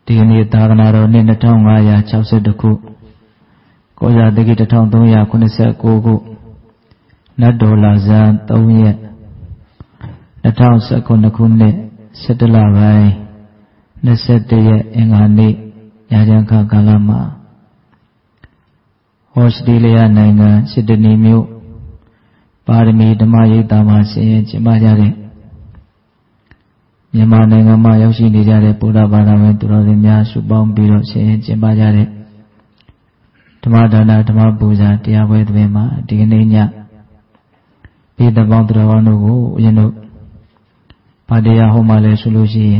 ဒီနေ့သာသနာတော်နှစ်2560ခုကောဇာတက္ကိ1389ခုနတ်တော်လာဇန်3ရက်2019ခုနှစ်17လပိုင်း21ရက်အင်္ဂါနေ့ညချမ်းခါကာလမှာဩစတြေးလျနိုင်ငံစစ်ဒနီမြို့ပါရမီဓမ္မရိပ်သာမှာဆင်းရဲကျင်းပကြတဲ့မြန်မာနိုင်ငံမှာရောက်ရှိနေကြတဲ့ဗုဒ္ဓဘာသာဝင်သူတော်စင်များစုပေါင်းပြီးတော့ဆင်းရဲကျင်းပကြတဲ့ဓမ္မဒါနဓမ္မပူဇာတရားပွဲတွေမှာဒီကနေ့ညပြည်သူပေါင်းသူတော်ကောင်းတို့ကိုဦးဇင်းတို့ဗာတရားဟောမှလည်းဆိုလို့ရှိရင်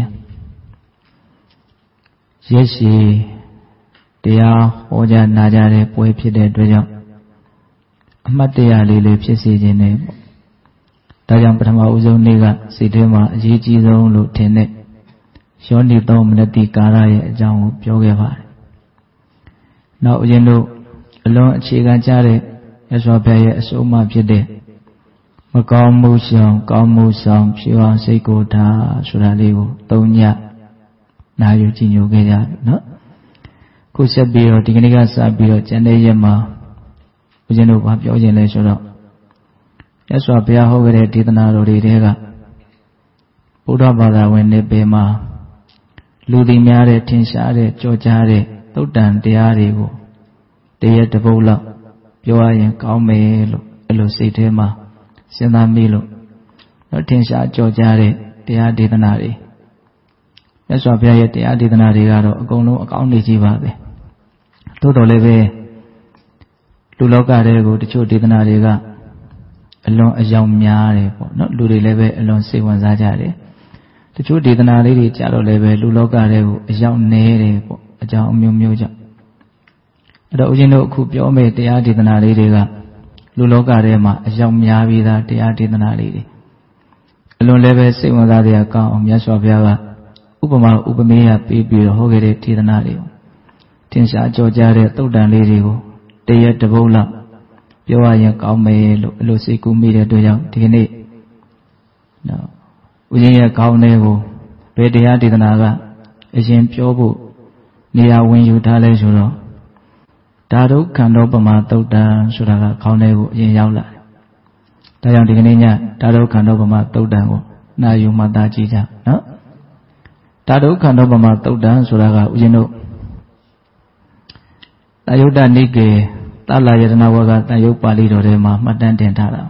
ရက်ရှည်တရားဟောကြားနာကြတဲ့ပွဲဖြစ်တဲ့အတွက်ကြောင့်အမှတ်တရလေးဖြစ်စေခြင်းနဲ့ပေါ့ဒါကြောင့်ပထမဦးဆုံးနေ့ကစိတ်ထဲမှာအရေးကြီးဆုံးလို့ထင်တဲ့ယောနိသောမနတိကာရရဲ့အကြောင်းကိုပြောခဲ့ပါတယ်။နောက်ဦးဇင်းတို့အလွန်အခြေခံကြတဲ့မြတ်စွာဘုရားရဲ့အဆုံးအမဖြစ်တဲ့မကောင်းမှုရှောင်ကောင်းမှုဆောင်ဖြူအောင်စိတ်ကိုထားဆိုတာလေးကိုသုံးညနာယူကြည်ညိုခဲ့ကြပြီနော်။ခုဆက်ပြီးတော့ဒီကနေ့ကစပြီးတော့ကျန်တဲ့ရက်မှာဦးဇင်းတို့ဘာပြောခြင်းလဲဆိုတော့မြတ်စွာဘုရားဟောခဲ့တဲ့ဒေသနာတော်တွေထဲကဗုဒ္ဓဘာသာဝင်တွေပေမှာလူသိများတဲ့ထင်ရှားတဲ့ကြောကြားတဲ့သုတ်တန်တရားတွေကိုတရက်တစ်ပုဒ်လောက်ပြောရရင်ကောင်းမယ်လို့အဲ့လိုစိတ်ထဲမှာစဉ်းစားမိလို့တော့ထင်ရှားကြောကြားတဲ့တရားဒေသနာတွေမြတ်စွာဘုရားရဲ့တရားဒေသနာတွေကတော့အကုန်လုံးအကောင်းနေကြီးပါပဲသို့တော်လည်းပဲလူလောကတွေကိုတချို့ဒေသနာတွေကအလွန်အယောင်များတယ်ပေါ့နော်လူတွေလည်းပဲအလွန်စိတ်ဝင်စားကြတယ်တချို့ဒေသနာလေးတွေကြာတော့လည်းပဲလူလောကတွေကိုအယောင်နည်းတယ်ပေါ့အကြောင်းအမျိုးမျိုးကြောင့်အဲ့တော့ဦးဇင်းတို့အခုပြောမယ့်တရားဒေသနာလေးတွေကလူလောကထဲမှာအယောင်များပြီးသားတရားဒေသနာလေးတွေအလွန်လည်းပဲစိတ်ဝင်စားတဲ့အကောင်းအောင်မြတ်စွာဘုရားကဥပမာဥပမေယပေးပြီးတော့ဟောခဲ့တဲ့ဒေသနာတွေကိုသင်္ရှားကြောကြားတဲ့သုတ်တန်လေးတွေကိုတရက်တစ်ပုဒ်လောက်ပြောရရင်ကောင်းမယ်လို့အဲ့လိုစိတ်ကူးမိတဲ့အတွက်ကြောင့်ဒီကနေ့နော်ဦးဇင်းရဲ့ခေါင်းထဲကိုဘယ်တရားဒေသနာကအရင်ပြောဖို့နေရာဝင်ယူထားလဲဆိုတော့ဓာတုခန္ဓောပမာသုတ်တံဆိုတာကခေါင်းထဲကိုအရင်ရောက်လာတယ်ဒါကြောင့်ဒီကနေ့ညဓာတုခန္ဓောပမာသုတ်တံကိုနာယူမှတ်သားကြည့်ကြနော်ဓာတုခန္ဓောပမာသုတ်တံဆိုတာကဦးဇင်းတို့တယုတ္တနိကေသလယတနာဝကတန်ယုတ်ပါဠိတော်ထဲမှာမှတ်တမ်းတင်ထားတာ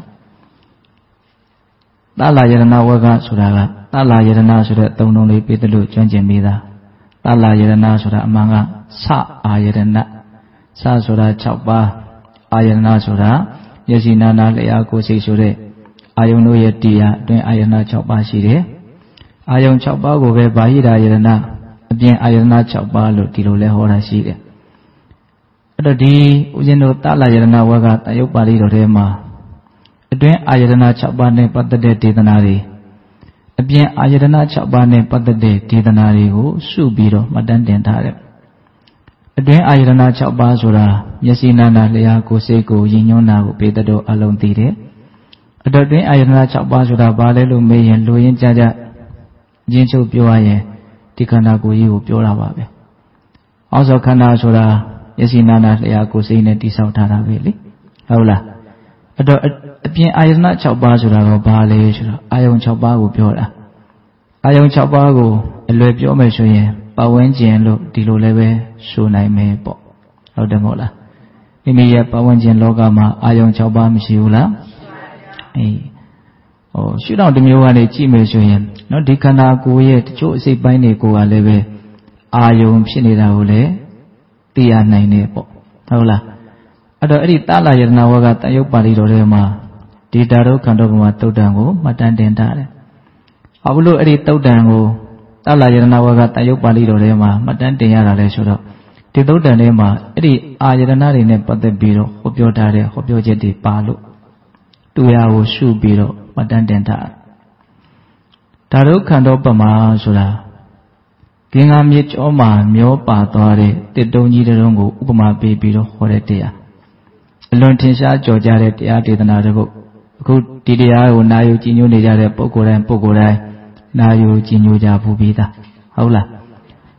သလယတနာဝကဆိုတာကသလယတနာဆိုတဲ့သုံးလုံးလေးပြီးသလိုကျွမ်းကျင်မိသားသလယတနာဆိုတာအမှန်ကစအာယတနာစဆိုတာ6ပါးအာယတနာဆိုတာမျက်စိနာနာလျှာကိုယ်စိတ်ဆိုတဲ့အာယုန်တို့ရဲ့တရားအတွင်းအာယတနာ6ပါးရှိတယ်အာယုန်6ပါးကိုပဲဘာဟိတယတနာအပြင်အာယတနာ6ပါးလို့ဒီလိုလဲဟောတာရှိတယ်အဲ့တော့ဒီဦးဇင်းတို့သလယတနာဝကတယုတ်ပါဠိတော်ထဲမှာအတွင်းအာယတနာ6ပါးနဲ့ပတ်သက်တဲ့ဒေသနာတွေအပြင်အာယတနာ6ပါးနဲ့ပတ်သက်တဲ့ဒေသနာတွေကိုစုပြီးတော့မှတ်တမ်းတင်ထားတယ်အတွင်းအာယတနာ6ပါးဆိုတာမျက်စိနာနာလျှာကိုယ်စိတ်ကိုယဉ်ညွန်းတာကိုပေတတော်အလုံးသိတယ်အတွင်းအာယတနာ6ပါးဆိုတာဘာလဲလို့မေးရင်လူရင်းကြကြရင်းချုပ်ပြောရရင်ဒီခန္ဓာကိုယ်ကြီးကိုပြောတာပါပဲအောက်ဆိုခန္ဓာဆိုတာမျက်စိနာနာလျှာကိုယ်စိတ်နဲ့တိဆောက်ထားတာပဲလေဟုတ်လားအဲ့တော့အပြင်အာယတနာ6ပါးဆိုတာကဘာလဲဆိုတော့အာယုံ6ပါးကိုပြောတာအာယုံ6ပါးကိုအလွယ်ပြောမယ်ဆိုရင်ပတ်ဝန်းကျင်လို့ဒီလိုလည်းပဲဆိုနိုင်မယ်ပေါ့ဟုတ်တယ်မဟုတ်လားမိမိရဲ့ပတ်ဝန်းကျင်လောကမှာအာယုံ6ပါးမရှိဘူးလားအေးရှုထောင့်တစ်မျိုးကနေကြည့်မယ်ဆိုရင်နော်ဒီခန္ဓာကိုယ်ရဲ့တချို့အစိတ်ပိုင်းတွေကိုကလည်းပဲအာယုံဖြစ်နေတာကိုလည်းသိရနိုင်တယ်ပေါ့ဟုတ်လားအဲ့တော့အဲ့ဒီသလယတနာဝကတန်ယုတ်ပါဠိတော်ထဲမှာဒီဓာတုခန္ဓေပမာသုတ်တံကိုမှတ်တမ်းတင်ထားတယ်။ဘာလို့အဲ့ဒီသုတ်တံကိုသလယတနာဝကတန်ယုတ်ပါဠိတော်ထဲမှာမှတ်တမ်းတင်ရတာလဲဆိုတော့ဒီသုတ်တံထဲမှာအဲ့ဒီအာယတနာတွေနဲ့ပတ်သက်ပြီးတော့ဟောပြောထားတဲ့ဟောပြောချက်တွေပါလို့သူရကိုရှုပြီးတော့မှတ်တမ်းတင်ထားတယ်။ဓာတုခန္ဓေပမာဆိုတာကင်္ဂါမြေကျောမှာမျောပါသွားတဲ့တစ်တုံးကြီးတုံးကိုဥပမာပေးပြီးတော့ဟောတဲ့တရားအလွန်ထင်ရှားကြော်ကြားတဲ့တရားဒေသနာတစ်ခုအခုဒီတရားကိုနာယူကြည်ညိုနေကြတဲ့ပုဂ္ဂိုလ်တိုင်းနာယူကြည်ညိုကြဘူးပြီးသားဟုတ်လား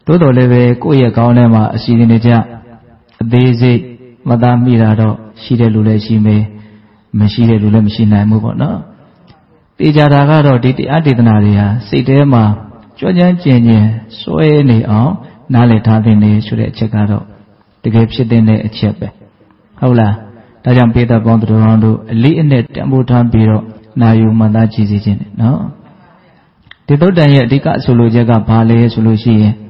多တော်လည်းပဲကိုယ့်ရဲ့ကောင်းထဲမှာအစီအစဉ်တွေကြအသေးစိတ်မသားမိတာတော့ရှိတဲ့လူလည်းရှိမယ်မရှိတဲ့လူလည်းမရှိနိုင်ဘူးပေါ့နော်တေချာတာကတော့ဒီတရားဒေသနာတွေဟာစိတ်ထဲမှာကြွကြမ်းကျင်ကျင်စွဲနေအောင်နားလည်ထားတဲ့နေဆိုတဲ့အချက်ကတော့တကယ်ဖြစ်တဲ့အချက်ပဲဟုတ်လားဒါကြောင့်ပေတပေါင်းတော်တို့အလေးအနက်တန်ဖိုးထားပြီးတော့နာယူမှတ်သားကြည့်စေခြင်းနော်ဒီသုတ်တန်ရဲ့အဓိကဆိုလိုချက်ကဘာလဲဆိုလို့ရှိရင်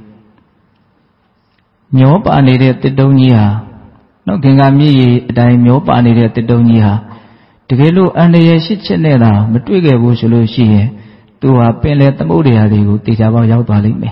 မျောပါနေတဲ့တစ်တုံးကြီးဟာနော်ဂင်္ဂါမြစ်ရေအတိုင်းမျောပါနေတဲ့တစ်တုံးကြီးဟာတကယ်လို့အန္တရာယ်ရှိချက်နဲ့သာမတွေ့ခဲ့ဘူးဆိုလို့ရှိရင်သူဟာပင်လယ်သမုဒ္ဒရာတွေကိုတေချာပေါက်ရောက်သွားလိမ့်မယ်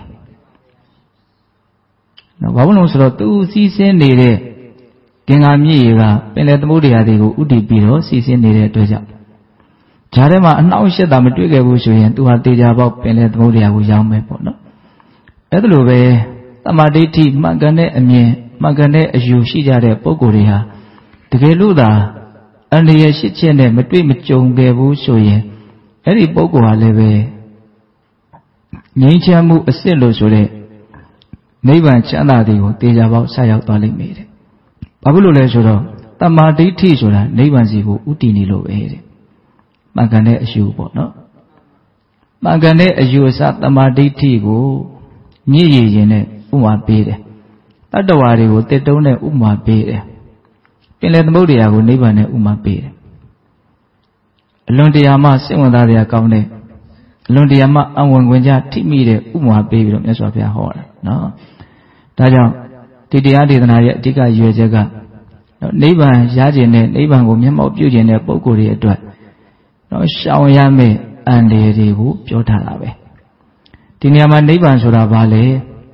နော်ဘာလို့လဲဆိုတော့သူစီးဆင်းနေတဲ့ဂင်္ဂါမြစ်ရေကပင်လယ်သမုဒ္ဒရာတွေကိုဥတည်ပြီးတော့စီးဆင်းနေတဲ့အတွက်ကြောင့်ဂျားထဲမှာအနှောင့်အယှက်သာမတွေ့ခဲ့ဘူးဆိုရင်သူဟာတေချာပေါက်ပင်လယ်သမုဒ္ဒရာကိုရောက်မယ်ပေါ့နော်အဲ့ဒါလိုပဲတမာဒိဋ္ဌိမှန်ကန်တဲ့အမြင်မှန်ကန်တဲ့အယူရှိကြတဲ့ပုဂ္ဂိုလ်တွေဟာတကယ်လို့သာအန္တရာယ်ရှိချက်နဲ့မတွေ့မကြုံခဲ့ဘူးဆိုရင်အဲ့ဒီပုဂ္ဂိုလ်ဟာလည်းပဲငြိမ်းချမ်းမှုအစစ်လို့ဆိုတဲ့နိဗ္ဗာန်ချမ်းသာတွေကိုတေချာပေါက်ဆက်ရောက်သွားလိမ့်မယ်တဲ့ဘာဖြစ်လို့လဲဆိုတော့တမာဒိဋ္ဌိဆိုတာနိဗ္ဗာန်စီကိုဥတည်နေလို့ပဲတဲ့မှန်ကန်တဲ့အယူပေါ့နော်မှန်ကန်တဲ့အယူအဆတမာဒိဋ္ဌိကိုမြည်ရည်ရင်နဲ့ဥမာပေးတယ်တတ္တဝါတွေကိုတစ်တုံးနဲ့ဥမာပေးတယ်ပင်လယ်သမုဒ္ဒရာကိုနိဗ္ဗာန်နဲ့ဥမာပေးတယ်အလွန်တရာမှစိတ်ဝင်စားစရာကောင်းတဲ့အလွန်တရာမှအဝင်ခွင့်ကြထိမိတဲ့ဥမာပေးပြီးတော့မြတ်စွာဘုရားဟောတာနော်ဒါကြောင့်ဒီတရားဒေသနာရဲ့အဓိကရွယ်ချက်ကနိဗ္ဗာန်ရခြင်းနဲ့နိဗ္ဗာန်ကိုမျက်မှောက်ပြုခြင်းတဲ့ပုဂ္ဂိုလ်တွေအတွက်နော်ရှောင်ရမယ့်အန္တရာယ်တွေကိုပြောထားတာပဲဒီနေရာမှာနိဗ္ဗာန်ဆိုတာဘာလဲ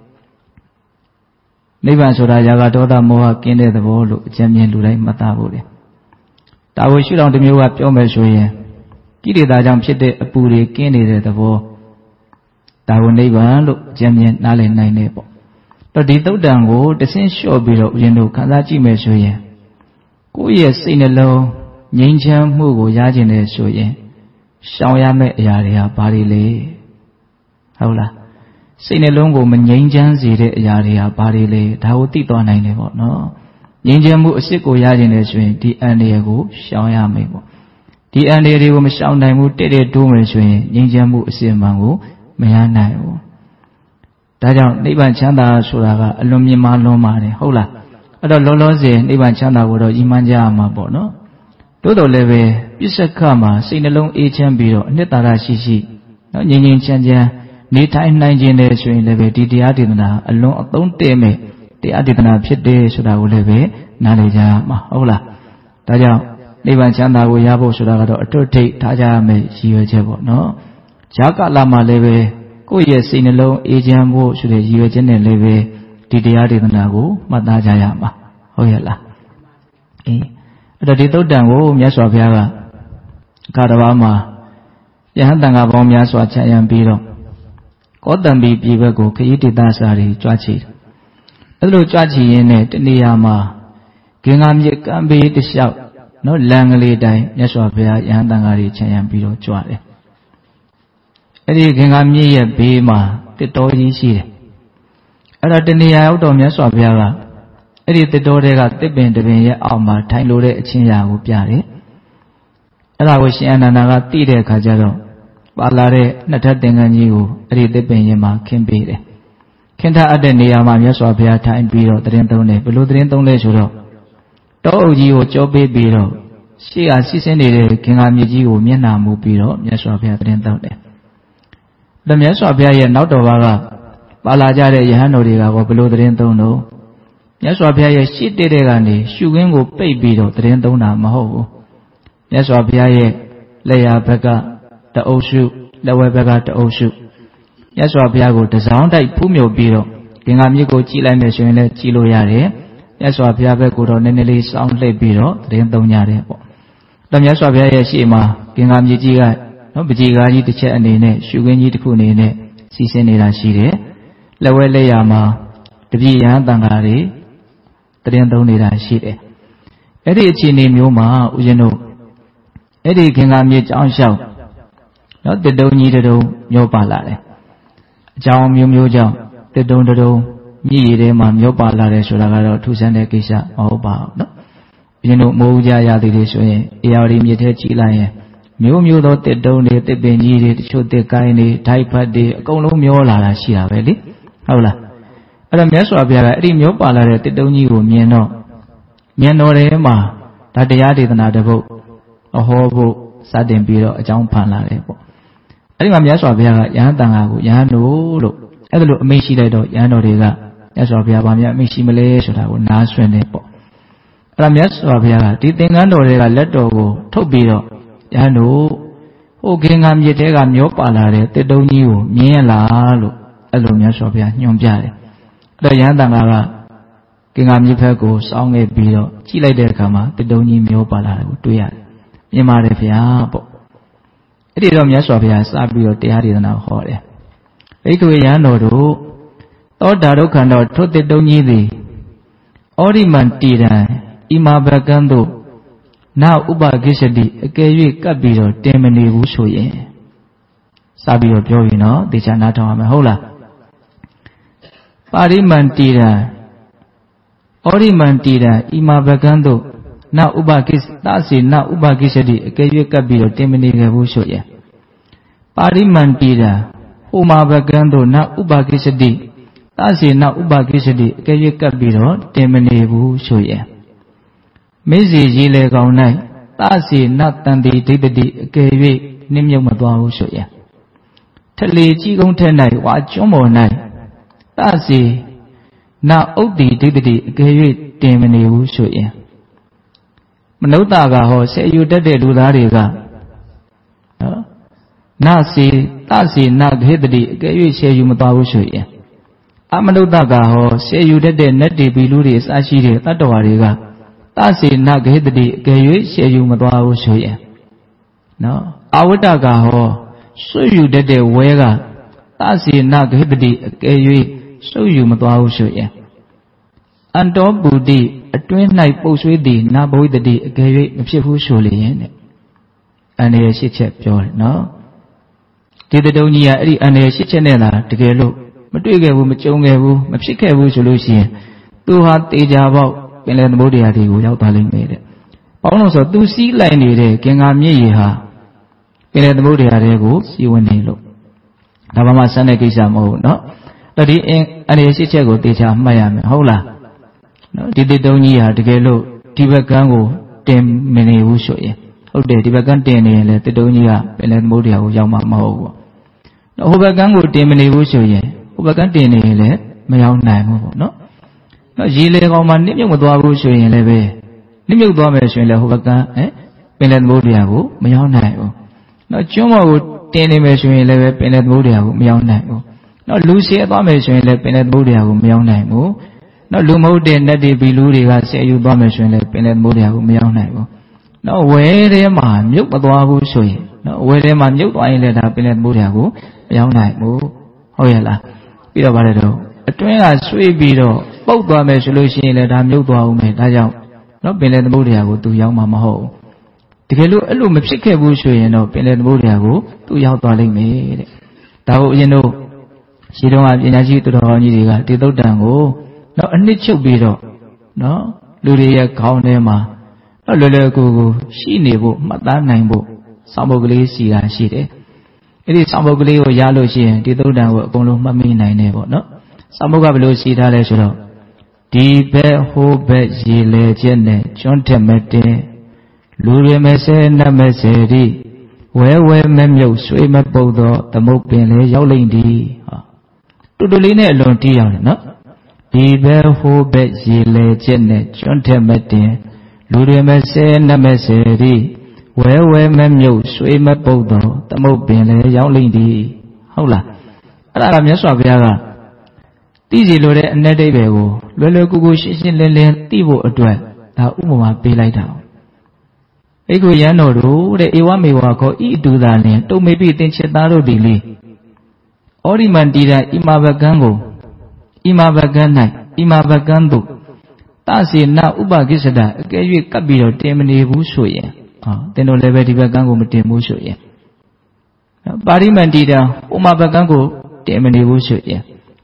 နိဗ္ဗာန်ဆိုတာရာဂဒေါသမောဟကင်းတဲ့သဘောလို့အကျဉ်းမြင်လူတိုင်းမှတ်သားဖို့လေဒါကိုရှုထောင့်တစ်မျိုးကပြောမယ်ဆိုရင်ကိလေသာကြောင့်ဖြစ်တဲ့အပူတွေကင်းနေတဲ့သဘောဒါကိုနိဗ္ဗာန်လို့အကျဉ်းမြင်နားလည်နိုင်တယ်ပေါ့တော့ဒီသုတ်တံကိုတဆင့်လျှော့ပြီးတော့ဦးဇင်းတို့ခန်းစားကြည့်မယ်ဆိုရင်ကိုယ့်ရဲ့စိတ်နှလုံးငြိမ်းချမ်းမှုကိုရခြင်းနဲ့ဆိုရင်ရှောင်ရမယ့်အရာတွေဟာဘာတွေလဲဟုတ်လားစိတ်နှလုံးကိုမငြိမ်းချမ်းစေတဲ့အရာတွေဟာဘာတွေလဲဒါကိုသိသွားနိုင်တယ်ပေါ့နော်ငြိမ်းချမ်းမှုအစစ်ကိုရခြင်းနဲ့ဆိုရင်ဒီအန္တရာယ်ကိုရှောင်ရမယ်ပေါ့ဒီအန္တရာယ်တွေကိုမရှောင်နိုင်ဘူးတဲ့တိုးမယ်ဆိုရင်ငြိမ်းချမ်းမှုအစစ်မှန်ကိုမရနိုင်ဘူးဒါကြောင့်နိဗ္ဗာန်ချမ်းသာဆိုတာကအလွန်မြင့်မားလွန်းပါတယ်ဟုတ်လားအဲ့တော့လောလောဆယ်နိဗ္ဗာန်ချမ်းသာကိုတော့ဤမှန်းကြရမှာပေါ့နော်တိုးတော်လည်းပဲပြစ္ဆကမှာစိတ်နှလုံးအေးချမ်းပြီးတော့အနှစ်သာရရှိရှိနော်ငြိမ်းငြိမ်းချမ်းချမ်းနေထိုင်နိုင်ခြင်းနဲ့ဆိုရင်လည်းပဲဒီတရားဒေသနာအလွန်အသုံးတည့်မဲ့တရားဒေသနာဖြစ်တယ်ဆိုတာကိုလည်းပဲနားလည်ကြရမှာဟုတ်လားဒါကြောင့်နိဗ္ဗာန်ချမ်းသာကိုရဖို့ဆိုတာကတော့အထွတ်ထိပ်ထားကြရမယ်ရည်ရွယ်ချက်ပေါ့နော်ဈာကလာမှာလည်းပဲကိုယ့်ရဲ့စိတ်နှလုံးအေးချမ်းဖို့ဆိုတဲ့ရည်ရွယ်ချက်နဲ့လည်းပဲဒီတရားဒေသနာကိုမှတ်သားကြရမှာဟုတ်ရဲ့လားအေးအဲ့တော့ဒီသုတ်တံကိုမြတ်စွာဘုရားကအခါတစ်ပါးမှာယဟန်တန်ခါပေါင်းများစွာခြံရံပြီးတော့ကောတံပီပြည်ဘက်ကိုခရီးဒေသစာတွေကြွားချီတယ်အဲ့လိုကြွားချီရင်းနဲ့တနေရာမှာဂင်္ဂါမြစ်ကမ်းဘေးတစ်လျှောက်နော်လမ်းကလေးတိုင်းမြတ်စွာဘုရားယဟန်တန်ခါတွေခြံရံပြီးတော့ကြွားတယ်အဲ့ဒီဂင်္ဂါမြစ်ရဲ့ဘေးမှာတစ်တော်ကြီးရှိတယ်အဲ့တော့တနေရာရောက်တော့မြတ်စွာဘုရားကအဲ့ဒီတစ်တော်တွေကတစ်ပင်တစ်ပင်ရဲ့အောက်မှာထိုင်လို့တဲ့အချင်းရာကိုပြတယ်အဲ့ဒါကိုရှင်အနန္ဒာကသိတဲ့အခါကျတော့ပါလာတဲ့နှစ်ထပ်သင်္ကန်းကြီးကိုအဲ့ဒီတစ်ပင်ရင်မှာခင်းပေးတယ်ခင်းထားအပ်တဲ့နေရာမှာမြတ်စွာဘုရားထိုင်ပြီးတော့သတင်းသုံးတယ်ဘယ်လိုသတင်းသုံးလဲဆိုတော့တောအုပ်ကြီးကိုကြောပေးပြီးတော့ရှေ့ကစီးဆင်းနေတဲ့ဂင်္ဂါမြစ်ကြီးကိုမျက်နှာမူပြီးတော့မြတ်စွာဘုရားသတင်းသုံးတယ်ဒါမြတ်စွာဘုရားရဲ့နောက်တော်ဘာကပါလာကြတဲ့ယဟန်တော်တွေကဘယ်လိုသတင်းသုံးတော့မြတ်စွာဘုရားရဲ့ရှေ့တဲ့ကနေရှုခင်းကိုပိတ်ပြီးတော့သတင်းသုံးတာမဟုတ်ဘူးမြတ်စွာဘုရားရဲ့လက်ရာဘက်ကတအုပ်စုလက်ဝဲဘက်ကတအုပ်စုမြတ်စွာဘုရားကိုတစောင်းတိုက်ဖူးမြုပ်ပြီးတော့ဂင်္ဂါမြစ်ကိုကြည်လိုက်မယ်ဆိုရင်လည်းကြည်လို့ရတယ်မြတ်စွာဘုရားဘက်ကိုတော့နည်းနည်းလေးစောင်းလှည့်ပြီးတော့သတင်းသုံးကြတယ်ပေါ့ဒါမြတ်စွာဘုရားရဲ့ရှေ့မှာဂင်္ဂါမြစ်ကြီးကနော်ပကြီကားကြီးတစ်ချက်အနေနဲ့ရှုခင်းကြီးတစ်ခုအနေနဲ့စီးဆင်းနေတာရှိတယ်လက်ဝဲလက်ရာမှာတပည့်ရဟန်းတန်ဃာတွေသတင်းသုံးနေတာရှိတယ်အဲ့ဒီအခြေအနေမျိုးမှာဦးဇင်းတို့အဲ့ဒီဂင်္ဂါမြစ်ကြောင်းလျှောက်နော်တစ်တုံးကြီးတစ်တုံးမျောပါလာတယ်အကြောင်းမျိုးမျိုးကြောင့်တစ်တုံတုံမြည်ရည်ထဲမှာမျောပါလာတယ်ဆိုတာကတော့ထူးဆန်းတဲ့ကိစ္စမဟုတ်ပါဘူးနော်ဘုရင်တို့မိုးကြရသည်တွေဆိုရင်အေယာဝတီမြစ်ထဲကြည့်လိုက်ရင်မျိုးမျိုးသောတစ်တုံတွေတစ်ပင်ကြီးတွေတချို့တစ်ကိုင်းတွေဓာတ်ဖတ်တွေအကုန်လုံးမျောလာတာရှိတာပဲလေဟုတ်လားအဲ့တော့မြတ်စွာဘုရားကအဲ့ဒီမျောပါလာတဲ့တစ်တုံကြီးကိုမြင်တော့ဉာဏ်တော်ထဲမှာဒါတရားဒေသနာတစ်ပုဒ်အဟောဖို့စတင်ပြီးတော့အကြောင်းဖန်လာတယ်ပေါ့အဲ့ဒီမှာမြတ်စွာဘုရားကယဟန်တန်ဃာကိုယဟန်တို့လို့အဲ့ဒါလို့အမိန့်ရှိလိုက်တော့ယဟန်တော်တွေကမြတ်စွာဘုရားဗာမြတ်အမိန့်ရှိမလဲဆိုတာကိုနားဆွင့်နေပေါ့အဲ့ဒါမြတ်စွာဘုရားကဒီသင်္ကန်းတော်တွေကလက်တော်ကိုထုတ်ပြီးတော့ယဟန်တို့ဟိုခင်္ဃမြစ်တဲကမျောပါလာတဲ့တစ်တုံကြီးကိုမြင်ရလားလို့အဲ့လိုမြတ်စွာဘုရားညွှန်ပြတယ်အဲ့တော့ယဟန်တန်ဃာကကင်္ဂါမြစ်ဖက်ကိုစောင်းခဲ့ပြီးတော့ကြည့်လိုက်တဲ့အခါမှာတစ်တုံကြီးမျောပါလာတယ်ကိုတွေ့ရတယ်မြင်ပါတယ်ဗျာပေါ့အဲ့ဒီတော့မြတ်စွာဘုရားစပြီးတော့တရားဒေသနာဟောတယ်ဘိက္ခုယဟန်တော်တို့သောတာဒုက္ခန္တောထိုတစ်တုံကြီးသည်ဩရိမံတီရံဣမာဘကံတို့နာဥပကိစ္စတိအကယ်၍ကပ်ပြီးတော့တင်မနေဘူးဆိုရင်စပြီးတော့ပြောပြီနော်တေချာနားထောင်ရမယ်ဟုတ်လားပါရိမံတီရံဩရိမံတီရံဣမာဘကံတို့နာဥပကိစ္စသစီနာဥပကိစ္စတိအကယ်၍ကပ်ပြီးတော့တင်မနေခဲ့ဘူးဆိုရင်ပါရိမံတီရံဟိုမာဘကံတို့နာဥပကိစ္စတိသစီနာဥပကိစ္စတိအကယ်၍ကပ်ပြီးတော့တင်မနေဘူးဆိုရင်မေဇီရေလေကောင်၌သစီနာတန်တိဒိဋ္ဌတိအကယ်၍နှိမ့်မြုပ်မသွားဘူးဆိုရင်ထလေကြီးကုန်းထဲ၌ဝါကျွန်းပေါ်၌သစီနာဥဒ္တိဒိဋ္ဌတိအကယ်၍တင်မနေဘူးဆိုရင်မနုဿကဟောဆယ်ယူတတ်တဲ့လူသားတွေကနာစီသစီနာခေတတိအကယ်၍ဆယ်ယူမသွားဘူးဆိုရင်အမနုဿကဟောဆယ်ယူတတ်တဲ့နတ်တွေဘီလူတွေအစရှိတဲ့တတ္တဝါတွေကသစီနာခေတတိအကယ်၍ဆယ်ယူမသွားဘူးဆိုရင်နော်အဝတ္တကဟောစွတ်ယူတတ်တဲ့ဝဲကသစီနာခေတတိအကယ်၍စွတ်ယူမသွားဘူးဆိုရင်အန္တောပုတိအတွင်း၌ပုတ်ဆွေးသည်နာဘဝိတတိအကယ်၍မဖြစ်ဘူးဆိုလျင်တဲ့အန္တရာယ်ရှိချက်ပြောတယ်နော်ဒီတတုံကြီးကအဲ့ဒီအန္တရာယ်ရှိချက်နဲ့လားတကယ်လို့မတွေ့ခဲ့ဘူးမကြုံခဲ့ဘူးမဖြစ်ခဲ့ဘူးဆိုလို့ရှိရင်သူဟာတေချာပေါက်ပင်လယ်သမုဒ္ဒရာဒီကိုရောက်သွားလိမ့်မယ်တဲ့။ဘာလို့ဆိုသူစီးလိုက်နေတဲ့ကင်္ဂါမြစ်ရေဟာပင်လယ်သမုဒ္ဒရာတွေကိုစီးဝင်နေလို့ဒါမှမဆန်းတဲ့ကိစ္စမဟုတ်နော်။တော့ဒီအန္တရာယ်ရှိချက်ကိုတေချာမှတ်ရမယ်ဟုတ်လား။နော်ဒီတုံကြီးဟာတကယ်လို့ဒီဘက်ကန်းကိုတင်မနေဘူးဆိုရင်ဟုတ်တယ်ဒီဘက်ကန်းတင်နေရင်လေတုံကြီးကပင်လယ်သမုဒ္ဒရာကိုရောက်မှာမဟုတ်ဘူး။နော်ဟိုဘက်ကန်းကိုတင်မနေဘူးဆိုရင်ဟိုဘက်ကန်းတင်နေရင်လည်းမရောက်နိုင်ဘူးပေါ့နော်။နော်ရေလေကောင်မှနစ်မြုပ်မသွားဘူးဆိုရင်လည်းပဲနစ်မြုပ်သွားမယ်ဆိုရင်လည်းဟိုဘက်ကပင်လယ်သမုဒ္ဒရာကိုမရောက်နိုင်ဘူး။နော်ကျွန်းပေါ်ကိုတင်နေမယ်ဆိုရင်လည်းပဲပင်လယ်သမုဒ္ဒရာကိုမရောက်နိုင်ဘူး။နော်လူရှည်သွားမယ်ဆိုရင်လည်းပင်လယ်သမုဒ္ဒရာကိုမရောက်နိုင်ဘူး။နော်လူမဟုတ်တဲ့နတ်တွေဘီလူတွေကဆယ်ယူသွားမယ်ဆိုရင်လည်းပင်လယ်သမုဒ္ဒရာကိုမရောက်နိုင်ဘူး။နော်ဝဲထဲမှာမြုပ်မသွားဘူးဆိုရင်နော်ဝဲထဲမှာမြုပ်သွားရင်လည်းဒါပင်လယ်သမုဒ္ဒရာကိုမရောက်နိုင်ဘူး။ဟုတ်ရဲ့လား။ပြီးတော့ဗါတယ်တော့အတွင်းကဆွေးပြီးတော့ပုတ်သွားမယ်ဆိုလို့ရှိရင်လည်းဒါမြုပ်သွားဦးမယ်ဒါကြောင့်နော်ပင်လယ်သမုဒ္ဒရာကိုသူရောက်မှာမဟုတ်ဘူးတကယ်လို့အဲ့လိုမဖြစ်ခဲ့ဘူးဆိုရင်တော့ပင်လယ်သမုဒ္ဒရာကိုသူရောက်သွားလိမ့်မယ်တဲ့ဒါကိုအရင်တို့ရှိတော့ပညာရှိသူတော်ကောင်းကြီးတွေကဒီသုတ်တန်ကိုနော်အနှစ်ချုပ်ပြီးတော့နော်လူတွေရဲ့ခေါင်းထဲမှာနော်လွယ်လွယ်ကူကူရှိနေဖို့မှတ်သားနိုင်ဖို့စောင့်ပုဒ်ကလေးစီတာရှိတယ်အဲ့ဒီစောင့်ပုဒ်ကလေးကိုရလို့ရှိရင်ဒီသုတ်တန်ကိုအကုန်လုံးမှတ်မိနိုင်တယ်ပေါ့နော်စောင့်ပုဒ်ကဘယ်လိုစီထားလဲဆိုတော့ဒီဘက်ဟိုဘက်ရေလေချက်နဲ့ကျွန်းထက်မတင်လူတွေမဆဲနတ်မဆဲဒီဝဲဝဲမမြုပ်ဆွေးမပုတ်တော့သမုတ်ပင်လေရောက်လိမ့်ဒီဟာတူတူလေးနဲ့အလွန်တီးအောင်နော်ဒီဘက်ဟိုဘက်ရေလေချက်နဲ့ကျွန်းထက်မတင်လူတွေမဆဲနတ်မဆဲဒီဝဲဝဲမမြုပ်ဆွေးမပုတ်တော့သမုတ်ပင်လေရောက်လိမ့်ဒီဟုတ်လားအဲ့ဒါကမြတ်စွာဘုရားကသိစီလိုတဲ့အနက်တိတ်ပဲကိုလွယ်လွယ်ကူကူရှင်းရှင်းလင်းလင်းသိဖို့အတွက်ဒါဥပမာပေးလိုက်တာဘိက္ခုယံတော်တို့တဲ့ဧဝမေဝါခောဤအတူသာလင်တုံမေပိသင်္ချစ်သားတို့သည်လေဩရိမန္တိရဣမာဘကံကိုဣမာဘကံ၌ဣမာဘကံတို့သစေနဥပကိစ္စတအကယ်၍ကပ်ပြီးတော့တင်မနေဘူးဆိုရင်သင်တို့လည်းပဲဒီဘကံကိုမတင်ဘူးဆိုရင်ပါရိမန္တိတဥမာဘကံကိုတင်မနေဘူးဆိုရင်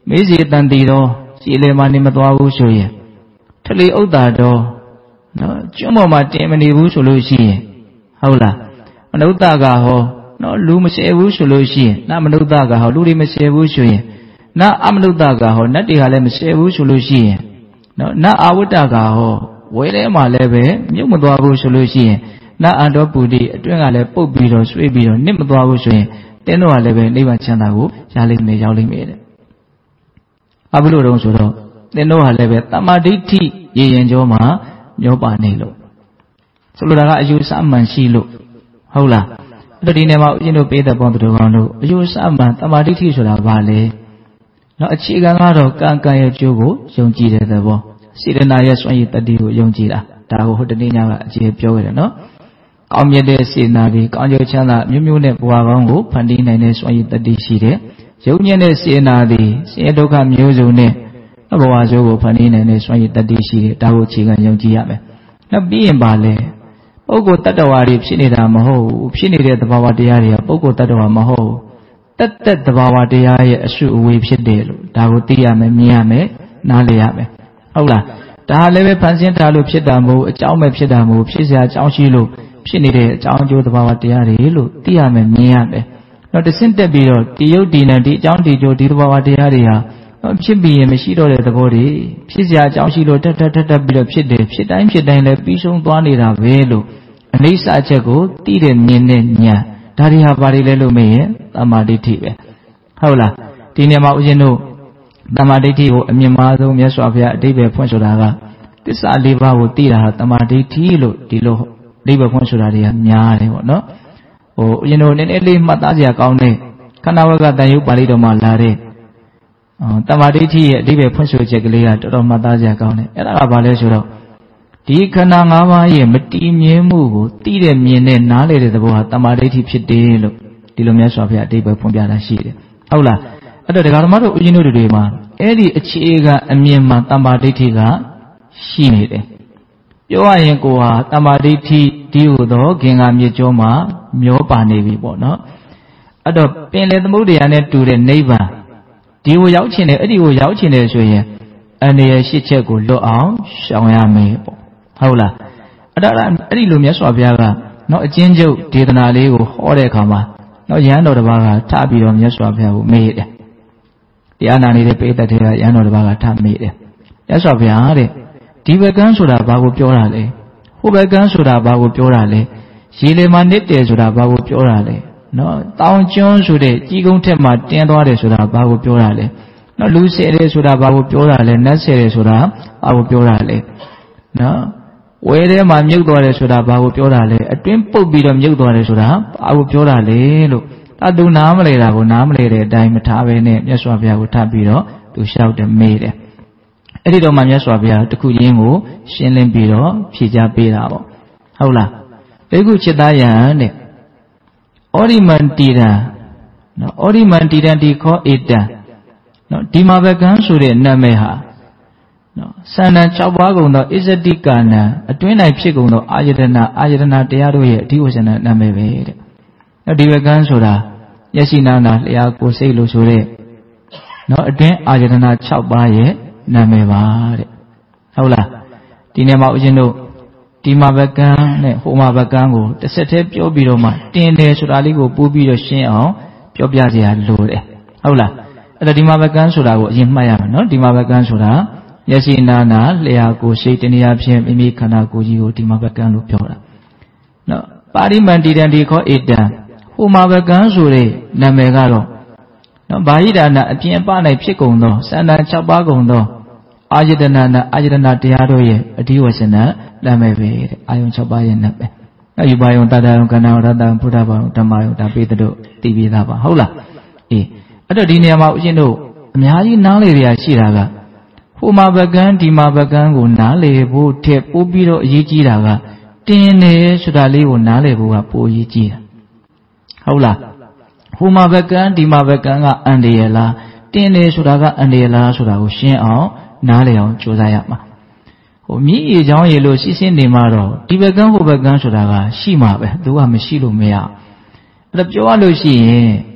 မေးစီတန်တီတော့စီလေမနေမသွားဘူးဆိုရင်ထလီဥဒ္ဒါတော့နော်ကျွန်းပေါ်မှာတင်မနေဘူးဆိုလို့ရှိရင်ဟုတ်လားမနုဿကဟောနော်လူမရှယ်ဘူးဆိုလို့ရှိရင်နမနုဿကဟောလူတွေမရှယ်ဘူးဆိုရင်နအမနုဿကဟောနတ်တွေကလည်းမရှယ်ဘူးဆိုလို့ရှိရင်နော်နအာဝတ္တကဟောဝဲထဲမှာလည်းပဲမြုပ်မသွားဘူးဆိုလို့ရှိရင်နအန္တောပူတိအတွင်းကလည်းပုတ်ပြီးတော့ဆွေးပြီးတော့နစ်မသွားဘူးဆိုရင်တင်းတော့ကလည်းပဲနိဗ္ဗာန်ချမ်းသာကိုရလိမ့်မယ်ရောက်လိမ့်မယ်တဲ့။ဘာလို့တော့ဆိုတော့တင်းတော့ကလည်းပဲတမ္မာဒိဋ္ဌိရည်ရင်ကျော်မှာမျောပါနေလို့ဆိုလိုတာကအယူဆမှန်ရှိလို့ဟုတ်လား။အဲ့တော့ဒီနေမှာဦးဇင်းတို့ပေးတဲ့ပေါင်းသူတော်ကောင်းတို့အယူဆမှန်တမ္မာဒိဋ္ဌိဆိုတာဘာလဲ။နော်အခြေခံကတော့ကံကံရဲ့ကျိုးကိုယုံကြည်တဲ့သဘောစေတနာရဲ့စွန့်ရည်တတ္တိကိုယုံကြည်တာဒါကိုဟိုတနေ့ညကအကျေပြောခဲ့တယ်နော်။ကောင်းမြတ်တဲ့စေတနာတွေကောင်းကျိုးချမ်းသာမျိုးမျိုးနဲ့ဘဝကောင်းကိုဖန်တီးနိုင်တဲ့စွန့်ရည်တတ္တိရှိတယ်။ယုံညံ့တဲ့စေတနာတွေဆင်းရဲဒုက္ခမျိုးစုံနဲ့ဘဝဆိုးကိုဖန်တီးနိုင်တဲ့စွန့်ရည်တတ္တိရှိတယ်ဒါကိုအခြေခံယုံကြည်ရမယ်။နောက်ပြီးရင်ပါလေပုဂ္ဂိုလ်တ attva တွေဖြစ်နေတာမဟုတ်ဘူးဖြစ်နေတဲ့သဘာဝတရားတွေကပုဂ္ဂိုလ်တ attva မဟုတ်ဘူးတက်သဘာဝတရားရဲ့အစုအဝေးဖြစ်တယ်လို့ဒါကိုသိရမယ်မြင်ရမယ်နားလည်ရမယ်ဟုတ်လားဒါလည်းပဲဖန်ဆင်းထားလို့ဖြစ်တာမဟုတ်အကြောင်းပဲဖြစ်တာမဟုတ်ဖြစ်စရာအကြောင်းရှိလို့ဖြစ်နေတဲ့အကြောင်းအကျိုးသဘာဝတရားတွေလို့သိရမယ်မြင်ရမယ်တော့တဆင့်တက်ပြီးတော့ဒီယုတ်ဒီနံဒီအကြောင်းဒီကျိုးဒီသဘာဝတရားတွေဟာဖြစ်ပြီးရင်မရှိတော့တဲ့သဘောတွေဖြစ်စရာအကြောင်းရှိလို့တက်ပြီးတော့ဖြစ်တယ်ဖြစ်တိုင်းလည်းပြီးဆုံးသွားနေတာပဲလို့အနိစ္စအချက်ကိုသိတဲ့မြင်တဲ့ဉာဏ်ဒါတွေဟာဘာတွေလဲလို့မေးရင်တမ္မာဒိဋ္ဌိပဲဟုတ်လားဒီနေရာမှာဦးဇင်းတို့တမ္မာဒိဋ္ဌိကိုအမြင့်မားဆုံးမြတ်စွာဘုရားအဓိပ္ပာယ်ဖွင့်ဆိုတာကသစ္စာ၄ပါးကိုသိတာဟာတမ္မာဒိဋ္ဌိလို့ဒီလိုအဓိပ္ပာယ်ဖွင့်ဆိုတာတွေကများတယ်ပေါ့နော်ဦးဇင်းတို့နည်းနည်းလေးမှတ်သားစရာကောင်းတဲ့ခန္ဓာဝကတန်ရုပ်ပါဠိတော်မှာလာတဲ့တမ္မာဒိဋ္ဌိရဲ့အဓိပ္ပာယ်ဖွင့်ဆိုချက်ကလေးကတော်တော်မှတ်သားစရာကောင်းတယ်အဲ့ဒါကဘာလဲဆိုတော့ဒီခန္ဓာ၅ပါးရဲ့မတည်မြဲမှုကိုသိတဲ့မြင်တဲ့နားလေတဲ့သဘောဟာတမ္မာဒိဋ္ဌိဖြစ်တယ်လို့ဒီလိုမြတ်စွာဘုရားအဓိပ္ပာယ်ဖွင့်ပြတာရှိတယ်ဟုတ်လားအဲ့တော့ဒကာဓမ္မတို့ဦးဇင်းတို့တွေမှာအဲ့ဒီအခြေခံအမြင်မှာတမ္မာဒိဋ္ဌိကရှိနေတယ်ပြောရရင်ကိုဟာတမ္မာဒိဋ္ဌိဒီဟုသောခင်္ဃမြေကျောမှာမျောပါနေပြီပေါ့နော်အဲ့တော့ပင်လေသမုဒ္ဒရာနဲ့တူတဲ့နိဗ္ဗာန်ဒီကိုရောက်ချင်တယ်အဲ့ဒီကိုရောက်ချင်တယ်ဆိုရင်အနေရရှစ်ချက်ကိုလွတ်အောင်ရှောင်ရမယ်ပေါ့ဟုတ်လားအဲ့ဒီလိုမြတ်စွာဘုရားကနော်အချင်းချုပ်ဒေသနာလေးကိုဟောတဲ့အခါမှာနော်ရဟန်းတော်တစ်ပါးကထပြီးတော့မြတ်စွာဘုရားကိုမေးတယ်တရားနာနေတဲ့ပိဋကတ်တွေကရဟန်းတော်တစ်ပါးကထမေးတယ်မြတ်စွာဘုရားတဲ့ဒီဘကန်းဆိုတာဘာကိုပြောတာလဲဟိုဘကန်းဆိုတာဘာကိုပြောတာလဲရေလေမှာနစ်တယ်ဆိုတာဘာကိုပြောတာလဲနော်တောင်ကျွန်းဆိုတဲ့ကြီးကုန်းထက်မှာတင်းသွားတယ်ဆိုတာဘာကိုပြောတာလဲနော်လူဆယ်တယ်ဆိုတာဘာကိုပြောတာလဲနတ်ဆယ်တယ်ဆိုတာဘာကိုပြောတာလဲနော်ဝဲထဲမှာမြုပ်သွားတယ်ဆိုတာဘာကိုပြောတာလဲအတွင်းပုတ်ပြီးတော့မြုပ်သွားတယ်ဆိုတာဘာကိုပြောတာလဲလို့သူနားမလဲတာကိုနားမလဲတဲ့အတိုင်းမထားဘဲနဲ့မြတ်စွာဘုရားကိုထပ်ပြီးတော့သူလျှောက်တယ်မေးတယ်အဲ့ဒီတော့မှမြတ်စွာဘုရားတခုချင်းကိုရှင်းလင်းပြီးတော့ဖြေကြားပေးတာပေါ့ဟုတ်လားဒီခုจิตသားယံတဲ့ဩရိမန္တိတံနော်ဩရိမန္တိတံဒီခောဧတံနော်ဒီမှာပဲကန်းဆိုတဲ့နာမည်ဟာနော်စန္ဒ6ပါးကုန်သောဣဇတိကာနံအတွင်း၌ဖြစ်ကုန်သောအာယတနာတရားတို့ရဲ့အဓိဝဇ္ဇနာနာမည်ပဲတဲ့နော်ဒီဘကန်းဆိုတာမျက်စိနာနာလျှာကိုယ်စိတ်လို့ဆိုတဲ့နော်အတွင်းအာယတနာ6ပါးရဲ့နာမည်ပါတဲ့ဟုတ်လားဒီနေ့မှာဦးဇင်းတို့ဒီမှာဘကန်းနဲ့ဟိုမှာဘကန်းကိုတစ်ဆက်တည်းပြောပြီးတော့မှတင်တယ်ဆိုတာလေးကိုပို့ပြီးတော့ရှင်းအောင်ပြောပြကြရလို့တယ်ဟုတ်လားအဲ့တော့ဒီမှာဘကန်းဆိုတာကိုအရင်မှတ်ရမယ်နော်ဒီမှာဘကန်းဆိုတာမျက်စိနာနာလျှာကိုယ်စိတ်တနည်းအားဖြင့်မိမိခန္ဓာကိုယ်ကြီးကိုဒီမှာဘကန်းလို့ပြောတာနော်ပါရိမန္တိတံဒီခောဧတံဟိုမှာဘကန်းဆိုတဲ့နာမည်ကတော့နော်ဘာဟိဒါနာအပြင်အပ၌ဖြစ်ကုန်သောစန္ဒ6ပါးကုန်သောအာယတနာတရားတို့ရဲ့အဓိဝဇ္ဇနာနာမည်ပဲတဲ့အာယုံ6ပါးရဲ့နာမည်ယူပါယုံတတ္တယုံကဏ္ဍယုံရတ္တယုံဘုဒ္ဓဘာယုံဓမ္မယုံဒါပေတတို့သိပြီးသားပါဟုတ်လားအေးအဲ့တော့ဒီနေရာမှာဦးဇင်းတို့အများကြီးနားလေရရှိတာကဟိုမှာဘကန်းဒီမှာဘကန်းကိုနားလေဖို့ထက်ပို့ပြီးတော့အရေးကြီးတာကတင်းနေဆိုတာလေးကိုနားလေဖို့ကပိုအရေးကြီးတာဟုတ်လားဟိုမှာဘကန်းဒီမှာဘကန်းကအန္တရာယ်လားတင်းနေဆိုတာကအန္တရာယ်လားဆိုတာကိုရှင်းအောင်နားလေအောင်ကြိုးစားရမှာဟိုမြည်ရေချောင်းရေလို့စီးစင်းနေမှာတော့ဒီဘကန်းဟိုဘကန်းဆိုတာကရှိမှာပဲသူကမရှိလို့မရအဲ့ဒါပြောရလို့ရှိရင်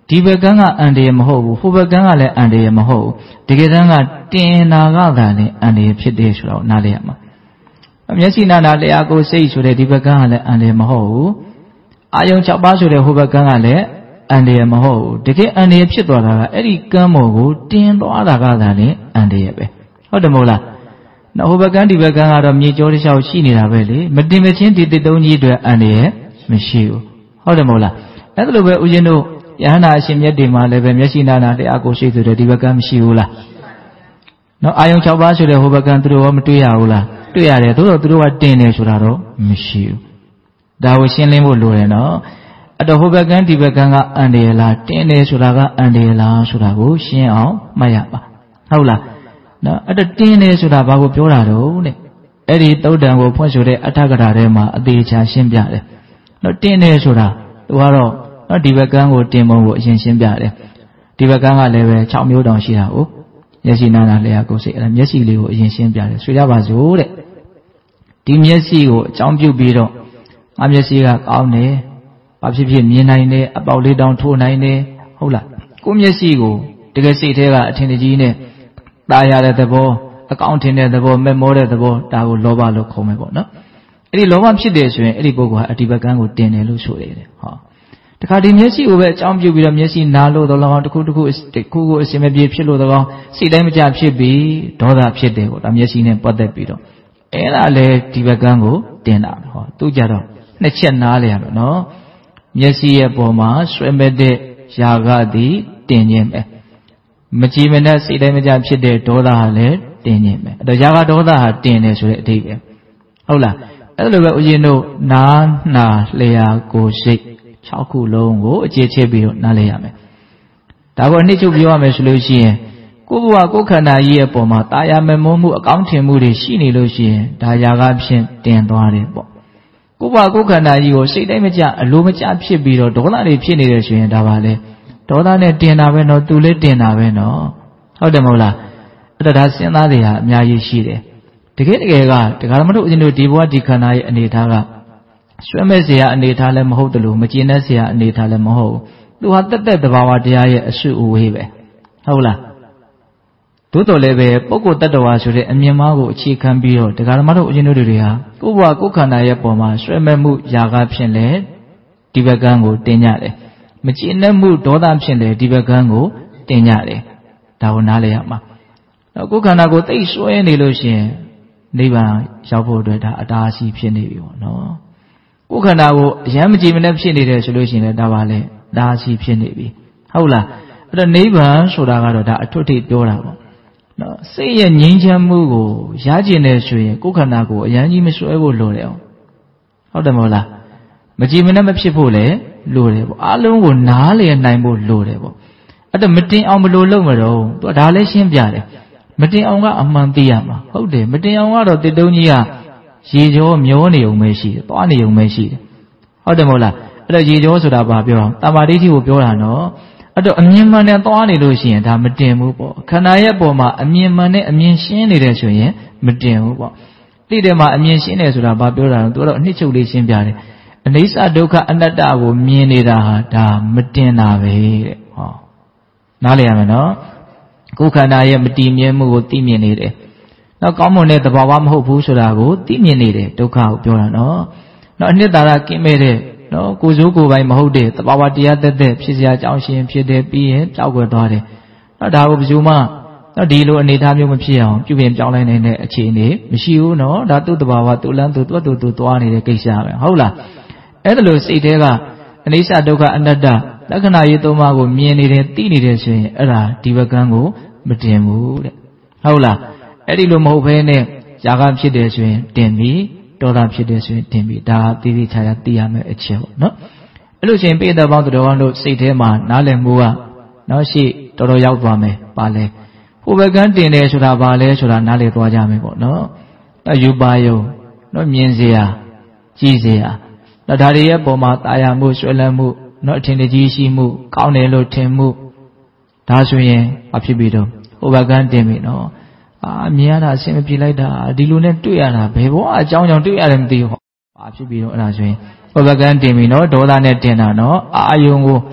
ဒီဘက်ကန်းကအန်တရမဟုတ်ဘူးဟိုဘက်ကန်းကလည်းအန်တရမဟုတ်ဘူးတကယ်တမ်းကတင်နာကသာလည်းအန်တရဖြစ်တယ်ဆိုတော့နားလည်ရမှာမျက်စိနာနာလျှာကိုယ်စိတ်ဆိုတဲ့ဒီဘက်ကန်းကလည်းအန်တရမဟုတ်ဘူးအာယုံ6ပါးဆိုတဲ့ဟိုဘက်ကန်းကလည်းအန်တရမဟုတ်ဘူးတကယ်အန်တရဖြစ်သွားတာကအဲ့ဒီကန်းမော်ကိုတင်သွားတာကသာလည်းအန်တရပဲဟုတ်တယ်မဟုတ်လားနော်ဟိုဘက်ကန်းဒီဘက်ကန်းကတော့မြေကျောတစ်လျှောက်ရှိနေတာပဲလေမတင်မချင်းဒီတစ်တုံးကြီးအတွက်အန်တရမရှိဘူးဟုတ်တယ်မဟုတ်လားအဲ့ဒါလိုပဲဦးဇင်းတို့ယဟနာအရှင်မြတ်တွေမှာလည်းပဲမျက်စိနာနာတရားကိုရှိဆိုတဲ့ဒီဘက်ကမရှိဘူးလားနော်အာယုံ6ပါးဆိုတဲ့ဟိုဘက်ကသူတို့ရောမတွေ့ရဘူးလားတွေ့ရတယ်သို့တော့သူတို့ကတင်တယ်ဆိုတာတော့မရှိဘူးဒါကိုရှင်းလင်းဖို့လိုတယ်နော်အဲ့တော့ဟိုဘက်ကဒီဘက်ကကအန်တယ်လားတင်တယ်ဆိုတာကအန်တယ်လားဆိုတာကိုရှင်းအောင်မှတ်ရပါဟုတ်လားနော်အဲ့တော့တင်တယ်ဆိုတာဘာကိုပြောတာတော့တဲ့အဲ့ဒီသုတ်တံကိုဖွင့်ဆိုတဲ့အထကရာထဲမှာအသေးချာရှင်းပြတယ်နော်တင်တယ်ဆိုတာသူကတော့နော်ဒီဘက်ကန်းကိုတင်ပုံကိုအရင်ရှင်းပြတယ်ဒီဘက်ကန်းကလည်းပဲ6မျိုးတောင်ရှိတာကိုမျက်စိနာနာလျှာကိုယ်စိတ်အဲ့ဒါမျက်စိလေးကိုအရင်ရှင်းပြတယ်ဆိုကြပါစို့တဲ့ဒီမျက်စိကိုအကြောင်းပြုပြီးတော့ငါမျက်စိကကောင်းတယ်ဘာဖြစ်ဖြစ်မြင်နိုင်တယ်အပေါက်လေးတောင်ထိုးနိုင်တယ်ဟုတ်လားကိုမျက်စိကိုတကယ်စိတ်ထဲကအထင်ကြီးနဲ့ตาရတဲ့သဘောအကောင်းထင်တဲ့သဘောမဲ့မောတဲ့သဘောဒါကိုလောဘလို့ခေါ်မယ်ပေါ့နော်အဲ့ဒီလောဘဖြစ်တယ်ဆိုရင်အဲ့ဒီပုဂ္ဂိုလ်ဟာအဒီဘက်ကန်းကိုတင်တယ်လို့ဆိုရတယ်ဟောတခါဒီမျက်စိကိုပဲအကြောင်းပြုပြီးတော့မျက်စိနာလို့တော့လောကတစ်ခုကိုအစင်မပြေဖြစ်လို့တော့စိတ်တိုင်းမကြဖြစ်ပြီးဒေါသဖြစ်တယ်ပေါ့ဒါမျက်စိနဲ့ပတ်သက်ပြီးတော့အဲ့ဒါလေဒီဘက်ကန်းကိုတင်တာဟောသူကြတော့နှစ်ချက်နားလေရမယ်နော်မျက်စိရဲ့ပုံမှာဆွဲမဲ့တဲ့ຢာကသည်တင်ခြင်းပဲမကြည်မနဲ့စိတ်တိုင်းမကြဖြစ်တဲ့ဒေါသဟာလည်းတင်ခြင်းပဲအဲ့တော့ຢာကဒေါသဟာတင်တယ်ဆိုတဲ့အဓိပ္ပာယ်ဟုတ်လားအဲ့လိုပဲဦးဇင်းတို့နားနာလျှာကိုယ်စိတ်6ခုလုံးကိုအခြေချပြီးတော့နားလည်ရမယ်ဒါကိုအနှစ်ချုပ်ပြောရမယ်ဆိုလို့ရှိရင်ကိုယ်ဘဝကိုယ်ခန္ဓာကြီးရဲ့ပုံမှာတာယာမမောမှုအကောင်းထင်မှုတွေရှိနေလို့ရှိရင်ဒါຢာကဖြင့်တင်သွားတယ်ပေါ့ကိုယ်ဘဝကိုယ်ခန္ဓာကြီးကိုစိတ်တိုင်းမကြအလိုမကျဖြစ်ပြီးတော့ဒေါသတွေဖြစ်နေတယ်ဆိုရင်ဒါပါလေဒေါသနဲ့တင်တာပဲနော်သူလည်းတင်တာပဲနော်ဟုတ်တယ်မဟုတ်လားအဲ့တော့ဒါစဉ်းစားတွေဟာအများကြီးရှိတယ်တကယ်ကတရားမတို့အရင်တို့ဒီဘဝဒီခန္ဓာရဲ့အနေထားကဆွဲမဲ့เสียအနေထားလည်းမဟုတ်တယ်လို့မကျင်တဲ့เสียအနေထားလည်းမဟုတ်ဘူးသူဟာတက်တက်တဘာဝတရားရဲ့အစုအဝေးပဲဟုတ်လားသို့တော်လည်းပဲပုဂ္ဂိုလ်တ attva ဆိုတဲ့အမြင်မှားကိုအခြေခံပြီးတော့တရားမတို့အရင်တို့တွေဟာကိုယ့်ဘဝကိုယ်ခန္ဓာရဲ့ပုံမှာဆွဲမဲ့မှုຢာကဖြင့်လည်းဒီဘက်ကန်းကိုတင်ကြတယ်မကျင်တဲ့မှုဒေါသဖြင့်လည်းဒီဘက်ကန်းကိုတင်ကြတယ်ဒါကိုနားလည်ရမှာတော့ကိုယ်ခန္ဓာကိုသိဆွဲနေလို့ရှိရင်နိဗ္ဗာန်ရောက်ဖို့အတွက်ဒါအတားအဆီးဖြစ်နေပြီပေါ့နော်ကိုယ်ခန္ဓာကိုအယံမကြည်မနဲ့ဖြစ်နေတယ်ဆိုလို့ရှိရင်လည်းဒါပါလေဒါအဆီးဖြစ်နေပြီဟုတ်လားအဲ့တော့နိဗ္ဗာန်ဆိုတာကတော့ဒါအထွတ်ထိပ်ပြောတာပေါ့နော်စိတ်ရဲ့ငြိမ်းချမ်းမှုကိုရကျင်တယ်ဆိုရင်ကိုယ်ခန္ဓာကိုအယံကြီးမဆွဲဖို့လိုတယ်ဟုတ်တယ်မဟုတ်လားမကြည်မနဲ့မဖြစ်ဖို့လည်းလိုတယ်ပေါ့အလုံးကိုနားလည်နိုင်ဖို့လိုတယ်ပေါ့အဲ့တော့မတင်အောင်ဘယ်လိုလုပ်မလို့သူကဒါလည်းရှင်းပြတယ်မတင်အောင်ကအမှန်သိရမှာဟုတ်တယ်မတင်အောင်ကတော့တစ်တုံးကြီးကရေကြောမျောနေုံပဲရှိတယ်သွားနေုံပဲရှိတယ်ဟုတ်တယ်မဟုတ်လားအဲ့တော့ရေကြောဆိုတာဘာပြောအောင်တမာဒိဋ္ဌိကိုပြောတာနော်အဲ့တော့အမြင်မှန်နဲ့သွားနေလို့ရှိရင်ဒါမတင်ဘူးပေါ့ခန္ဓာရဲ့ပုံမှာအမြင်မှန်နဲ့အမြင်ရှင်းနေတယ်ဆိုရင်မတင်ဘူးပေါ့တိတယ်မှာအမြင်ရှင်းတယ်ဆိုတာဘာပြောတာလဲသူကတော့အနှစ်ချုပ်လေးရှင်းပြတယ်အနိစ္စဒုက္ခအနတ္တကိုမြင်နေတာဟာဒါမတင်တာပဲတဲ့ဟောနားလည်ရမယ်နော်ကိုယ်ခန္ဓာရဲ့မတည်မြဲမှုကိုသိမြင်နေတယ်နောက်ကောင်းမွန်တဲ့သဘာဝမဟုတ်ဘူးဆိုတာကိုသိမြင်နေတယ်ဒုက္ခကိုပြောတာနော်နောက်အနှစ်သာရကင်းမဲ့တဲ့နော်ကိုယ်စိုးကိုယ်ပိုင်မဟုတ်တဲ့သဘာဝတရားသက်သက်ဖြစ်စရာအကြောင်းရှင်ဖြစ်တယ်ပြီးရင်ကြောက်ွယ်သွားတယ်နော်ဒါကိုဘယ်သူမှနော်ဒီလိုအနေအထားမျိုးမဖြစ်အောင်ပြုပြင်ပြောင်းလဲနိုင်တဲ့အခြေအနေမရှိဘူးနော်ဒါသူ့သဘာဝသူ့လမ်းသူ့သူသွားနေတဲ့ကိစ္စပဲဟုတ်လားအဲ့ဒါလို့စိတ်ထဲကအနိစ္စဒုက္ခအနတ္တလက္ခဏာရေးသုံးပါးကိုမြင်နေတယ်သိနေတယ်ဆိုရင်အဲ့ဒါဒီဘက်ကန်းကိုမတင်ဘူးတဲ့ဟုတ်လားအဲ့ဒီလိုမဟုတ်ဘဲနဲ့ຢာကဖြစ်တယ်ဆိုရင်တင်ပြီဒေါသဖြစ်တယ်ဆိုရင်တင်ပြီဒါတည်တည်ချာချာသိရမယ်အချက်ပေါ့နော်အဲ့လိုဆိုရင်ပိဋကပေါင်းတော်တို့စိတ်ထဲမှာနားလည်မှုကနော်ရှိတော်တော်ရောက်သွားမယ်ပါလဲဟိုဘက်ကန်းတင်တယ်ဆိုတာဘာလဲဆိုတာနားလည်သွားကြမယ်ပေါ့နော်ယူပါယုံနော်မြင်စရာကြည့်စရာနော်ဒါတွေရဲ့ပုံမှာတာယာမှုဆွဲလန်းမှုနော်အထင်ကြီးရှိမှုကောင်းတယ်လို့ထင်မှုဒါဆိုရင်ဘာဖြစ်ပြီတော့ဟိုဘက်ကန်းတင်ပြီနော်မြင်ရတာအဆင်မပြေလိုက်တာဒီလိုနဲ့တွေ့ရတာဘယ်ဘောအကြောင်းကြောင့်တွေ့ရတယ်မသိဘူးဘာဖြစ်ပြီတော့အဲ့ဒါဆိုရင်ဟိုဘက်ကန်းတင်ပြီနော်ဒေါသနဲ့တင်တာနော်အာယုံကို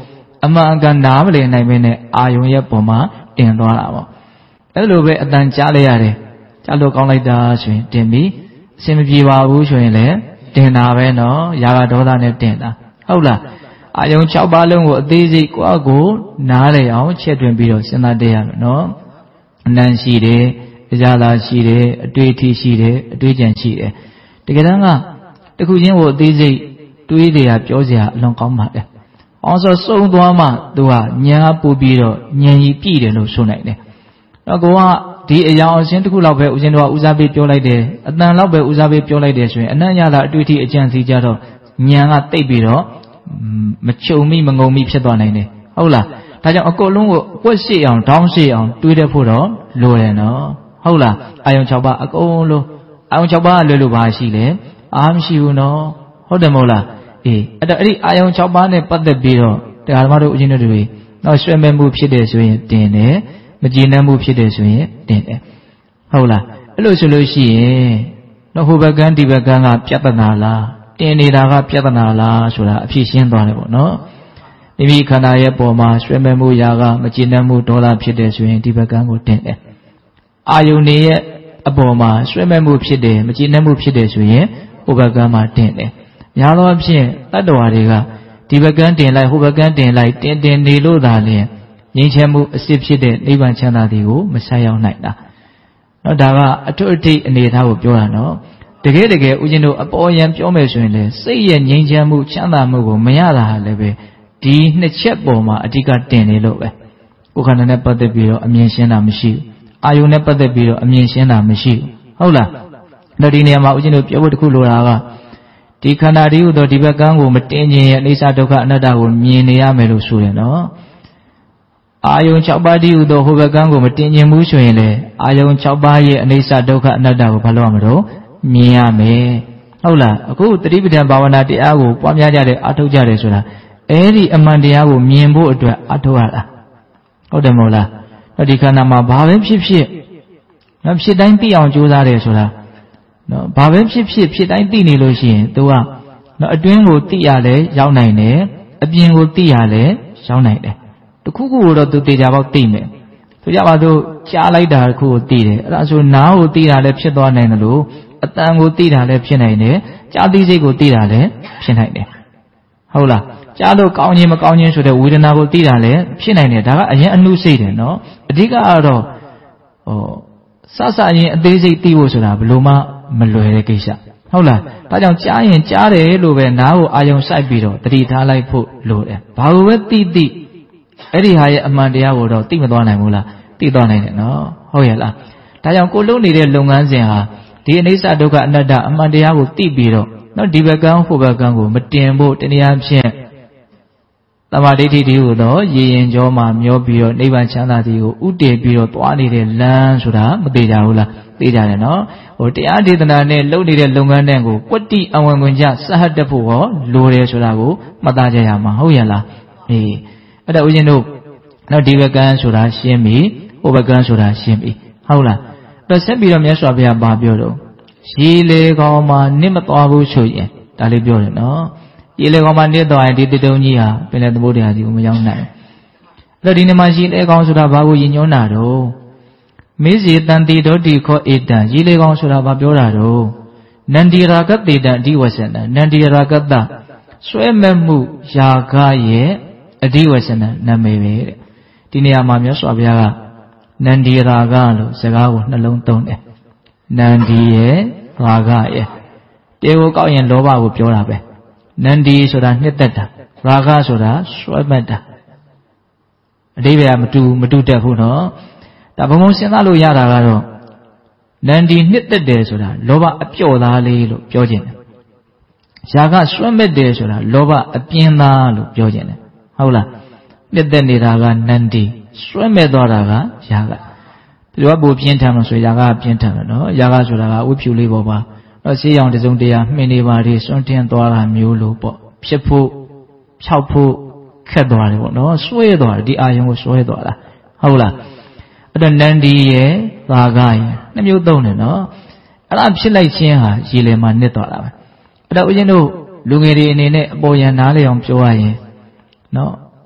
အမှန်အကန်နားမလည်နိုင်မင်းနဲ့အာယုံရဲ့ပုံမှာတင်သွားတာပေါ့အဲ့လိုပဲအတန်ကြားလိုက်ရတယ်ကြားလို့ကောင်းလိုက်တာဆိုရင်တင်ပြီးအစင်မပြေပါဘူးဆိုရင်လည်းတင်တာပဲနော်ຢာကဒေါသနဲ့တင်တာဟုတ်လားအာယုံ6ပါးလုံးကိုအသေးစိတ်ကိုယ့်အကိုနားလည်အောင်ချက်တွင်ပြီးတော့စဉ်းစားတတ်ရမယ်နော်အနံရှိတယ်အကြသာရှိတယ်အတွေ့အထိရှိတယ်အတွေ့အကြံရှိတယ်တကယ်တမ်းကတခုချင်းကိုအသေးစိတ်တွေးတယ်ပြောစရာအလွန်ကောင်းပါတယ်အောင်ဆိုစုံသွားမှသူကညာပူပြီးတော့ဉာဏ်ကြီးပြည့်တယ်လို့ဆိုနိုင်တယ်တော့ကိုကဒီအရာအစင်းတစ်ခုလောက်ပဲဦးဇင်းတို့ကဦးစားပေးပြောလိုက်တယ်အတန်လောက်ပဲဦးစားပေးပြောလိုက်တယ်ဆိုရင်အနံ့ရတာအတွေ့အထိအကြံစီကြတော့ဉာဏ်ကတိတ်ပြီးတော့မချုံမိမငုံမိဖြစ်သွားနိုင်တယ်ဟုတ်လားဒါကြောင့်အကုန်လုံးကိုအကွက်ရှိအောင်တောင်းရှိအောင်တွေးတတ်ဖို့တော့လိုတယ်နော်ဟုတ်လားအာယုံ6ပါးအကုန်လုံးအာယုံ6ပါးလွယ်လို့ပါရှိလေအားမရှိဘူးနော်ဟုတ်တယ်မဟုတ်လားအေးအဲ့တော့အဲ့ဒီအာယုံ6ပါးနဲ့ပတ်သက်ပြီးတော့တရားဓမ္မတို့ဦးဇင်းတို့တွေတော့ဆွဲမဲ့မှုဖြစ်တယ်ဆိုရင်တင်တယ်မကျေနပ်မှုဖြစ်တယ်ဆိုရင်တင်တယ်ဟုတ်လားအဲ့လိုဆိုလို့ရှိရင်တော့ဟိုဘက်ကန်းဒီဘက်ကန်းကပြဿနာလားတင်နေတာကပြဿနာလားဆိုတာအဖြစ်ရှင်းသွားတယ်ပေါ့နော်မိမိခန္ဓာရဲ့ပေါ်မှာဆွဲမဲ့မှုရာကမကျေနပ်မှုဒေါသဖြစ်တယ်ဆိုရင်ဒီဘက်ကန်းကိုတင်တယ်အာယုန်ရဲ့အပေါ်မှာဆွဲမဲ့မှုဖြစ်တယ်မကျေနပ်မှုဖြစ်တယ်ဆိုရင်ဟိုဘက်ကန်းမှာတင်တယ်များသောအားဖြင့်တတ္တဝါတွေကဒီဘက်ကန်းတင်လိုက်ဟိုဘက်ကန်းတင်လိုက်တင်နေလို့သာလျှင်ငြိမ်းချမ်းမှုအစစ်ဖြစ်တဲ့နိဗ္ဗာန်ချမ်းသာတွေကိုမဆက်ရောက်နိုင်တာနော်ဒါကအထွတ်အထိပ်အနေထားကိုပြောတာနော်တကယ်ဦးဇင်းတို့အပေါ်ယံပြောမယ်ဆိုရင်လေစိတ်ရဲ့ငြိမ်းချမ်းမှုချမ်းသာမှုကိုမရတာဟာလည်းပဲဒီနှစ်ချက်ပေါ်မှာအဓိကတင်နေလို့ပဲကိုယ်ခန္ဓာနဲ့ပတ်သက်ပြီးတော့အမြင်ရှင်းတာမရှိဘူးအာယုန်နဲ့ပတ်သက်ပြီးတော့အမြင်ရှင်းတာမရှိဘူးဟုတ်လားဒါဒီနေရာမှာဦးဇင်းတို့ပြောဖို့တခုလိုတာကဒီခန္ဓာတည်းဟူသောဒီဘက်ကန်းကိုမတင်ခြင်းရဲ့အိဋ္ဌဒုက္ခအနတ္တကိုမြင်နေရမယ်လို့ဆိုတယ်နော်အာယုံ6ပါးတည်းဟူသောဟိုဘက်ကန်းကိုမတင်ခြင်းဘူးဆိုရင်လေအာယုံ6ပါးရဲ့အိဋ္ဌဒုက္ခအနတ္တကိုဘာလို့ရမလို့မြင်ရမယ်ဟုတ်လားအခုတတိပဋ္ဌာန်ဘာဝနာတရားကိုပွားများကြတယ်အထောက်ကြတယ်ဆိုတာအဲ့ဒီအမှန်တရားကိုမြင်ဖို့အတွက်အထောက်ရတာဟုတ်တယ်မဟုတ်လားဒီခန္ဓာမှာဘာပဲဖြစ်ဖြစ်နော်ဖြစ်တိုင်းသိအောင်ကြိုးစားတယ်ဆိုတာနော်ဘာပဲဖြစ်တိုင်းသိနေလို့ရှိရင် तू ကနော်အတွင်းကိုသိရလဲရောက်နိုင်တယ်အပြင်ကိုသိရလဲရောက်နိုင်တယ်တခုခုကိုတော့ तू တေချာပေါက်သိမယ်ဆိုကြပါစို့ကြားလိုက်တာတခုကိုသိတယ်အဲ့ဒါဆိုနားကိုသိတာလည်းဖြစ်သွားနိုင်တယ်လို့အတန်ကိုသိတာလည်းဖြစ်နိုင်တယ်ကြားသိစိတ်ကိုသိတာလည်းဖြစ်နိုင်တယ်ဟုတ်လားကြားလို့ကောင်းခြင်းမကောင်းခြင်းဆိုတဲ့ဝေဒနာကိုသိတာလည်းဖြစ်နိုင်တယ်ဒါကအရင်အနုစိတ်တယ်နော်အဓိကကတော့စရင်အသေးစိတ်သိဖို့ဆိုတာဘယ်လိုမှမလွယ်တဲ့ကိစ္စဟုတ်လားဒါကြောင့်ကြားရင်ကြားတယ်လို့ပဲနားကိုအာယုံစိုက်ပြီးတော့တတိထားလိုက်ဖို့လိုတယ်ဘာလို့ပဲသိအဲ့ဒီဟာရဲ့အမှန်တရားကိုတော့သိမသွားနိုင်ဘူးလားသိသွားနိုင်တယ်နော်ဟုတ်ရဲ့လားဒါကြောင့်ကိုလုပ်နေတဲ့လုပ်ငန်းစဉ်ဟာဒီအနိစ္စဒုက္ခအနတ္တအမှန်တရားကိုသိပြီးတော့နော်ဒီဘက်ကန်းဟိုဘက်ကန်းကိုမတင်ဖို့တနည်းအားဖြင့်သမာဓိဋ္ဌိတည်းဟူသောရေရင်ကြောမှာမျောပြီးတော့နိဗ္ဗာန်ချမ်းသာသည်ကိုဥတည်ပြီးတော့သွားနေတဲ့လမ်းဆိုတာမသိကြဘူးလားသိကြတယ်နော်ဟိုတရားဒေသနာနဲ့လုပ်နေတဲ့လုပ်ငန်းတဲ့ကိုကွတ္တိအဝင်ခွင့်ကြစဟတ်တက်ဖို့ဟောလိုတယ်ဆိုတာကိုမှတ်သားကြရမှာဟုတ်ရဲ့လားအေးအဲ့ဒါဦးဇင်းတို့နော်ဒီဘက်ကန်းဆိုတာရှင်းပြီဟိုဘက်ကန်းဆိုတာရှင်းပြီဟုတ်လားအဲ့ဆက်ပြီးတော့မြတ်စွာဘုရားပါပြောတော့ရေလေကောင်းမှာနစ်မသွားဘူးဆိုရင်ဒါလေးပြောတယ်နော်ရေလေကောင်းမှာနစ်သွားရင်ဒီတတုံကြီးဟာပင်လယ်သမုဒ္ဒရာကြီးကိုမရောက်နိုင်အဲ့တော့ဒီနေ့မှာရေလေကောင်းဆိုတာဘာကိုရည်ညွှန်းတာတော့မေဇေတန်တိဒေါတိခောဧတံရေလေကောင်းဆိုတာဘာပြောတာတော့နန္ဒီရာဂတေတံအဓိဝဆနံနန္ဒီရာဂတဆွဲမဲ့မှုယာဂရဲ့အဓိဝဆနံနာမည်ပဲတဲ့ဒီနေရာမှာမြတ်စွာဘုရားကနန္ဒီရာဂလို့စကားကိုနှလုံးသုံးတယ်နန္ဒီရဲ့ရာဂရဲ့တေကိုကောက်ရင်လောဘကိုပြောတာပဲနန္ဒီဆိုတာနှစ်သက်တာရာဂဆိုတာဆွဲမဲ့တာအဓိပ္ပာယ်မတူတတ်ဘူးနော်ဒါဘုံစဉ်းစားလို့ရတာကတော့နန္ဒီနှစ်သက်တယ်ဆိုတာလောဘအပြော့သားလေးလို့ပြောခြင်းတယ်ရာဂဆွဲမဲ့တယ်ဆိုတာလောဘအပြင်းသားလို့ပြောခြင်းတယ်ဟုတ်လားနှစ်သက်နေတာကနန္ဒီဆွဲမဲ့သွားတာကရာဂဒီလိုကပိုပြင်းထန်လို့ဆိုရာဂပြင်းထန်တယ်နော်ရာဂဆိုတာကဝိဖြူလေးပေါ်ပါတော့ဆေးရောင်တစုံတရာမှင်နေပါလေစွန့်တင်သွားတာမျိုးလို့ပေါ့ဖြစ်ဖို့ဖြောက်ဖို့ခက်သွားတယ်ပေါ့နော်ဆွဲသွားတယ်ဒီအာယုံကိုဆွဲသွားတာဟုတ်လားအဲ့တော့နန္ဒီရဲ့သာဂရဲ့နှစ်မျိုးသုံးတယ်နော်အဲ့ဒါဖြစ်လိုက်ခြင်းဟာရေလေမှာနစ်သွားတာပဲအဲ့တော့ဦးဇင်းတို့လူငယ်တွေအနေနဲ့အပေါ်ယံနားလေအောင်ပြောရရင်နော်အ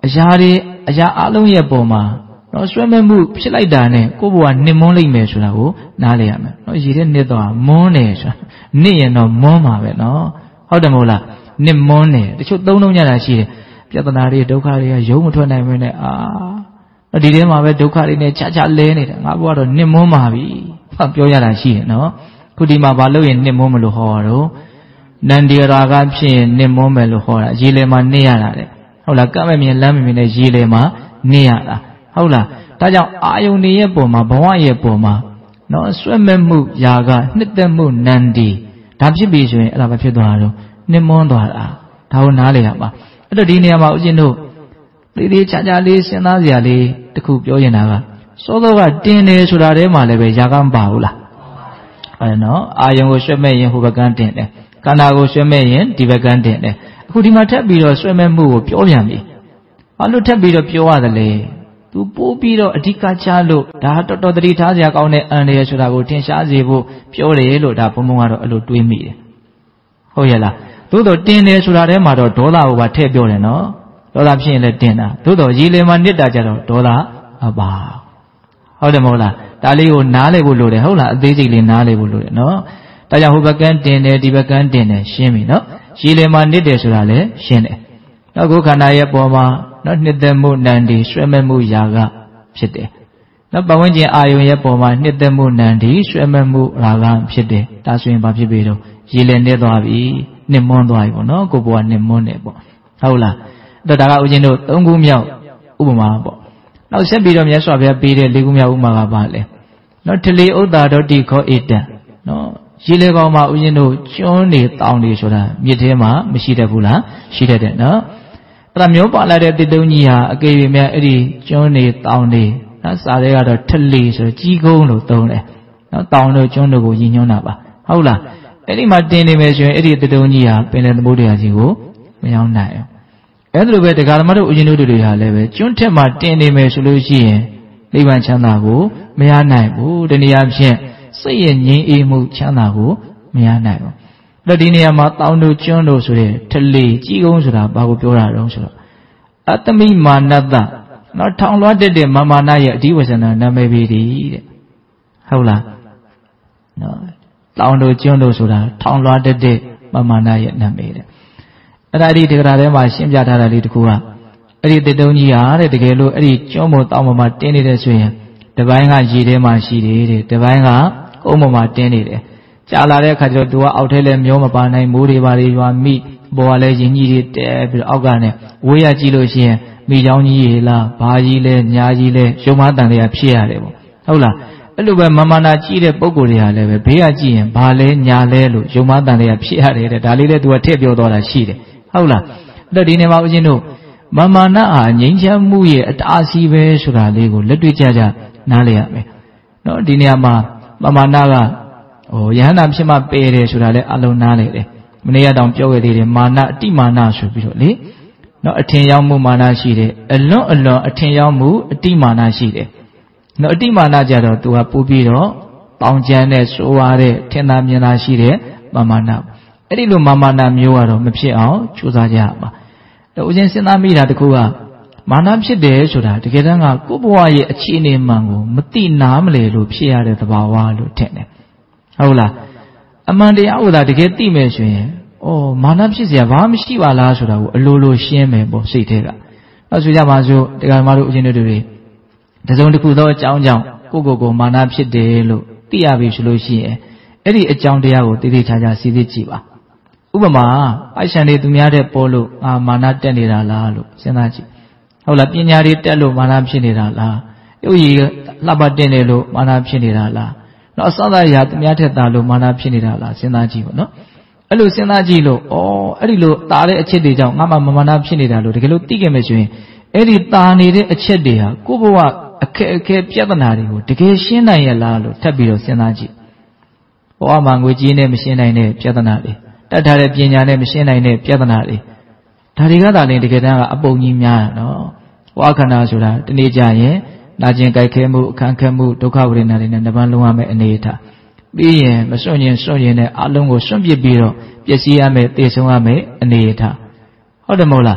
အရာအလုံးရဲ့ပုံမှာနော်ဆွဲမဲ့မှုဖြစ်လိုက်တာနဲ့ကိုယ့်ဘဝနစ်မွန်းလိမ့်မယ်ဆိုတာကိုနားလည်ရမယ်နော်ရည်တဲ့နစ်တော့မွန်းတယ်ဆိုတာနစ်ရင်တော့မွန်းမှာပဲနော်ဟုတ်တယ်မဟုတ်လားနစ်မွန်းတယ်တချို့သုံးလုံးညတာရှိတယ်ပြဿနာတွေဒုက္ခတွေကရုံးမထွက်နိုင်မင်းနဲ့ဒီထဲမှာပဲဒုက္ခတွေနဲ့ချာချာလဲနေတယ်ငါဘဝတော့နစ်မွန်းပါပြီပြောရတာရှိတယ်နော်ခုဒီမှာဘာလို့ရင်နစ်မွန်းမလို့ဟောတော့နန္ဒီရာကဖြစ်ရင်နစ်မွန်းမယ်လို့ဟောတာရေလေမှာနစ်ရတာတဲ့ဟုတ်လားကမ်းမမြင်လမ်းမမြင်နဲ့ရေလေမှာနစ်ရတာဟုတ်လားဒါကြောင့်အာယုန်ရဲ့ပုံမှာဘဝရဲ့ပုံမှာနော်ဆွဲမဲ့မှုຢာကနှစ်သက်မှုနန္ဒီဒါဖြစ်ပြီဆိုရင်အဲ့ဒါဘာဖြစ်သွားတာတော့နစ်မွန်းသွားတာဒါကိုနားလေရပါအဲ့တော့ဒီနေရာမှာဦးဇင်းတို့သေးချာချာလေးစဉ်းစားစရာလေးတစ်ခုပြောရင်တာကစောစောကတင်တယ်ဆိုတာထဲမှာလည်းပဲຢာကမပါဘူးလားအဲ့နော်အာယုန်ကိုဆွဲမဲ့ရင်ဟိုဘက်ကန်းတင်တယ်ခန္ဓာကိုဆွဲမဲ့ရင်ဒီဘက်ကန်းတင်တယ်အခုဒီမှာထပ်ပြီးတော့ဆွဲမဲ့မှုကိုပြောပြန်ပြီဘာလို့ထပ်ပြီးတော့ပြောရတယ်လဲသူပိုးပြီးတော့အဓိကချလို့ဒါတော်တော်သတိထားစရာကောင်းတဲ့အန္တရာယ်ဆိုတာကိုထင်ရှားစေဖို့ပြောတယ်လို့ဒါဘုံဘုံကတော့အဲ့လိုတွေးမိတယ်ဟုတ်ရဲ့လားသို့တော့တင်တယ်ဆိုတာထဲမှာတော့ဒေါသကိုပါထည့်ပြောတယ်နော်ဒေါသဖြစ်ရင်လည်းတင်တာသို့တော့ရေလေမှာနစ်တာကြတော့ဒေါသအပါဟုတ်တယ်မဟုတ်လားဒါလေးကိုနားလေဖို့လိုတယ်ဟုတ်လားအသေးစိတ်လေးနားလေဖို့လိုတယ်နော်ဒါကြောင့်ဟိုဘက်ကန်းတင်တယ်ဒီဘက်ကန်းတင်တယ်ရှင်းပြီနော်ရေလေမှာနစ်တယ်ဆိုတာလည်းရှင်းတယ်နောက်ကိုခန္ဓာရဲ့ပေါ်မှာနော်နှစ်သက်မှုနန္ဒီဆွဲမဲ့မှုຢာကဖြစ်တယ်နော်ပတ်ဝန်းကျင်အာယုံရဲ့ပေါ်မှာနှစ်သက်မှုနန္ဒီဆွဲမဲ့မှုရာဂဖြစ်တယ်ဒါဆိုရင်ဘာဖြစ်ပြီတော့ရေလေနစ်သွားပြီနစ်မွန်းသွားပြီပေါ့နော်ကိုယ်ဘဝနစ်မွန်းတယ်ပေါ့ဟုတ်လားအဲ့တော့ဒါကဦးဇင်းတို့၃ခုမြောက်ဥပမာပေါ့နောက်ဆက်ပြီးတော့မြတ်စွာဘုရားပေးတဲ့၄ခုမြောက်ဥပမာကပါလေနော်ထလေဥဒ္ဒါဒတိခောဧတံနော်ရေလေကောင်မှာဦးဇင်းတို့ကျွန်းနေတောင်နေဆိုတာမြစ်ထဲမှာမရှိတတ်ဘူးလားရှိတတ်တယ်နော်အဲ့ဒါမျိုးပါလာတဲ့တစ်တုံးကြီးဟာအကယ်၍များအဲ့ဒီကျွန်းနေတောင်နေနော်စာရဲကတော့ထလေဆိုကြီးကုန်းလို့သုံးတယ်နော်တောင်တို့ကျွန်းတို့ကိုရည်ညွှန်းတာပါဟုတ်လားအဲ့ဒီမှာတင်နေမယ်ဆိုရင်အဲ့ဒီတစ်တုံးကြီးဟာပင်လယ်သမုဒ္ဒရာကြီးကိုမရောက်နိုင်ဘူးအဲ့ဒါလိုပဲတရားဓမ္မတို့ဦးဇင်းတို့တွေဟာလည်းပဲကျွန်းထက်မှာတင်နေမယ်ဆိုလို့ရှိရင်နိဗ္ဗာန်ချမ်းသာကိုမရနိုင်ဘူးဒီနေရာဖြင့်စိတ်ရဲ့ငြိမ်းအေးမှုချမ်းသာကိုမရနိုင်ဘူးအဲ့တော့ဒီနေရာမှာတောင်တို့ကျွန်းတို့ဆိုတဲ့ထလေကြီးကုန်းဆိုတာဘာကိုပြောတာတုံးဆိုတော့အတ္တမိမာနတ္တနော်ထောင်လွှတ်တဲ့မာမာနရဲ့အဓိဝဇ္ဇနာနာမည်ပေတဲ့ဟုတ်လားနော်တောင်တို့ကျွန်းတို့ဆိုတာထောင်လွှတ်တဲ့မာမာနရဲ့နာမည်တဲ့အဲ့ဒါဒီတရားထဲမှာရှင်းပြထားတာလေးတခုကအဲ့ဒီတစ်တုံးကြီးဟာတဲ့တကယ်လို့အဲ့ဒီကျွန်းပေါ်တောင်ပေါ်မှာတင်းနေတဲ့ဆိုရင်တပိုင်းကရေထဲမှာရှိတယ်တဲ့တပိုင်းကကုန်းပေါ်မှာတင်းနေတယ်ကြာလာတဲ့အခါကျတော့သူကအောက်ထဲလည်းမျောမပါနိုင်မိုးတွေပါတွေရွာမိပေါ်ကလည်းရင်ကြီးတွေတဲပြီးတော့အောက်ကနဲ့ဝေးရကြည့်လို့ရှိရင်မိချောင်းကြီးရေလားဘာကြီးလဲညာကြီးလဲရုံမတန်တွေကဖြစ်ရတယ်ပေါ့ဟုတ်လားအဲ့လိုပဲမာနာကြီးတဲ့ပုံကိုယ်တွေဟာလည်းပဲဘေးကကြည့်ရင်ဘာလဲညာလဲလို့ရုံမတန်တွေကဖြစ်ရတယ်တဲ့ဒါလေးလည်းသူကထည့်ပြောသွားတာရှိတယ်ဟုတ်လားအဲ့တော့ဒီနေ့မှာဦးဇင်းတို့မာနဟာငြိမ်းချမ်းမှုရဲ့အတားအဆီးပဲဆိုတာလေးကိုလက်တွေ့ကြကြနားလည်ရမယ်နော်ဒီနေရာမှာမာနကယဟန္တာဖြစ်မှပယ်တယ်ဆိုတာလည်းအလုံးနားလည်တယ်မနေ့ကတောင်ပြောခဲ့သေးတယ်မာနအတိမာနဆိုပြီးတော့လေနော်အထင်ရောက်မှုမာနရှိတယ်အလွန်အထင်ရောက်မှုအတိမာနရှိတယ်နော်အတိမာနကြတော့သူကပို့ပြီးတော့တောင်ကျမ်းနဲ့ဆိုရတဲ့ထင်သာမြင်သာရှိတဲ့မာနအဲ့ဒီလိုမာနမျိုးကတော့မဖြစ်အောင်ကြိုးစားကြရမှာဦးဇင်းစဉ်းစားမိတာတခုကမာနဖြစ်တယ်ဆိုတာတကယ်တမ်းကကိုယ့်ဘဝရဲ့အခြေအနေမှန်ကိုမသိနားမလည်လို့ဖြစ်ရတဲ့သဘာဝလို့ထင်တယ်ဟုတ်လားအမှန်တရားကိုသာတကယ်သိမယ်ဆိုရင်မာနဖြစ်เสียဘာမှမရှိပါလားဆိုတာကိုအလိုလိုရှင်းမယ်ပေါ့စိတ်ထဲကနောက်ဆိုကြပါစို့တရားဓမ္မတို့ဦးဇင်းတို့တွေတစုံတစ်ခုသောအကြောင်းကြောင့်ကိုမာနဖြစ်တယ်လို့သိရပြီဆိုလို့ရှိရင်အဲ့ဒီအကြောင်းတရားကိုတည်တည်ချာချာစီစစ်ကြည့်ပါဥပမာပိုက်ဆံတွေသူများတဲ့ပေါ်လို့မာနတက်နေတာလားလို့စဉ်းစားကြည့်ဟုတ်လားပညာတွေတက်လို့မာနဖြစ်နေတာလားရုပ်ရည်လှပတင်နေလို့မာနဖြစ်နေတာလားနော်အစသာရာသူများထက်တာလို့မာနဖြစ်နေတာလားစဉ်းစားကြည့်ပေါ့နော်အဲ့လိုစဉ်းစားကြည့်လို့အဲ့ဒီလိုတာတဲ့အချက်တွေကြောင့်ငါမှမာနဖြစ်နေတာလို့တကယ်လို့သိခဲ့မယ်ဆိုရင်အဲ့ဒီတာနေတဲ့အချက်တွေဟာကိုယ့်ဘဝအခက်အခဲပြဿနာတွေကိုတကယ်ရှင်းနိုင်ရလားလို့ထပ်ပြီးတော့စဉ်းစားကြည့်ဘဝမှာငွေကြေးနဲ့မရှင်းနိုင်တဲ့ပြဿနာတွေတတ်ထားတဲ့ပညာနဲ့မရှင်းနိုင်တဲ့ပြဿနာတွေဒါတွေကသာလျှင်တကယ်တမ်းကအပုံကြီးများတာနော်ဝါခန္ဓာဆိုတာတနေ့ကျရင်နာကျင်ကြိုက်ခဲမှုအခန်းခဲမှုဒုက္ခဝေဒနာတွေနဲ့တပန်းလုံးရမယ့်အနေအထားပြီးရင်မစွန့်ရင်နဲ့အလုံးကိုစွန့်ပစ်ပြီးတော့ပျက်စီးရမယ့်သေဆုံးရမယ့်အနေအထားဟုတ်တယ်မဟုတ်လား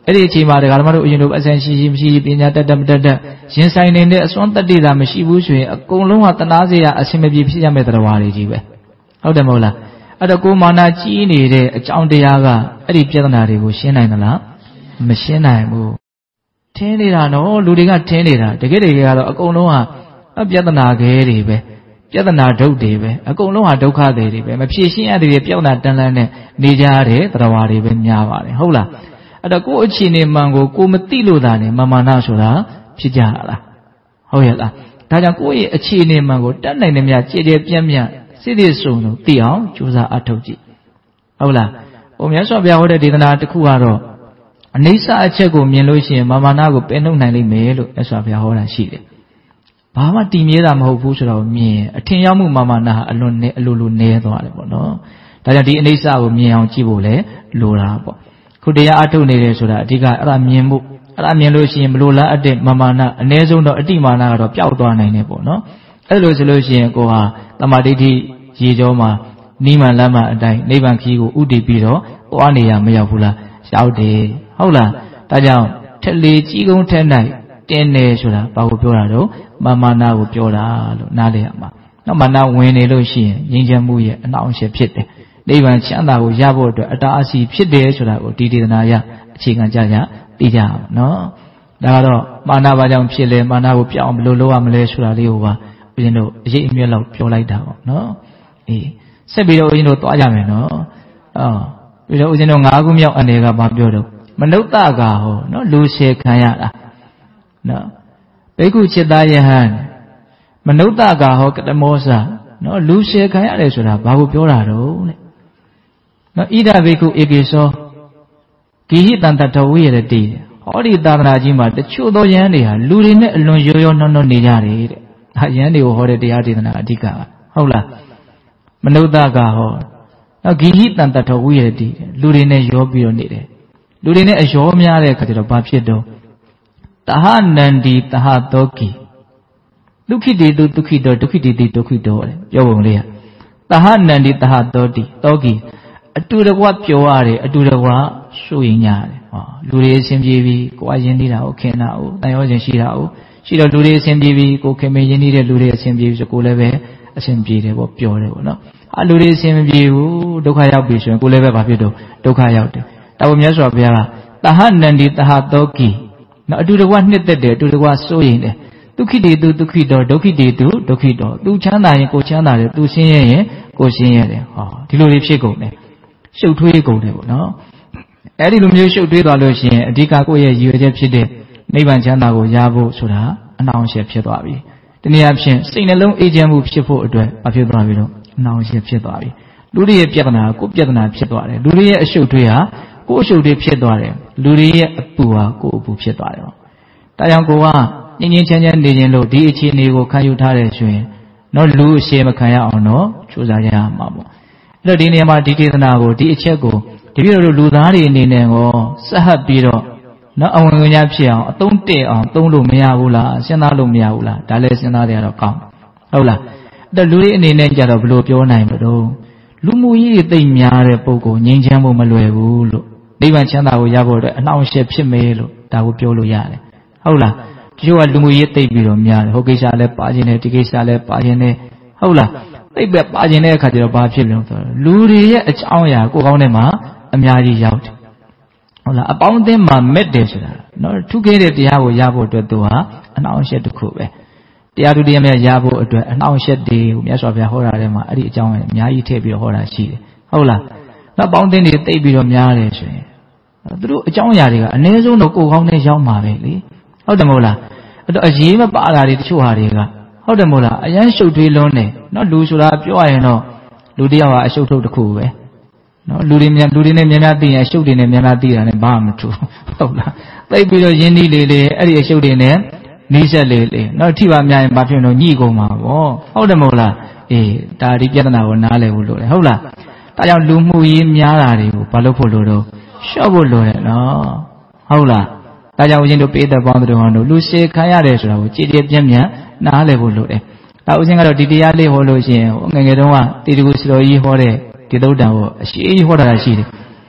အဲ့ဒီအချိန်မှာဒကာဓမ္မတို့အရင်တို့အဆင်ရှိမရှိပညာတတ်မတတ်ရင်ဆိုင်နေတဲ့အစွမ်းတတ္တိသာမရှိဘူးဆိုရင်အကုန်လုံးကတနာစရာအဆင်မပြေဖြစ်ရမယ့်တရားဝါတွေကြီးပဲဟုတ်တယ်မဟုတ်လားအဲ့တော့ကိုမာနကြီးနေတဲ့အကြောင်းတရားကအဲ့ဒီပြဿနာတွေကိုရှင်းနိုင်သလားမရှင်းနိုင်ဘူးထင်းနေတာနော်လူတွေကထင်းနေတာတကယ်ကတော့အကုန်လုံးကပြဿနာခဲတွေပဲပြဿနာဒုက္ခတွေပဲအကုန်လုံးဟာဒုက္ခတွေပဲမဖြေရှင်းရတဲ့ပြဿနာတန်လန်းနဲ့နေကြတဲ့တရားဝါတွေပဲများပါတယ်ဟုတ်လားအဲ့တော့ကိုယ့်အခြေအနေမှန်ကိုမသိလို့သာနေမာနဆိုတာဖြစ်ကြတာလားဟုတ်ရဲ့လားဒါကြောင့်ကိုယ့်ရဲ့အခြေအနေမှန်ကိုတတ်နိုင်တဲ့မြတ်ကြည်ကြဲပြန့်ပြန့်စိတ်စုံသိအောင်ကြိုးစားအထောက်ကြည့်ဟုတ်လားဟိုမြတ်စွာဘုရားဟောတဲ့ဒေသနာတစ်ခုကတော့အနိစ္စအချက်ကိုမြင်လို့ရှိရင်မာနကိုပယ်နှုတ်နိုင်လိမ့်မယ်လို့မြတ်စွာဘုရားဟောတာရှိတယ်ဘာမှတည်မြဲတာမဟုတ်ဘူးဆိုတော့မြင်အထင်ရောက်မှုမာနဟာအလိုလိုနည်းသွားတယ်ပေါ့နော်ဒါကြောင့်ဒီအနိစ္စကိုမြင်အောင်ကြည့်ဖို့လဲလိုတာပေါ့ခုတရားအထုတ်နေတယ်ဆိုတာအဓိကအဲ့ဒါမြင်ဖို့အဲ့ဒါမြင်လို့ရှိရင်ဘလို့လားအတ္တမာနအ ਨੇ ဆုံးတော့အတ္တိမာနကတော့ပျောက်သွားနိုင်တယ်ပေါ့နော်အဲ့လိုဆိုလို့ရှိရင်ကိုဟာတမာဒိဋ္ဌိရေကျော်မှာနိမန်လမ်းမှာအတိုင်းနိဗ္ဗာန်ခီးကိုဥတည်ပြီးတော့သွားနေရမရောက်ဘူးလားရောက်တယ်ဟုတ်လားဒါကြောင့်ထလေကြီးကုန်းထက်၌တင်းနေဆိုတာဘာကိုပြောတာတော့မာနကိုပြောတာလို့နားလည်ရမှာနောက်မာနဝင်နေလို့ရှိရင်ငြိမ်းချမ်းမှုရဲ့အနှောင့်အယှက်ဖြစ်တယ်နိဗ္ဗာန်ချမ်းသာကိုရဖို့အတွက်အတားအဆီးဖြစ်တယ်ဆိုတာကိုဒီဒေသနာရအခြေခံကြသိကြအောင်နော်ဒါကတော့မာနဘာကြောင့်ဖြစ်လဲမာနကိုပြောင်းဘယ်လိုလုပ်ရမလဲဆိုတာလေးကိုပါဦးဇင်းတို့အရေးအမြတ်လောက်ပြောလိုက်တာပေါ့နော်အေးဆက်ပြီးတော့ဦးဇင်းတို့သွားကြမယ်နော်ပြီးတော့ဦးဇင်းတို့၅ခုမြောက်အနေကဘာပြောတော့မနုဿကဟောနော်လူရှေခံရတာနော်ဘိက္ခုจิตသားယဟန်မနုဿကဟောကတမောစနော်လူရှေခံရတယ်ဆိုတာဘာကိုပြောတာတော့တဲ့နော်ဣဒဘိက္ခုဧကေသောဂိဟိတံတတဝိရတိဟောဒီသာသနာကြီးမှာတချို့သောယဟန်တွေဟာလူတွေနဲ့အလွန်ရောရောနှောနှောနေကြတယ်တဲ့ဟာယဟန်တွေကိုဟောတဲ့တရားဒေသနာအဓိကဟုတ်လားမနုဿကဟောနော်ဂိဟိတံတတဝိရတိလူတွေနဲ့ရောပြီးတော့နေတယ်လူတွေနဲ့အရောများတဲ့အခါကျတော့ဘာဖြစ်တော့တဟနန္ဒီတဟသောကိဒုက္ခိတေတုဒုက္ခိတောဒုက္ခိတေတိဒုက္ခိတောတဲ့ပြောပုံလေးကတဟနန္ဒီတဟသောတိသောကိအတူတကွပျော်ရတယ်အတူတကွစိုးရင်ညာတယ်ဟောလူတွေအစဉ်ပြေပြီးကိုယ်အရင်နေတာကိုခင်တာကိုတန်ရောခြင်းရှိတာကိုရှိတော့လူတွေအစဉ်ပြေပြီးကိုခင်မင်းရင်းနေတဲ့လူတွေအစဉ်ပြေပြီးဆိုကိုလည်းပဲအစဉ်ပြေတယ်ပေါ့ပျော်တယ်ပေါ့နော်လူတွေအစဉ်မပြေဘူးဒုက္ခရောက်ပြီဆိုရင်ကိုလည်းပဲဘာဖြစ်တော့ဒုက္ခရောက်တယ်ဒါပေမဲ့မြတ်စွာဘုရားကတဟနန္ဒီတဟသောကိနော်အတူတကွနှစ်သက်တယ်အတူတကွစိုးရင်တယ်ဒုက္ခိတေတုဒုက္ခိတောဒုက္ခိတေတုဒုက္ခိတောသူချမ်းသာရင်ကိုချမ်းသာတယ်သူဆင်းရဲရင်ကိုဆင်းရဲတယ်ဟောဒီလိုတွေဖြစ်ကုန်တယ်ရှုပ်ထွေးကုန်တယ်ပေါ့နော်အဲ့ဒီလိုမျိုးရှုပ်ထွေးသွားလို့ရှိရင်အဓိကကိုယ့်ရဲ့ရည်ရွယ်ချက်ဖြစ်တဲ့နိဗ္ဗာန်ချမ်းသာကိုရဖို့ဆိုတာအနှောင့်အယှက်ဖြစ်သွားပြီဒီနေ့အဖြစ်စိတ်နှလုံးအေးချမ်းမှုဖြစ်ဖို့အတွက်အဖြစ်သွားပြီတော့အနှောင့်အယှက်ဖြစ်သွားပြီလူတွေရဲ့ပြဿနာကိုယ်ပြဿနာဖြစ်သွားတယ်လူတွေရဲ့အရှုပ်ထွေးဟာကိုယ်အရှုပ်ထွေးဖြစ်သွားတယ်လူတွေရဲ့အပူဟာကိုယ်အပူဖြစ်သွားတယ်ပေါ့ဒါကြောင့်ကိုကငြင်းငြင်းချမ်းချမ်းနေခြင်းလို့ဒီအခြေအနေကိုခံယူထားတယ်ဆိုရင်တော့လူအရှည်မခံရအောင်တော့ကြိုးစားရမှာပေါ့အဲ့တော့ဒီနေရာမှာဒီဒေသနာကိုဒီအချက်ကိုဒီပြည့်တို့လူသားတွေအနေနဲ့ကိုစဟပ်ပြီးတော့နော်အဝင်ဝင်ရဖြစ်အောင်အသုံးတည့်အောင်သုံးလို့မရဘူးလားစဉ်းစားလို့မရဘူးလားဒါလည်းစဉ်းစားရတော့ကောင်းဟုတ်လားအဲ့တော့လူတွေအနေနဲ့ကြတော့ဘယ်လိုပြောနိုင်မလို့လူမှုရေးတွေသိမ့်များတဲ့ပုဂ္ဂိုလ်ငြိမ်းချမ်းဖို့မလွယ်ဘူးလို့နိဗ္ဗာန်ချမ်းသာကိုရဖို့အတွက်အနှောင့်အယှက်ဖြစ်မယ်လို့ဒါကိုပြောလို့ရတယ်ဟုတ်လားတချို့ကလူမှုရေးသိပ်ပြီးတော့များတယ်ဟိုကိစ္စလည်းပါခြင်းနဲ့ဒီကိစ္စလည်းပါခြင်းနဲ့ဟုတ်လားသိပ်ပဲပါခြင်းတဲ့အခါကျတော့ဘာဖြစ်လဲဆိုတော့လူတွေရဲ့အကြောင်းအရာကိုယ်ကောင်းတဲ့မှာအများကြီးရောက်တယ်ဟုတ်လားအပေါင်းအသင်းမှာမက်တယ်ဆိုတာနော်ထူးခဲတဲ့တရားကိုရဖို့အတွက်သူဟာအနှောင့်အယှက်တစ်ခုပဲတရားသူတရားမြတ်ရဖို့အတွက်အနှောင့်အယှက်တွေကိုမြတ်စွာဘုရားဟောတာထဲမှာအဲ့ဒီအကြောင်းအများကြီးထည့်ပြီးတော့ဟောတာရှိတယ်ဟုတ်လားနောက်ပေါင်းအသင်းတွေသိပ်ပြီးတော့များတယ်ဆိုရင်သူတို့အကြောင်းအရာတွေကအနည်းဆုံးတော့ကိုယ်ကောင်းတဲ့ရောက်မှာပဲလေဟုတ်တယ်မဟုတ်လားအဲ့တော့အရေးမပါတာတွေတချို့ဟာတွေကဟုတ်တယ်မဟုတ်လားအရန်ရှုပ်ထွေးလွန်းတယ်နော်လူဆိုတာပြောရရင်တော့လူတယောက်ဟာအရှုပ်ထုတ်တစ်ခုပဲနော်လူတွေနဲ့များများသိရင်အရှုပ်တွေနဲ့များများသိတာနဲ့ဘာမှမထူဟုတ်လားသိပြီးတော့ယဉ်နီးလေအဲ့ဒီအရှုပ်တွေနဲ့နီးစက်လေနော်ထိပါများရင်ဘာဖြစ်လို့ညှိကုန်မှာပေါ့ဟုတ်တယ်မဟုတ်လားအေးဒါဒီပြဿနာကိုနားလည်ဖို့လိုတယ်ဟုတ်လားဒါကြောင့်လူမှုရေးများတာတွေကိုဘာလို့ဖို့လိုတော့လျှော့ဖို့လိုတယ်နော်ဟုတ်လားဒါကြောင့်ဦးဇင်းတို့ပိဋကပေါင်းတို့ဟောလို့လူရှေခံရတယ်ဆိုတာကိုကြည်ကြည်ပြန့်ပြန့်နားလည်ဖို့လိုတယ်ဒါဦးဇင်းကတော့ဒီတရားလေးဟောလို့ရှိရင်ငယ်ငယ်တုန်းကတေတကူစတော်ကြီးဟောတဲ့ဒီသုတ်တံကိုအရှိကြီးဟောတာရှိတယ်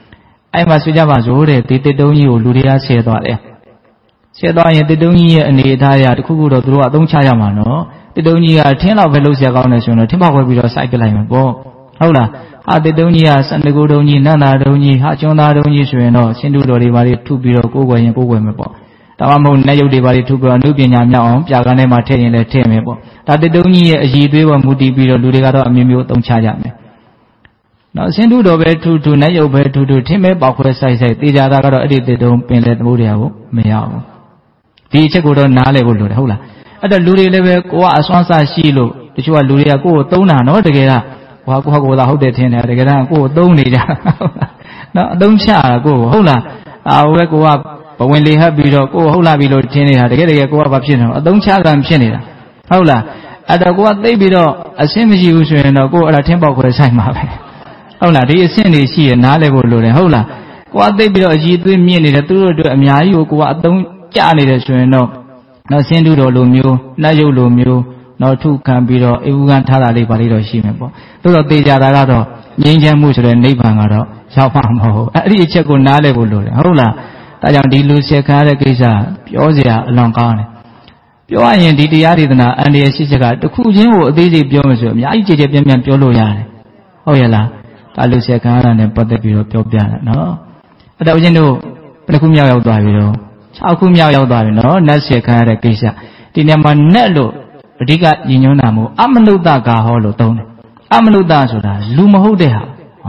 ai mà suy ra mà rối để tít đông nhiều lù đi ra xe tọa đấy xe tọa hiện tít đông nhiều anh ấy thay à khu đó tôi đông cha ra mà nó tít đông nhiều thiên là về lâu xe cao này xuống nó thiên bảo vệ bị đó sai cái này mà bỏ không là tít đông nhiều sân đồ đông nhiều nana đông nhiều hạ trong đó đông nhiều xuống nó xin đủ rồi đi vào đi thu bị đó cố quay mà bỏ tao mà muốn này yêu đi vào đi thu bị đó nước biển nhảm nhảm giờ cái này mà thế này thế mà bỏ ta tít đông nhiều gì đối với mục tiêu bị đó lù đi cái đó miêu đông cha ra mà nó xin đủ đồ về thu này yêu về thu thêm mấy bảo vệ sai tí ra đó cái đi đông bên này mua được không mấy ao đi chắc cô đó ná lại cô rồi, không là, ở đó lúa này về cô à xoan sa xí lúa, thì chú à lúa này cô tông nào nó được cái là, cô ta học được thế này, được cái là cô tông này ra, nó tông xa cô, không là, về cô à, bảo vệ lý hợp bị rồi, cô không là bị rồi thế này, được cái cô à bắp xin nó, tông xa làm xin này, không là, ở đó cô à thấy bị rồi, xem gì cũng xuyên nó, cô ở đó thêm bảo vệ sai mà vậy, không là đi xem đi xí ná lại cô rồi, không là, cô à thấy bị rồi gì tôi miên này, tôi được nhà yêu cô à tông cha này là chuyện nó xin đủ đồ lùm yêu, nãy yêu lùm yêu, nó thu cam bị rồi, yêu gan thà là đi vào đi rồi xí mà bỏ, tôi nói bây giờ đã rồi, những cái mua rồi này bằng rồi, sao mà không, đi chơi con nãy lại rồi, không là, tại sao đi lùi xe khai cái gì, biểu gì à, lòng cao này, biểu anh đi đi thì na, anh đi xe khai, tôi khu dân hộ đi gì biểu mà rồi, ai chơi chơi biểu lùi à, không vậy là, ta lùi xe khai là nên bắt đầu biểu nó, ở đâu dân đâu, nó cũng nhau nhau tuổi rồi. Sao cũng nhau nhau đó nó nát xe khai ra cái gì, thì nếu mà nát luôn, đi cả những nhóm nào mà âm lưu ta cả họ luôn tông này, âm lưu ta rồi là lưu mà hậu đấy hả,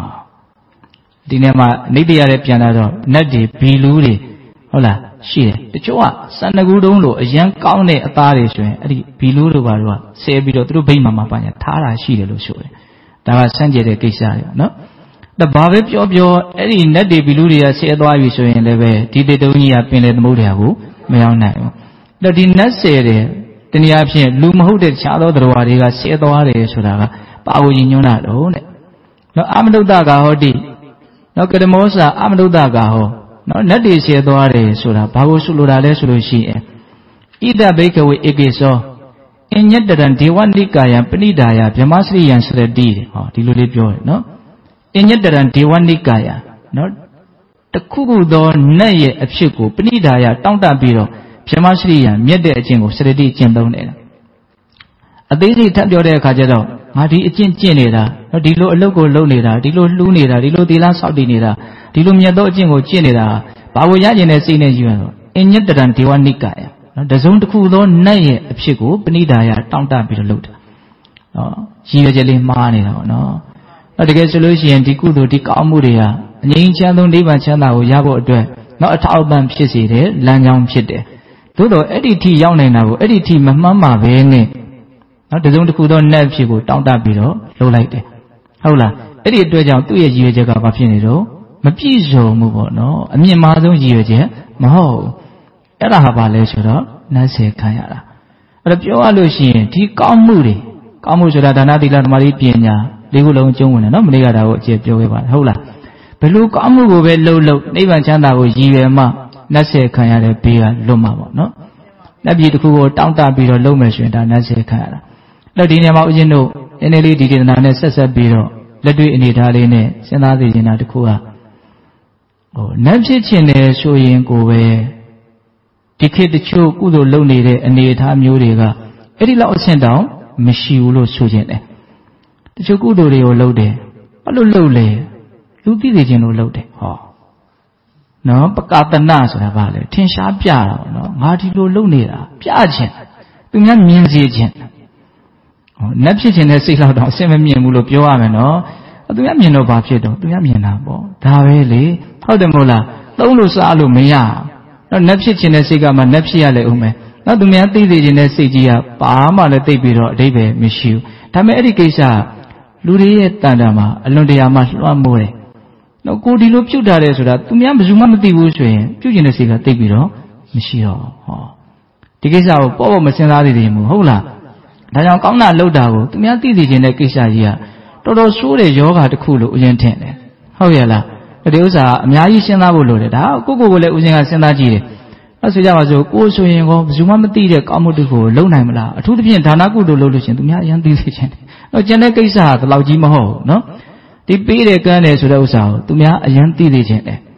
thì nếu mà nít đi ra để piano rồi nát đi bị lưu đi,ဟုတ်လားရှိတယ်တချို့ကစန္ဒကူတုံးလို့အရန်ကောင်းတဲ့အသားတွေဆိုရင်အဲ့ဒီဘီလူးတို့ဘာလို့ကဆဲပြီးတော့သူတို့ဗိမ္မာမှာပါညာထားတာရှိတယ်လို့ဆိုတယ်ဒါကစမ်းကြတဲ့ကိစ္စတွေနော်ဒါဘာပဲပြောအဲ့ဒီနတ်တွေဘီလူးတွေကဆဲသွားပြီဆိုရင်လည်းပဲဒီတေတုံးကြီးကပင်လေသမုဒ္ဒရာကိုမရောက်နိုင်ဘူးအဲ့ဒီနတ်ဆဲတယ်တနည်းအားဖြင့်လူမဟုတ်တဲ့ခြားသောတရားတွေကဆဲသွားတယ်ဆိုတာကပါဝကြီးညွှန်းတာတော့တဲ့နော်အမနုဿကဟောတိနော်ကတမောစာအမနုဿကဟောနော်နတ်တွေဆဲသွားတယ်ဆိုတာဘာကိုဆိုလိုတာလဲဆိုလို့ရှိရင်ဣဒဘိကဝေဧကေသောအညတရံဒေဝနိကာယံပဏိဒါယဗြဟ္မစရိယံဆိုတဲ့ဒီဟောဒီလိုလေးပြောတယ်နော်အညတရံဒေဝနိကာယနော်တခုခုသောနတ်ရဲ့အဖြစ်ကိုပဏိဒါယတောင့်တပြီးတော့ဗြဟ္မစရိယံမြတ်တဲ့အကျင့်ကိုစရတိကျင့်သုံးတယ်အသေးစိတ်ထပ်ပြောတဲ့အခါကျတော့ငါဒီအကျင့်ကျင့်နေတာနော်ဒီလိုအလုပ်ကိုလုပ်နေတာဒီလိုလှူးနေတာဒီလိုသီလဆောက်တည်နေတာဒီလိုမြတ်သောအကျင့်ကိုကျင့်နေတာဘာကိုရကျင်တဲ့စိတ်နဲ့ယူရတော့အညတရံဒေဝနိကာယနော်တစုံတစ်ခုသောနတ်ရဲ့အဖြစ်ကိုပဏိဒါယတောင့်တပြီးတော့လုပ်တာနော်ရည်ရွယ်ချက်လေးမှားနေတာပေါ့နော်အဲ့တကယ်ဆိုလို့ရှိရင်ဒီကုသိုလ်ဒီကောင်းမှုတွေဟာအငြိမ်းချမ်းသောနိဗ္ဗာန်ချမ်းသာကိုရဖို့အတွက်နော်အထောက်အပံ့ဖြစ်စေတယ်လမ်းကြောင်းဖြစ်တယ်သို့တော့အဲ့ဒီထိရောက်နေတာကိုအဲ့ဒီထိမမှန်းမှာပဲနဲ့နော်တစုံတစ်ခုသောနတ်ဖြစ်ကိုတောင့်တပြီးတော့လုပ်လိုက်တယ်ဟုတ်လားအဲ့ဒီအတွက်ကြောင့်သူ့ရဲ့ရည်ရွယ်ချက်ကဘာဖြစ်နေတော့မပြည့်စုံမှုပေါ့နော်အမြင့်မားဆုံးရည်ရွယ်ချက်မဟုတ်အဲ့ဒါဟာဘာလဲဆိုတော့နတ်စေခံရတာအဲ့တော့ပြောရလို့ရှိရင်ဒီကောင်းမှုဆိုတာဒါနသီလသမာဓိပညာလေးခုလုံးအကျုံးဝင်တယ်နော်မနေ့ကဒါကိုအကျေပြောခဲ့ပါတယ်ဟုတ်လားဘယ်လိုကောင်းမှုကိုပဲလှုပ်နိဗ္ဗာန်ချမ်းသာကိုရည်ရွယ်မှနတ်စေခံရတဲ့ဘေးကလွတ်မှာပေါ့နော်နတ်ပြည်တစ်ခုကိုတောင့်တပြီးတော့လုပ်မယ်ဆိုရင်ဒါနတ်စေခံရတာအဲ့တော့ဒီနေရာမှာဦးဇင်းတို့နည်းနည်းလေးဒီဒေသနာနဲ့ဆက်ပြီးတော့လက်တွေ့အနေထားလေးနဲ့စဉ်းစားသိချင်တာတစ်ခုကနတ်ဖြစ်ခြင်းနဲ့ဆိုရင်ကိုပဲဒီခေတ်တချို့ကုသိုလ်လုပ်နေတဲ့အနေအထားမျိုးတွေကအဲ့ဒီလောက်အဆင့်တောင်မရှိဘူးလို့ဆိုခြင်းတယ်တချို့ကုသိုလ်တွေကိုလုပ်တယ်ဘာလို့လုပ်လဲလူသိသိခြင်းလို့လုပ်တယ်ဟောနော်ပကတနာဆိုတာဘာလဲထင်ရှားပြတာပေါ့နော်ငါဒီလိုလုပ်နေတာပြခြင်းသူများမြင်စေခြင်းနတ်ဖြစ်ခြင်းနဲ့စိတ်လောက်တော့အဆင်မမြင်ဘူးလို့ပြောရမယ်နော်သူများမြင်တော့ဘာဖြစ်တော့သူများမြင်တာပေါ့ဒါပဲလေဟုတ်တယ်မို့လားသုံးလို့စားလို့မရတော့နတ်ဖြစ်ခြင်းနဲ့စိတ်ကမှနတ်ဖြစ်ရလေဦးမယ်နော်သူများသိသိခြင်းနဲ့စိတ်ကြီးကဘာမှလည်းသိပြီးတော့အဓိပ္ပာယ်မရှိဘူးဒါပေမဲ့အဲ့ဒီကိစ္စလူတွေရဲ့တန်တာမှာအလွန်တရာမှလွှမ်းမိုးတယ်နော်ကိုဒီလိုပြုတ်တာလေဆိုတာသူများဘယ်သူမှမသိဘူးဆိုရင်ပြုတ်ခြင်းနဲ့စိတ်ကသိပြီးတော့မရှိတော့ဟောဒီကိစ္စကိုပေါ့မစဉ်းစားသေးတယ်မို့ဟုတ်လားဒါကြောင့်ကောင်းတာလုပ်တာကိုသူများသိသိခြင်းတဲ့ကိစ္စကြီးကတော်တော်ဆိုးတဲ့ယောဂတစ်ခုလို့ဥစဉ်ထင်တယ်ဟုတ်ရဲ့လားဒီဥစ္စာအများကြီးစဉ်းစားဖို့လိုတယ်ဒါကိုလည်းဥစဉ်ကစဉ်းစားကြည့်တယ်အဲ့ဆိုကြပါစို့ကိုဆိုရင်ကောဘယ်သူမှမသိတဲ့ကောင်းမှုတစ်ခုကိုလုပ်နိုင်မလားအထူးသဖြင့်ဒါနကုသိုလ်လုပ်လို့ရှင်သူများအရင်သိသိခြင်းတယ်တော့ကျန်တဲ့ကိစ္စဟာဒီလောက်ကြီးမဟုတ်ဘူးနော်ဒီပေးတယ်ကမ်းတယ်ဆိုတဲ့ဥစ္စာကိုသူများအရင်သိသိခြင်းတယ်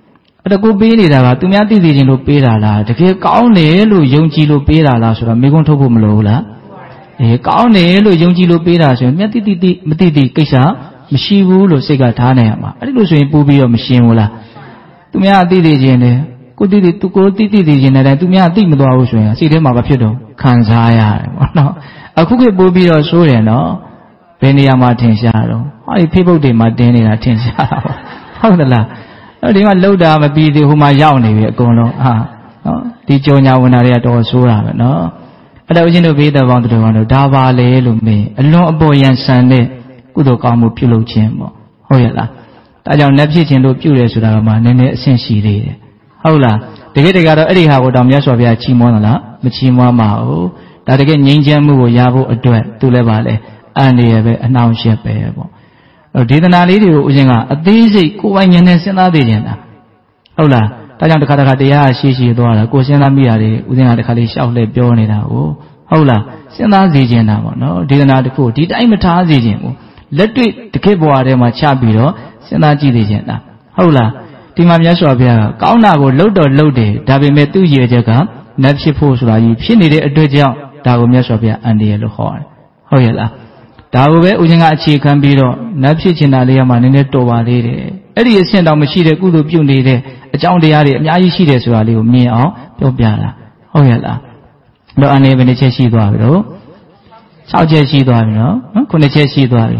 အဲ့တော့ကိုပေးနေတာကသူများသိသိချင်းလို့ပေးတာလားတကယ်ကောင်းတယ်လို့ယုံကြည်လို့ပေးတာလားဆိုတော့မိကုန်းထုတ်ဖို့မလိုဘူးလားကောင်းတယ်လို့ယုံကြည်လို့ပေးတာဆိုရင်မြတ်တိမသိကိစ္စမရှိဘူးလို့စိတ်ကထားနိုင်ရမှာအဲ့ဒီလိုဆိုရင်ပို့ပြီးတော့မရှင်းဘူးလားသူများအသိသိချင်းတယ်ကိုသိချင်းတဲ့သူများအသိမသွားဘူးဆိုရင်စိတ်ထဲမှာဘာဖြစ်တော့ခံစားရတယ်ပေါ့နော်အခုခေတ်ပို့ပြီးတော့ဆိုးတယ်နော်ဘယ်နေရာမှာထင်ရှားတော့ဟောဒီ Facebook တွေမှာတင်းနေတာထင်ရှားတာပေါ့ဟုတ်သလားဒီမှာလှုပ်တာမပြီးသေးဟိုမှာရောက်နေပြီအကုန်လုံးနော်ဒီကြောညာဝင်တာတွေကတော်ဆိုးတာပဲနော်အဲ့တော့ဦးဇင်းတို့ဘေးတော်ပေါင်းတို့ဒါပါလေလို့မေးအလွန်အပေါ်ရန်ဆန်တဲ့ကုသိုလ်ကောင်းမှုပြုလုပ်ခြင်းပေါ့ဟုတ်ရဲ့လားဒါကြောင့်လက်ဖြစ်ခြင်းတို့ပြုတယ်ဆိုတာကမှနည်းနည်းအဆင့်ရှိသေးတယ်ဟုတ်လားတကယ်တော့အဲ့ဒီဟာကိုတောင်မြတ်စွာဘုရားချီးမွမ်းသလားမချီးမွမ်းပါဘူးဒါတကယ်ငြိမ်းချမ်းမှုကိုရဖို့အတွက်သူလည်းပါလေအန္တရာယ်ပဲအနှောင့်အယှက်ပဲပေါ့ဒေသနာလေးတွေကိုဦးဇင်းကအသေးစိတ်ကိုယ်ပိုင်ဉာဏ်နဲ့စဉ်းစားသိကြတာဟုတ်လားဒါကြောင့်တစ်ခါတရားရှိသွားတာကိုစဉ်းစားမိရတယ်ဦးဇင်းကတစ်ခါလေးရှောက်လှည့်ပြောနေတာကိုဟုတ်လားစဉ်းစားသိကြတာပေါ့နော်ဒေသနာတစ်ခုဒီတိုင်းမထားစေခြင်းဘူးလက်တွေ့တခေတ်ဘဝထဲမှာချပြီးတော့စဉ်းစားကြည့်သိကြတာဟုတ်လားဒီမှာမြတ်စွာဘုရားကကောင်းတာကိုလှုပ်တယ်ဒါပေမဲ့သူ့ရည်ချက်ကနတ်ဖြစ်ဖို့ဆိုတာကြီးဖြစ်နေတဲ့အတွက်ကြောင့်ဒါကိုမြတ်စွာဘုရားအန္တရာယ်လို့ခေါ်တယ်ဟုတ်ရဲ့လားဒါကိုပဲဦးဇင်းကအခြေခံပြီးတော့နတ်ဖြစ်ချင်တာလေးကမှနည်းနည်းတော်ပါသေးတယ်အဲ့ဒီအဆင့်တောင်မရှိတဲ့ကုသိုလ်ပြုနေတဲ့အကြောင်းတရားတွေအများကြီးရှိတယ်ဆိုတာလေးကိုမြင်အောင်ပြောပြတာဟုတ်ရဲ့လားတော့အနေဘယ်နှချက်ရှိသွားပြီတော့6ချက်ရှိသွားပြီနော်9ချက်ရှိသွားပြီ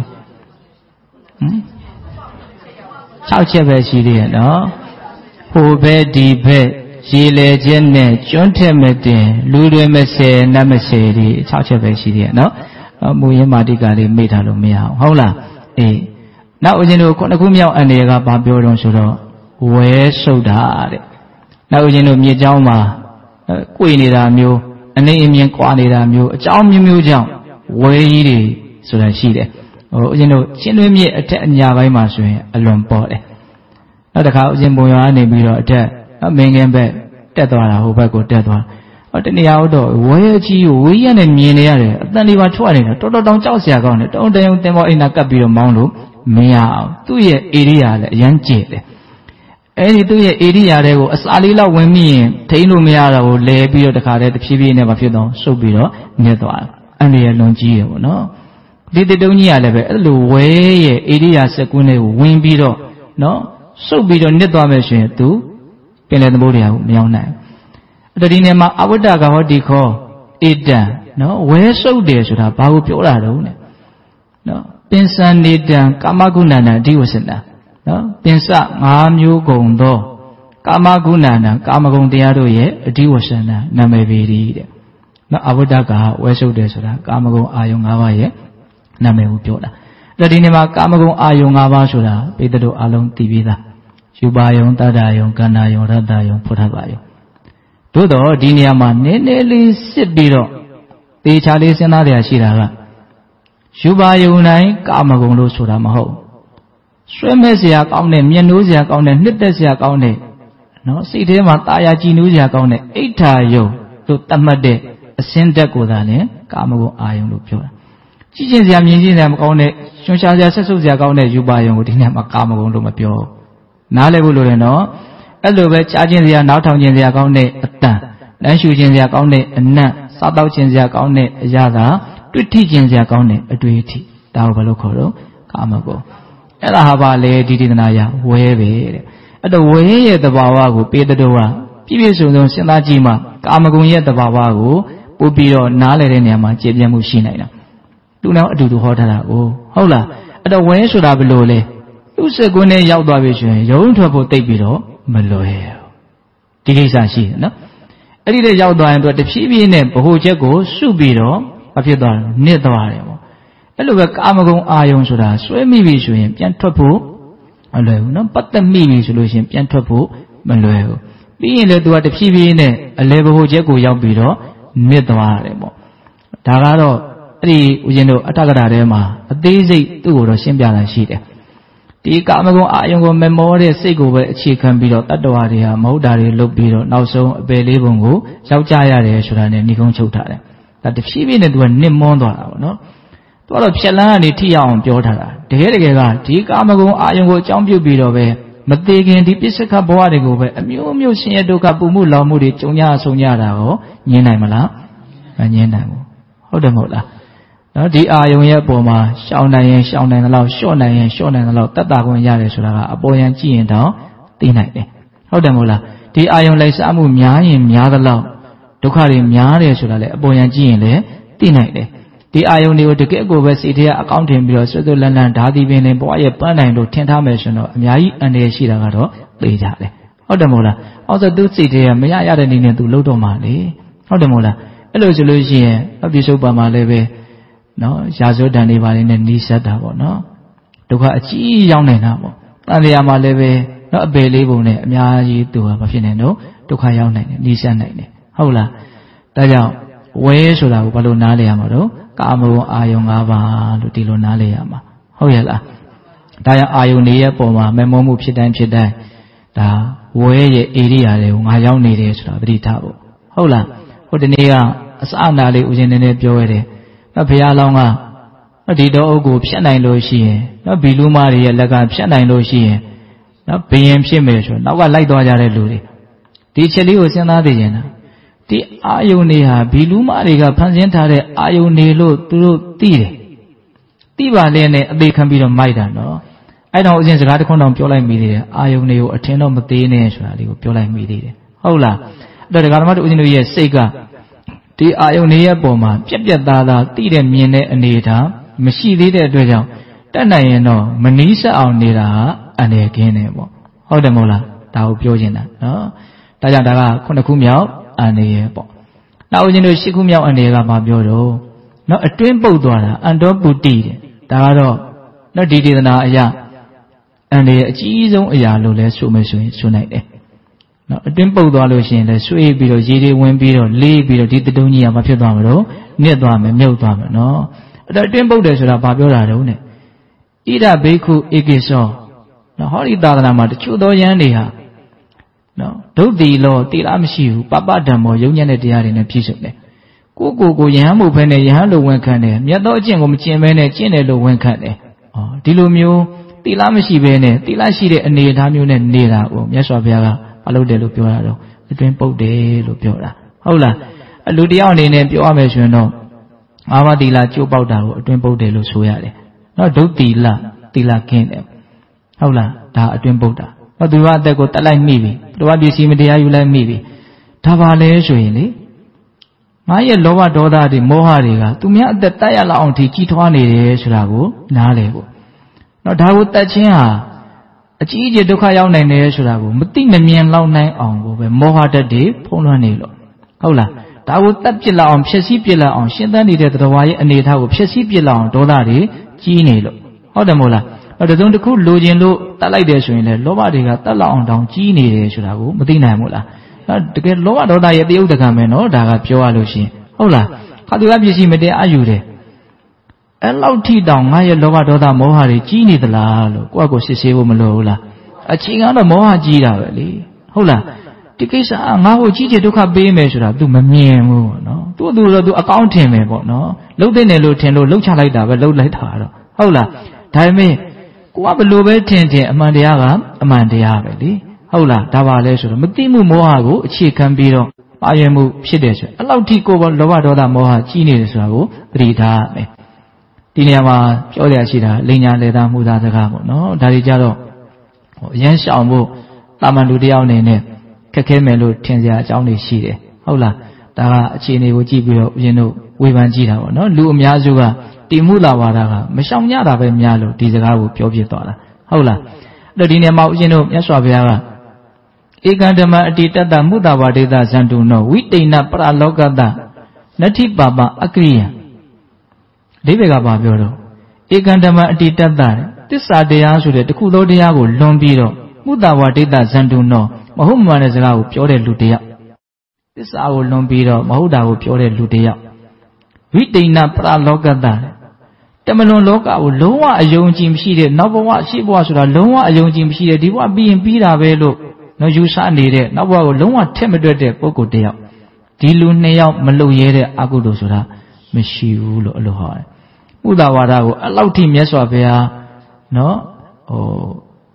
6ချက်ပဲရှိသေးရဲ့နော်ဟိုဘက်ဒီဘက်ရေလေခြင်းနဲ့ကျွန်းထက်မတင်လူတွေမဆယ်နတ်မဆယ်ဒီ6ချက်ပဲရှိသေးရဲ့နော်မူရင်းမာတိကလေးမေ့ထားလို့မရအောင်ဟုတ်လားနောက်ဦးဇင်းတို့ခုနှစ်ခုမြောက်အန္တရာယ်ကဘာပြောတော့ဆိုတော့ဝဲဆုတ်တာတဲ့နောက်ဦးဇင်းတို့မြေเจ้าမှာကိုယ်နေတာမျိုးအနေအမြင်ကွာနေတာမျိုးအကြောင်းမျိုးကြောင့်ဝဲကြီးတွေဆိုတာရှိတယ်ဦးဇင်းတို့ရှင်းသွင်းမြေအထက်အညာပိုင်းမှာဆိုရင်အလွန်ပေါ်တယ်နောက်တစ်ခါဦးဇင်းပုံရွာနေပြီးတော့အထက်မင်းကင်းဘက်တက်သွားတာဟိုဘက်ကိုတက်သွားတနေရာတော့ဝဲကြီးကိုဝေးရနဲ့မြင်နေရတယ်အတန်လေးပါထွက်နေတာတော်တောင်ကြောက်စရာကောင်းတယ်တုံတယုံတင်ပေါ်အိမ်နာကပ်ပြီးတော့မောင်းလို့မရအောင်သူ့ရဲ့ဧရိယာလည်းအရန်ကျယ်တယ်အဲ့ဒီသူ့ရဲ့ဧရိယာတွေကိုအစာလေးလောက်ဝင်မိရင်ထိန်းလို့မရတော့ဘူးလဲပြီးတော့တခါတည်းတဖြည်းဖြည်းနဲ့မဖြစ်တော့စုပ်ပြီးတော့ညက်သွားတယ်အန္တရာယ်လွန်ကြီးတယ်ပေါ့နော်ဒီတုံးကြီးကလည်းပဲအဲ့လိုဝဲရဲ့ဧရိယာစက်ကွင်းတွေကိုဝင်ပြီးတော့နော်စုပ်ပြီးတော့ညက်သွားမယ်ဆိုရင်သူပင်လယ်သမုဒ္ဒရာကိုမရောက်နိုင်အဲ့ဒီနေရာမှာအဝတ္တကဟောတိခောဧတံနော်ဝဲစုပ်တယ်ဆိုတာဘာကိုပြောတာတုံးလဲနော်ပင်စံနေတံကာမဂုဏနာအဓိဝဆနာနော်ပင်စ5မျိုးကုန်သောကာမဂုဏနာကာမဂုဏတရားတို့ရဲ့အဓိဝဆနာနာမည်ပေသည်တဲ့နော်အဝတ္တကဝဲစုပ်တယ်ဆိုတာကာမဂုဏအာယုံ5ပါးရဲ့နာမည်ကိုပြောတာအဲ့ဒီနေရာမှာကာမဂုဏအာယုံ5ပါးဆိုတာပေတတို့အလုံးသိပြီးသားယူပါယုံတတ္တယုံကန္နာယုံရတ္တယုံဖုထပါယုံတို့တော့ဒီနေရာမှာနည်းနည်းလေးစစ်ပြီးတော့တေချာလေးစဉ်းစားရရှိတာကယူပါယုံတိုင်းကာမဂုဏ်လို့ဆိုတာမဟုတ်ဆွဲမဲ့စရာကောင်းတဲ့မျက်နှိုးစရာကောင်းတဲ့နှစ်သက်စရာကောင်းတဲ့နော်စိတ်ထဲမှာတာယာကြည်နူးစရာကောင်းတဲ့အိဋ္ဌာယုံလို့သတ်မှတ်တဲ့အစင်းတက်ကိုသာလည်းကာမဂုဏ်အာယုံလို့ပြောတာကြည့်ချင်းစရာမြင်ချင်းစရာမကောင်းတဲ့ရွှန်ရှားစရာဆက်ဆုပ်စရာကောင်းတဲ့ယူပါယုံကိုဒီနေ့မှာကာမဂုဏ်လို့မပြောနားလည်ဖို့လိုတယ်နော်အဲ့လိုပဲကြားခြင်းစရာနောက်ထောင်ခြင်းစရာကောင်းတဲ့အတန်လမ်းရှူခြင်းစရာကောင်းတဲ့အနံ့စားတောက်ခြင်းစရာကောင်းတဲ့အရာသာတွေ့ထိခြင်းစရာကောင်းတဲ့အတွေ့အထိဒါကိုဘယ်လိုခေါ်တော့ကာမဂုဏ်အဲ့ဒါဟာပါလေဒီဒေသနာရဝဲပဲတဲ့အဲ့တော့ဝဲရဲ့သဘာဝကိုပေတတော်ကပြည့်ပြည့်စုံစုံစဉ်းစားကြည့်မှကာမဂုဏ်ရဲ့သဘာဝကိုပို့ပြီးတော့နားလည်တဲ့နေရာမှာကျေပြတ်မှုရှိနိုင်တာသူနောက်အတူတူဟောထားတာကိုဟုတ်လားအဲ့တော့ဝဲဆိုတာဘယ်လိုလဲသူ့စကွန်းနဲ့ရောက်သွားပြီဆိုရင်ရုံးထွက်ဖို့တိတ်ပြီးတော့မလွယ်ဒီကိစ္စရှိတယ်နော်အဲ့ဒီတဲ့ရောက်သွားရင်သူတဖြည်းဖြည်းနဲ့ဗဟိုချက်ကိုစုပြီးတော့မဖြစ်သွားတယ်နစ်သွားတယ်ပေါ့အဲ့လိုပဲကာမဂုဏ်အာယုံဆိုတာဆွဲမိပြီဆိုရင်ပြန်ထွက်ဖို့မလွယ်ဘူးနော်ပတ်သက်မိပြီဆိုလို့ရှိရင်ပြန်ထွက်ဖို့မလွယ်ဘူးပြီးရင်လည်းသူကတဖြည်းဖြည်းနဲ့အလဲဗဟိုချက်ကိုရောက်ပြီးတော့နစ်သွားတယ်ပေါ့ဒါကတော့အဲ့ဒီဦးဇင်းတို့အတ္တကရာထဲမှာအသေးစိတ်သူ့ကိုတော့ရှင်းပြတာရှိတယ်ဒီကာမဂုဏ်အာယုံကိုမမောတဲ့စိတ်ကိုပဲအခြေခံပြီးတော့တတ္တဝါတွေဟာမဟုတ်တာတွေလုပ်ပြီးတော့နောက်ဆုံးအပယ်လေးပုံကိုရောက်ကြရတယ်ဆိုတာနဲ့နှိကုံးချုပ်ထားတယ်ဒါတဖြည်းဖြည်းနဲ့သူကနစ်မွန်းသွားတာပေါ့နော်သူကတော့ဖြက်လန်းကနေထိရအောင်ပြောထားတာတကယ်ကဒီကာမဂုဏ်အာယုံကိုအကြောင်းပြုပြီးတော့ပဲမသေးခင်ဒီပစ္စကဘဝတွေကိုပဲအမျိုးမျိုးဆင်းရဲဒုက္ခပူမှုလောင်မှုတွေကြုံရဆုံးကြတာကိုညင်းနိုင်မလားမညင်းနိုင်ဘူးဟုတ်တယ်မဟုတ်လားနော်ဒီအာယုံရဲ့အပေါ်မှာရှောင်နိုင်ရင်ရှောင်နိုင်သလောက်လျှော့နိုင်ရင်လျှော့နိုင်သလောက်တတ်တာခွင့်ရတယ်ဆိုတာကအပေါ်ယံကြည့်ရင်တော့သိနိုင်တယ်ဟုတ်တယ်မဟုတ်လားဒီအာယုံလိုက်စားမှုများရင်များသလောက်ဒုက္ခတွေများတယ်ဆိုတာလေအပေါ်ယံကြည့်ရင်လည်းသိနိုင်တယ်ဒီအာယုံတွေကိုတကယ့်ကိုပဲစိတ်ထဲကအကောင့်တင်ပြီးတော့ဆွတ်ဆွတ်လန်းလန်းဓာတိပင်နဲ့ဘဝရဲ့ပန်းတိုင်တို့ထင်ထားမယ်ဆိုတော့အများကြီးအန္တရာယ်ရှိတာကတော့သိကြတယ်ဟုတ်တယ်မဟုတ်လားအော်ဆိုသူစိတ်ထဲကမရရတဲ့နေနဲ့သူလှုပ်တော့မှလေဟုတ်တယ်မဟုတ်လားအဲ့လိုဆိုလို့ရှိရင်အပြည့်စုံပါမှာလည်းပဲနော်ရာဇဝတ္တန်တွေပါနေနဲ့နီးစပ်တာပေါ့နော်ဒုက္ခအကြီးရောက်နေတာပေါ့တန်တရားမှာလည်းပဲနော်အပေလေးပုံနဲ့အများကြီးသူကမဖြစ်နိုင်တော့ဒုက္ခရောက်နိုင်တယ်နီးစပ်နိုင်တယ်ဟုတ်လားဒါကြောင့်ဝဲဆိုတာကိုဘာလို့နားလဲရမှာတော့ကာမဂုဏ်အာယုံ၅ပါးလို့ဒီလိုနားလဲရမှာဟုတ်ရဲ့လားဒါကြောင့်အာယုံတွေရဲ့ပုံမှာမမောမှုဖြစ်တိုင်းဒါဝဲရဲ့ဧရိယာတွေကိုငါရောက်နေတယ်ဆိုတာသတိထားဖို့ဟုတ်လားဟိုဒီနေ့ကအစအနာလေးဦးဇင်းနေနဲ့ပြောရတယ်ဘုရားလောင်းကဒီတော့အုပ်ကိုဖြတ်နိုင်လို့ရှိရင်နော်ဘီလူမတွေရဲ့လက်ကဖြတ်နိုင်လို့ရှိရင်နော်ဘယင်ဖြစ်မယ်ဆိုနောက်ကလိုက်သွားကြတဲ့လူတွေဒီချက်လေးကိုစဉ်းစားသိရင်ဒီအာယုန်တွေဟာဘီလူမတွေကဖန်ဆင်းထားတဲ့အာယုန်တွေလို့သူတို့သိတယ်သိပါလေနဲ့အသေးခံပြီးတော့မိုက်တာနော်အဲ့တော့ဦးဇင်းစကားတစ်ခွန်းတောင်ပြောလိုက်မိသေးတယ်အာယုန်တွေကိုအထင်တော့မသေးနဲ့ဆိုတာလေးကိုပြောလိုက်မိသေးတယ်ဟုတ်လားအဲ့တော့ဒကာဓမ္မတို့ဦးဇင်းတို့ရဲ့စိတ်ကဒီအာယုန်တွေရဲ့ပုံမှာပြက်ပြက်သားသားသိတဲ့မြင်တဲ့အနေထားမရှိသေးတဲ့အတွက်ကြောင့်တက်နိုင်ရင်တော့မနီးစပ်အောင်နေတာအန္တရာယ်ကင်းတယ်ပေါ့ဟုတ်တယ်မဟုတ်လားဒါကိုပြောချင်တာနော်ဒါကြောင့်ဒါက9ခုမြောက်အန္တရာယ်ပေါ့နောက်ဦးဇင်းတို့10ခုမြောက်အန္တရာယ်ကဘာပြောတော့နော်အတွင်းပုတ်သွားတာအန္တောပုတိတဲ့ဒါကတော့နော်ဒီဒေသနာအရာအန္တရာယ်အကြီးဆုံးအရာလို့လဲဆိုမယ်ဆိုရင်ဆိုနိုင်တယ်နော်အတွင်းပုတ်သွားလို့ရှိရင်လဲဆွေးပြီးတော့ရေတွေဝင်ပြီးတော့လေးပြီးတော့ဒီတတုံးကြီးကမဖြစ်သွားမလို့နစ်သွားမယ်မြုပ်သွားမယ်နော်အဲ့တော့အတွင်းပုတ်တယ်ဆိုတာဘာပြောတာတုံးနဲ့ဣဒဘိက္ခုဧကိသောနော်ဟောဒီသာသနာမှာတချို့သောယန်းတွေဟာနော်ဒုတ်တိလောတိလားမရှိဘူးပပဓမ္မောယုံညံ့တဲ့တရားတွေနဲ့ပြည့်စုံတယ်ကိုယဟန်မှုဖဲနဲ့ယဟန်လိုဝန်ခံတယ်မြတ်သောအကျင့်ကိုမကျင့်ဘဲနဲ့ကျင့်တယ်လို့ဝန်ခံတယ်ဒီလိုမျိုးတိလားမရှိဘဲနဲ့တိလားရှိတဲ့အနေအထားမျိုးနဲ့နေတာကိုမြတ်စွာဘုရားကမလုပ်တယ်လို့ပြောတာတော့အတွင်းပုတ်တယ်လို့ပြောတာဟုတ်လားလူတယောက်အနေနဲ့ပြောရမယ်ဆိုရင်တော့အာမတိလားကျိုးပေါက်တာကိုအတွင်းပုတ်တယ်လို့ဆိုရတယ်နော်ဒုတ်တိလားခင်းတယ်ဟုတ်လားဒါအတွင်းပုတ်တာနော်သူကအသက်ကိုတတ်လိုက်မိပြီသူကပစ္စည်းမတရားယူလိုက်မိပြီဒါပါလဲဆိုရင်လေငါရဲ့လောဘဒေါသတွေမောဟတွေကသူများအသက်တတ်ရလောက်အောင်ထိကြီးထွားနေတယ်ဆိုတာကိုနားလည်ဖို့နော်ဒါကိုတတ်ခြင်းဟာအကြီးအကျယ်ဒုက္ခရောက်နိုင်တယ်ဆိုတာကိုမသိမမြင်လောက်နိုင်အောင်ကိုပဲမောဟတတ်တွေဖုံးလွှမ်းနေလို့ဟုတ်လားဒါကိုတတ်ပြစ်လောက်အောင်ဖျက်ဆီးပြစ်လောက်အောင်ရှင်းသန်းနေတဲ့သတ္တဝါရဲ့အနေအထားကိုဖျက်ဆီးပြစ်လောက်အောင်ဒေါသတွေကြီးနေလို့ဟုတ်တယ်မို့လားတစုံတစ်ခုလိုချင်လို့တတ်လိုက်တယ်ဆိုရင်လေလောဘတွေကတတ်လောက်အောင်တောင်ကြီးနေတယ်ဆိုတာကိုမသိနိုင်ဘူးလားတကယ်လောဘဒေါသရဲ့တယုတ်တကံပဲနော်ဒါကပြောရလို့ရှိရင်ဟုတ်လားခါသူကပစ္စည်းမတရားယူတယ်အဲ့လောက်ထိတောင်ငါရဲ့လောဘဒေါသမောဟတွေကြီးနေသလားလို့ကိုယ့်အကိုစစ်ဆေးဖို့မလိုဘူးလားအခြေခံတော့မောဟကြီးတာပဲလေဟုတ်လားဒီကိစ္စငါ့ကိုကြီးကျယ်ဒုက္ခပေးမယ်ဆိုတာ तू မမြင်ဘူးပေါ့နော်သူ့သူတော့ तू အကောင်းထင်မယ်ပေါ့နော်လှုပ်တဲ့နယ်လို့ထင်လို့လှုပ်ချလိုက်တာပဲလှုပ်လိုက်တာတော့ဟုတ်လားဒါပေမဲ့ကိုကဘလို့ပဲထင်အမှန်တရားကအမှန်တရားပဲလေဟုတ်လားဒါပါလဲဆိုတော့မသိမှုမောဟကိုအခြေခံပြီးတော့ပါရမှုဖြစ်တယ်ဆိုအဲ့လောက်ထိကိုယ်လောဘဒေါသမောဟကြီးနေတယ်ဆိုတာကိုသတိထားရမယ်ဒီနေရာမှာပြောရရှိတာလိညာလေသားမှုသားစကားပေါ့နော်ဒါတွေကြတော့အရန်ရှောင်ဖို့တာမန်လူတယောက်အနေနဲ့ခက်ခဲမယ်လို့ထင်စရာအကြောင်းတွေရှိတယ်ဟုတ်လားဒါကအခြေအနေကိုကြည့်ပြီးတော့ဦးဇင်းတို့ဝေဖန်ကြည့်တာပေါ့နော်လူအများစုကတိမှုလာဝါဒကမရှောင်ကြတာပဲများလို့ဒီစကားကိုပြောပြသွားတာဟုတ်လားအဲ့တော့ဒီနေရာမှာဦးဇင်းတို့မြတ်စွာဘုရားကဧကံဓမ္မအတိတတ္တမုတ္တဝါဒေသဇန္တုနောဝိတိဏပရလောကတနတ္ထိပါပအကရိယအဓိပ္ပာယ်ကဘာပြောတော့ဧကံဓမ္မအတိတတ္တသစ္စာတရားဆိုတဲ့တခုသောတရားကိုလွန်ပြီးတော့မုတ္တဝါဒေသဇန္တုနောမဟုတ်မှန်တဲ့စကားကိုပြောတဲ့လူတယောက်သစ္စာကိုလွန်ပြီးတော့မဟုတ်တာကိုပြောတဲ့လူတယောက်ဝိတိဏပရလောကတတမလွန်လောကကိုလုံးဝအယုံကြည်မရှိတဲ့နောက်ဘဝရှေ့ဘဝဆိုတာလုံးဝအယုံကြည်မရှိတဲ့ဒီဘဝပြီးရင်ပြီးတာပဲလို့နော်ယူဆနေတဲ့နောက်ဘဝကိုလုံးဝထက်မတွက်တဲ့ပုဂ္ဂိုလ်တယောက်ဒီလူနှစ်ယောက်မလုံရဲတဲ့အကုသိုလ်ဆိုတာမရှိဘူးလို့အလိုဟောတယ်ဥဒ္ဒဝါဒကိုအလောက်ထိမြတ်စွာဘုရားနော်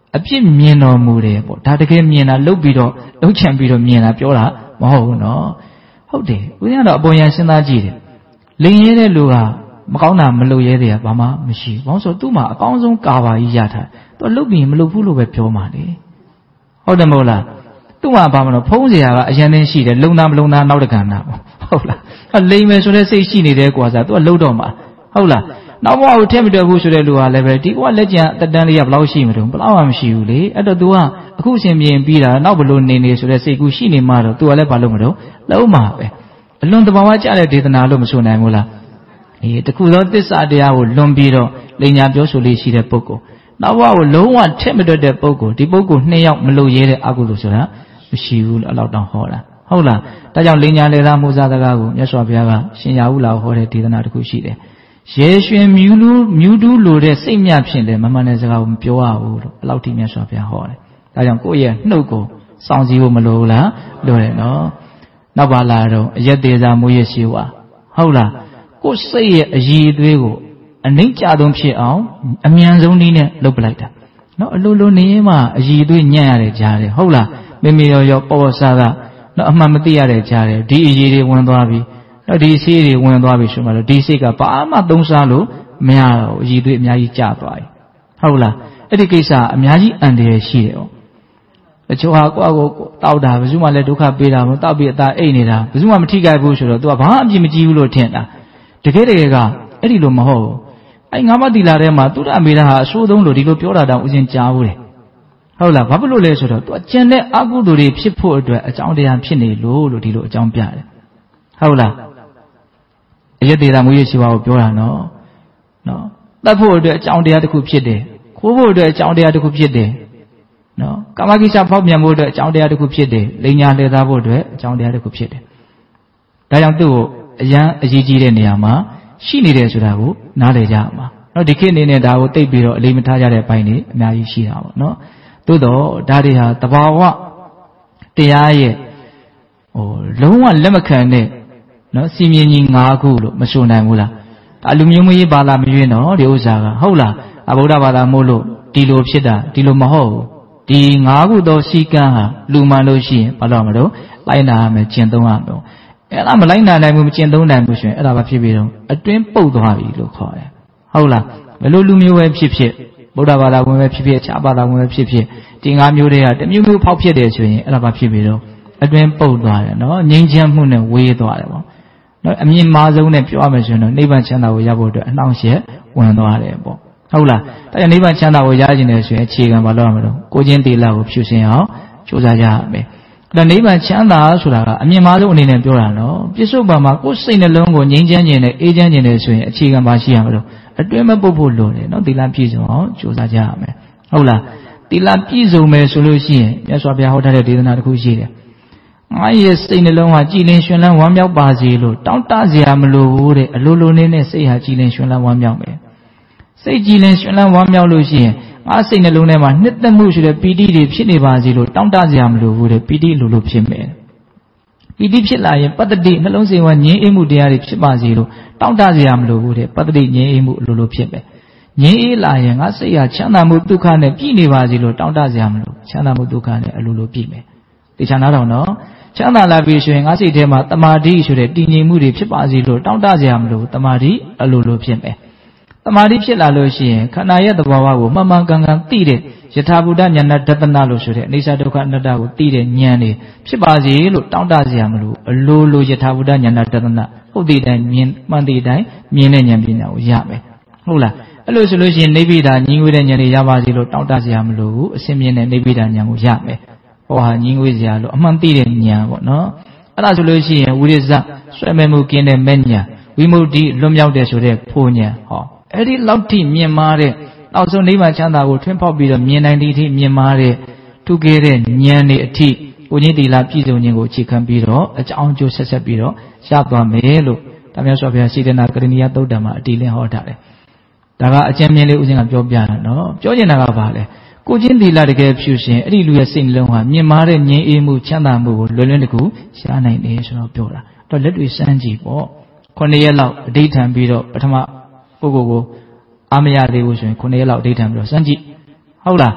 အပြစ်မြင်တော်မူတယ်ပေါ့ဒါတကယ်မြင်တာလှုပ်ပြီးတော့လှုပ်ချင်ပြီးတော့မြင်တာပြောတာမဟုတ်ဘူးနော်ဟုတ်တယ်ဦးဇင်းကတော့အပေါ်ယံစဉ်းစားကြည့်တယ်လိန်ရဲတဲ့လူကမကောင်းတာမလုပ်ရဲတဲ့ဘာမှမရှိဘူးဘာလို့ဆိုသူ့မှာအကောင်းဆုံးကာဘာကြီးရထားသူလှုပ်ပြီးမလှုပ်ဘူးလို့ပဲပြောမှာလေဟုတ်တယ်မဟုတ်လားသူ့မှာဘာမလို့ဖုံးเสียကအရင်သိရှိတယ်လုံသားမလုံသားနောက်တကန်တာဟုတ်လားလိန်မယ်ဆိုတဲ့စိတ်ရှိနေတဲ့ကွာစားသူကလှုပ်တော့မှာဟုတ်လားနောက်ဘဝကိုထည့်မတွေ့ဘူးဆိုတဲ့လူကလည်းပဲဒီကွာလက်ကျန်အတန်းလေးကဘယ်လောက်ရှိမလို့ဘယ်လောက်မှမရှိဘူးလေအဲ့တော့ तू ကအခုအစဉ်မြင်ပြီးတာနောက်ဘလို့နေဆိုတဲ့စိတ်ကူးရှိနေမှတော့ तू ကလည်းဘာလို့မလို့လုံးမှာပဲအလွန်တဘာဝကြတဲ့ဒေသနာလို့မဆိုနိုင်ဘူးလားအေးတခုသောသစ္စာတရားကိုလွန်ပြီးတော့လိညာပြောဆိုလေးရှိတဲ့ပုဂ္ဂိုလ်နောက်ဘဝကိုလုံးဝထည့်မတွေ့တဲ့ပုဂ္ဂိုလ်ဒီပုဂ္ဂိုလ်နှစ်ယောက်မလို့ရဲတဲ့အကုသိုလ်ဆိုတာမရှိဘူးလို့အလောက်တောင်ဟောတာဟုတ်လားဒါကြောင့်လိညာလေသာမှုစားစကားကိုမြတ်စွာဘုရားကရှင်ရာဟုလာဟောတဲ့ဒေသနာတစ်ခုရှိတယ်ရေရွှင်မြူးတူးလိုတဲ့စိတ်မြဖြင့်လည်းမမှန်တဲ့စကားကိုမပြောရဘူးလို့ဘယ်လောက်ထိမြတ်စွာဘုရားဟောတယ်ဒါကြောင့်ကိုယ့်ရဲ့နှုတ်ကိုစောင့်စည်းဖို့မလိုဘူးလားလိုတယ်နော်နောက်ပါလာတော့အရက်သေးစာမွေးရရှိဝါဟုတ်လားကိုယ်စိတ်ရဲ့အည်အသွေးကိုအနှိမ့်ကြဆုံးဖြစ်အောင်အမြန်ဆုံးနည်းနဲ့လုပ်ပလိုက်တာနော်အလိုလိုနေရင်မှအည်အသွေးညံ့ရတဲ့ကြားတယ်ဟုတ်လားမေမေရောပေါ်ဆာကနော်အမှန်မသိရတဲ့ကြားတယ်ဒီအည်တွေဝင်သွားပြီနော်ဒီဆေးတွေဝင်သွားပြီဆိုမှတော့ဒီစိတ်ကဘာမှသုံးစားလို့မရတော့ဘူးအည်သွေးအများကြီးကျသွားပြီဟုတ်လားအဲ့ဒီကိစ္စအများကြီးအန္တရာယ်ရှိတယ်ပေါ့အချို့ဟာကိုယ့်ကိုတောက်တာဘယ်သူမှလည်းဒုက္ခပေးတာမဟုတ်တောက်ပြီးအသာအိတ်နေတာဘယ်သူမှမထိခိုက်ဘူးဆိုတော့ तू ကဘာအပြစ်မကြည့်ဘူးလို့ထင်တာတကယ်ကအဲ့ဒီလိုမဟုတ်ဘူးအဲ့ငါးပါးသီလထဲမှာသူရအမေရာဟာအဆိုးဆုံးလို့ဒီလိုပြောတာတောင်ဥစဉ်ကြားဘူးတယ်ဟုတ်လားဘာဖြစ်လို့လဲဆိုတော့ तू အကျင့်တဲ့အကုသိုလ်တွေဖြစ်ဖို့အတွက်အကြောင်းတရားဖြစ်နေလို့ဒီလိုအကြောင်းပြတယ်ဟုတ်လားအယက်သေးတာမွေးရရှိပါကိုပြောတာနော်တတ်ဖို့အတွက်အကြောင်းတရားတစ်ခုဖြစ်တယ်ခိုးဖို့အတွက်အကြောင်းတရားတစ်ခုဖြစ်တယ်နော်ကာမကိစ္စဖောက်ပြန်ဖို့အတွက်အကြောင်းတရားတစ်ခုဖြစ်တယ်လိညာလှည့်သားဖို့အတွက်အကြောင်းတရားတစ်ခုဖြစ်တယ်ဒါကြောင့်သူ့ကိုအရန်အရေးကြီးတဲ့နေရာမှာရှိနေတယ်ဆိုတာကိုနားလည်ကြမှာနော်ဒီခေတ်အနေနဲ့ဒါကိုသိပြီးတော့အလေးမထားကြတဲ့ဘိုင်းတွေအများကြီးရှိတာပေါ့နော်သို့တော့ဒါတွေဟာတဘာဝတရားရဲ့လုံးဝလက်မခံတဲ့နော်စီမင်းကြီး၅ခုလို့မဆိုနိုင်ဘူးလားဒါလူမျိုးမရေးဘာသာမရွေးနော်ဒီဥစ္စာကဟုတ်လားအဗုဒ္ဓဘာသာမို့လို့ဒီလိုဖြစ်တာဒီလိုမဟုတ်ဘူးဒီ၅ခုသောစီကံဟာလူမှန်လို့ရှိရင်ဘာလို့မလို့လိုက်နာရမယ်ကျင့်သုံးရမယ်အဲ့ဒါမလိုက်နာနိုင်ဘူးမကျင့်သုံးနိုင်ဘူးဆိုရင်အဲ့ဒါဘာဖြစ်ပြီးတော့အတွင်းပုတ်သွားပြီလို့ခေါ်တယ်ဟုတ်လားဘယ်လိုလူမျိုးပဲဖြစ်ဖြစ်ဗုဒ္ဓဘာသာဝင်ပဲဖြစ်ဖြစ်အခြားဘာသာဝင်ပဲဖြစ်ဖြစ်ဒီ၅မျိုးတွေကတမျိုးမျိုးဖောက်ဖြစ်တယ်ဆိုရင်အဲ့ဒါဘာဖြစ်ပြီးတော့အတွင်းပုတ်သွားတယ်နော်ငြိမ်းချမ်းမှုနဲ့ဝေးသွားတယ်ပေါ့နော်အမြင့်မားဆုံးနဲ့ပြောရမယ်ဆိုရင်တော့နိဗ္ဗာန်ချမ်းသာကိုရဖို့အတွက်အနှောင့်အယှက်ဝင်သွားတယ်ပေါ့ဟုတ်လားဒါကြောင့်နိဗ္ဗာန်ချမ်းသာကိုရကျင်တယ်ဆိုရင်အခြေခံဘာလို့ရမလို့ကိုချင်းသီလကိုဖြူစင်အောင်ကြိုးစားကြရမယ်ဒါနိဗ္ဗာန်ချမ်းသာဆိုတာကအမြင့်မားဆုံးအနေနဲ့ပြောတာနော်ပြစ္ဆုတ်ပံမှာကိုယ်စိတ်နှလုံးကိုငြိမ်းချမ်းခြင်းနဲ့အေးချမ်းခြင်းနဲ့ဆိုရင်အခြေခံပါရှိရမလို့အတွင်းမပုတ်ဖို့လိုတယ်နော်သီလပြည့်စုံအောင်ကြိုးစားကြရမယ်ဟုတ်လားသီလပြည့်စုံမယ်ဆိုလို့ရှိရင်မြတ်စွာဘုရားဟောထားတဲ့ဒေသနာတစ်ခုရှိတယ်ငါရဲ့စိတ်နှလုံးဟာကြည်လင်ရွှင်လန်းဝမ်းမြောက်ပါစေလို့တောင်းတစရာမလိုဘူးတဲ့အလိုလိုနဲ့စိတ်ဟာကြည်လင်ရွှင်လန်းဝမ်းမြောက်မယ်စိတ်ကြည်လင်ရွှင်လန်းဝမ်းမြောက်လို့ရှိရင်ငါစိတ်နှလုံးထဲမှာနှစ်သက်မှုရှိတဲ့ပီတိတွေဖြစ်နေပါစေလို့တောင်းတစရာမလိုဘူးတဲ့ပီတိလိုလိုဖြစ်မယ်ပီတိဖြစ်လာရင်ပတ္တိနှလုံးစိမ်ဝငြိမ်းအေးမှုတရားတွေဖြစ်ပါစေလို့တောင်းတစရာမလိုဘူးတဲ့ပတ္တိငြိမ်းအေးမှုလိုလိုဖြစ်မယ်ငြိမ်းအေးလာရင်ငါစိတ်ဟာချမ်းသာမှုဒုက္ခနဲ့ပြည့်နေပါစေလို့တောင်းတစရာမလိုချမ်းသာမှုဒုက္ခနဲ့အလိုလိုပြည့်မယ်ဒီချမ်းသာတော့နော်ချမ်းသာလာပြီဆိုရင်ငါစိတ်ထဲမှာတမာတိဆိုတဲ့တည်ငြိမ်မှုတွေဖြစ်ပါစေလို့တောင်းတစရာမလိုတမာတိအလိုလိုဖြစ်မယ်တမာတိဖြစ်လာလို့ရှိရင်ခန္ဓာရဲ့သဘာဝကိုမှန်မှန်ကန်ကန်သိတဲ့ယထာဘုဒ္ဓဉာဏဒသနာလို့ဆိုတဲ့အိဋ္ဌဒုက္ခအနတ္တကိုသိတဲ့ဉာဏ်တွေဖြစ်ပါစေလို့တောင်းတစရာမလိုအလိုလိုယထာဘုဒ္ဓဉာဏဒသနာဟုတ်တဲ့အတိုင်းမြင်မှန်တဲ့အတိုင်းမြင်တဲ့ဉာဏ်ပညာကိုရမယ်ဟုတ်လားအဲ့လိုဆိုလို့ရှိရင်နိဗ္ဗိဒာညီငွေတဲ့ဉာဏ်တွေရပါစေလို့တောင်းတစရာမလိုဘူးအစင်းမြင့်တဲ့နိဗ္ဗိဒာဉာဏ်ကိုရမယ်ဟောဟာညီငွေစရာလို့အမှန်သိတဲ့ဉာဏ်ပေါ့နော်အဲ့ဒါဆိုလို့ရှိရင်ဝိရိဇဆွဲမဲ့မှုကင်းတဲ့မဲ့ဉာဏ်ဝိမု ക്തി လွတ်မြောက်တဲ့ဆိုတဲ့ဖို့ဉာဏ်ဟောအဲ့ဒီလောက်ထိမြင်မာတဲ့နောက်ဆုံးနိဗ္ဗာန်ချမ်းသာကိုထွန်းဖောက်ပြီးတော့မြင်နိုင်သည့်အထိမြင်မာတဲ့ထူးကဲတဲ့ဉာဏ်တွေအထိကိုကြီးသီလပြည့်စုံခြင်းကိုအခြေခံပြီးတော့အကြောင်းအကျိုးဆက်ဆက်ပြီးတော့ရသွားမယ်လို့ဒါမျိုးဆိုဘုရားရှိတနာကရဏီယသုတ်တံမှာအတိလင်းဟောထားတယ်ဒါကအကျဉ်းမြင်လေးဦးဇင်းကပြောပြတာနော်ပြောချင်တာကဘာလဲကိုချင်းသီလတကယ်ဖြူရှင်အဲ့ဒီလူရဲ့စိတ်နှလုံးဟာမြင်မာတဲ့ငြိမ်းအေးမှုချမ်းသာမှုကိုလွယ်လွယ်တကူရှားနိုင်တယ်ဆိုတော့ပြောတာတော့လက်တွေ့စမ်းကြည့်ပေါ့9ရက်လောက်အဓိဋ္ဌံပြီးတော့ပထမပုဂ္ဂိုလ်ကိုအာမရသေးဘူးဆိုရင်9ရက်လောက်အဓိဋ္ဌံပြီးတော့စမ်းကြည့်ဟုတ်လား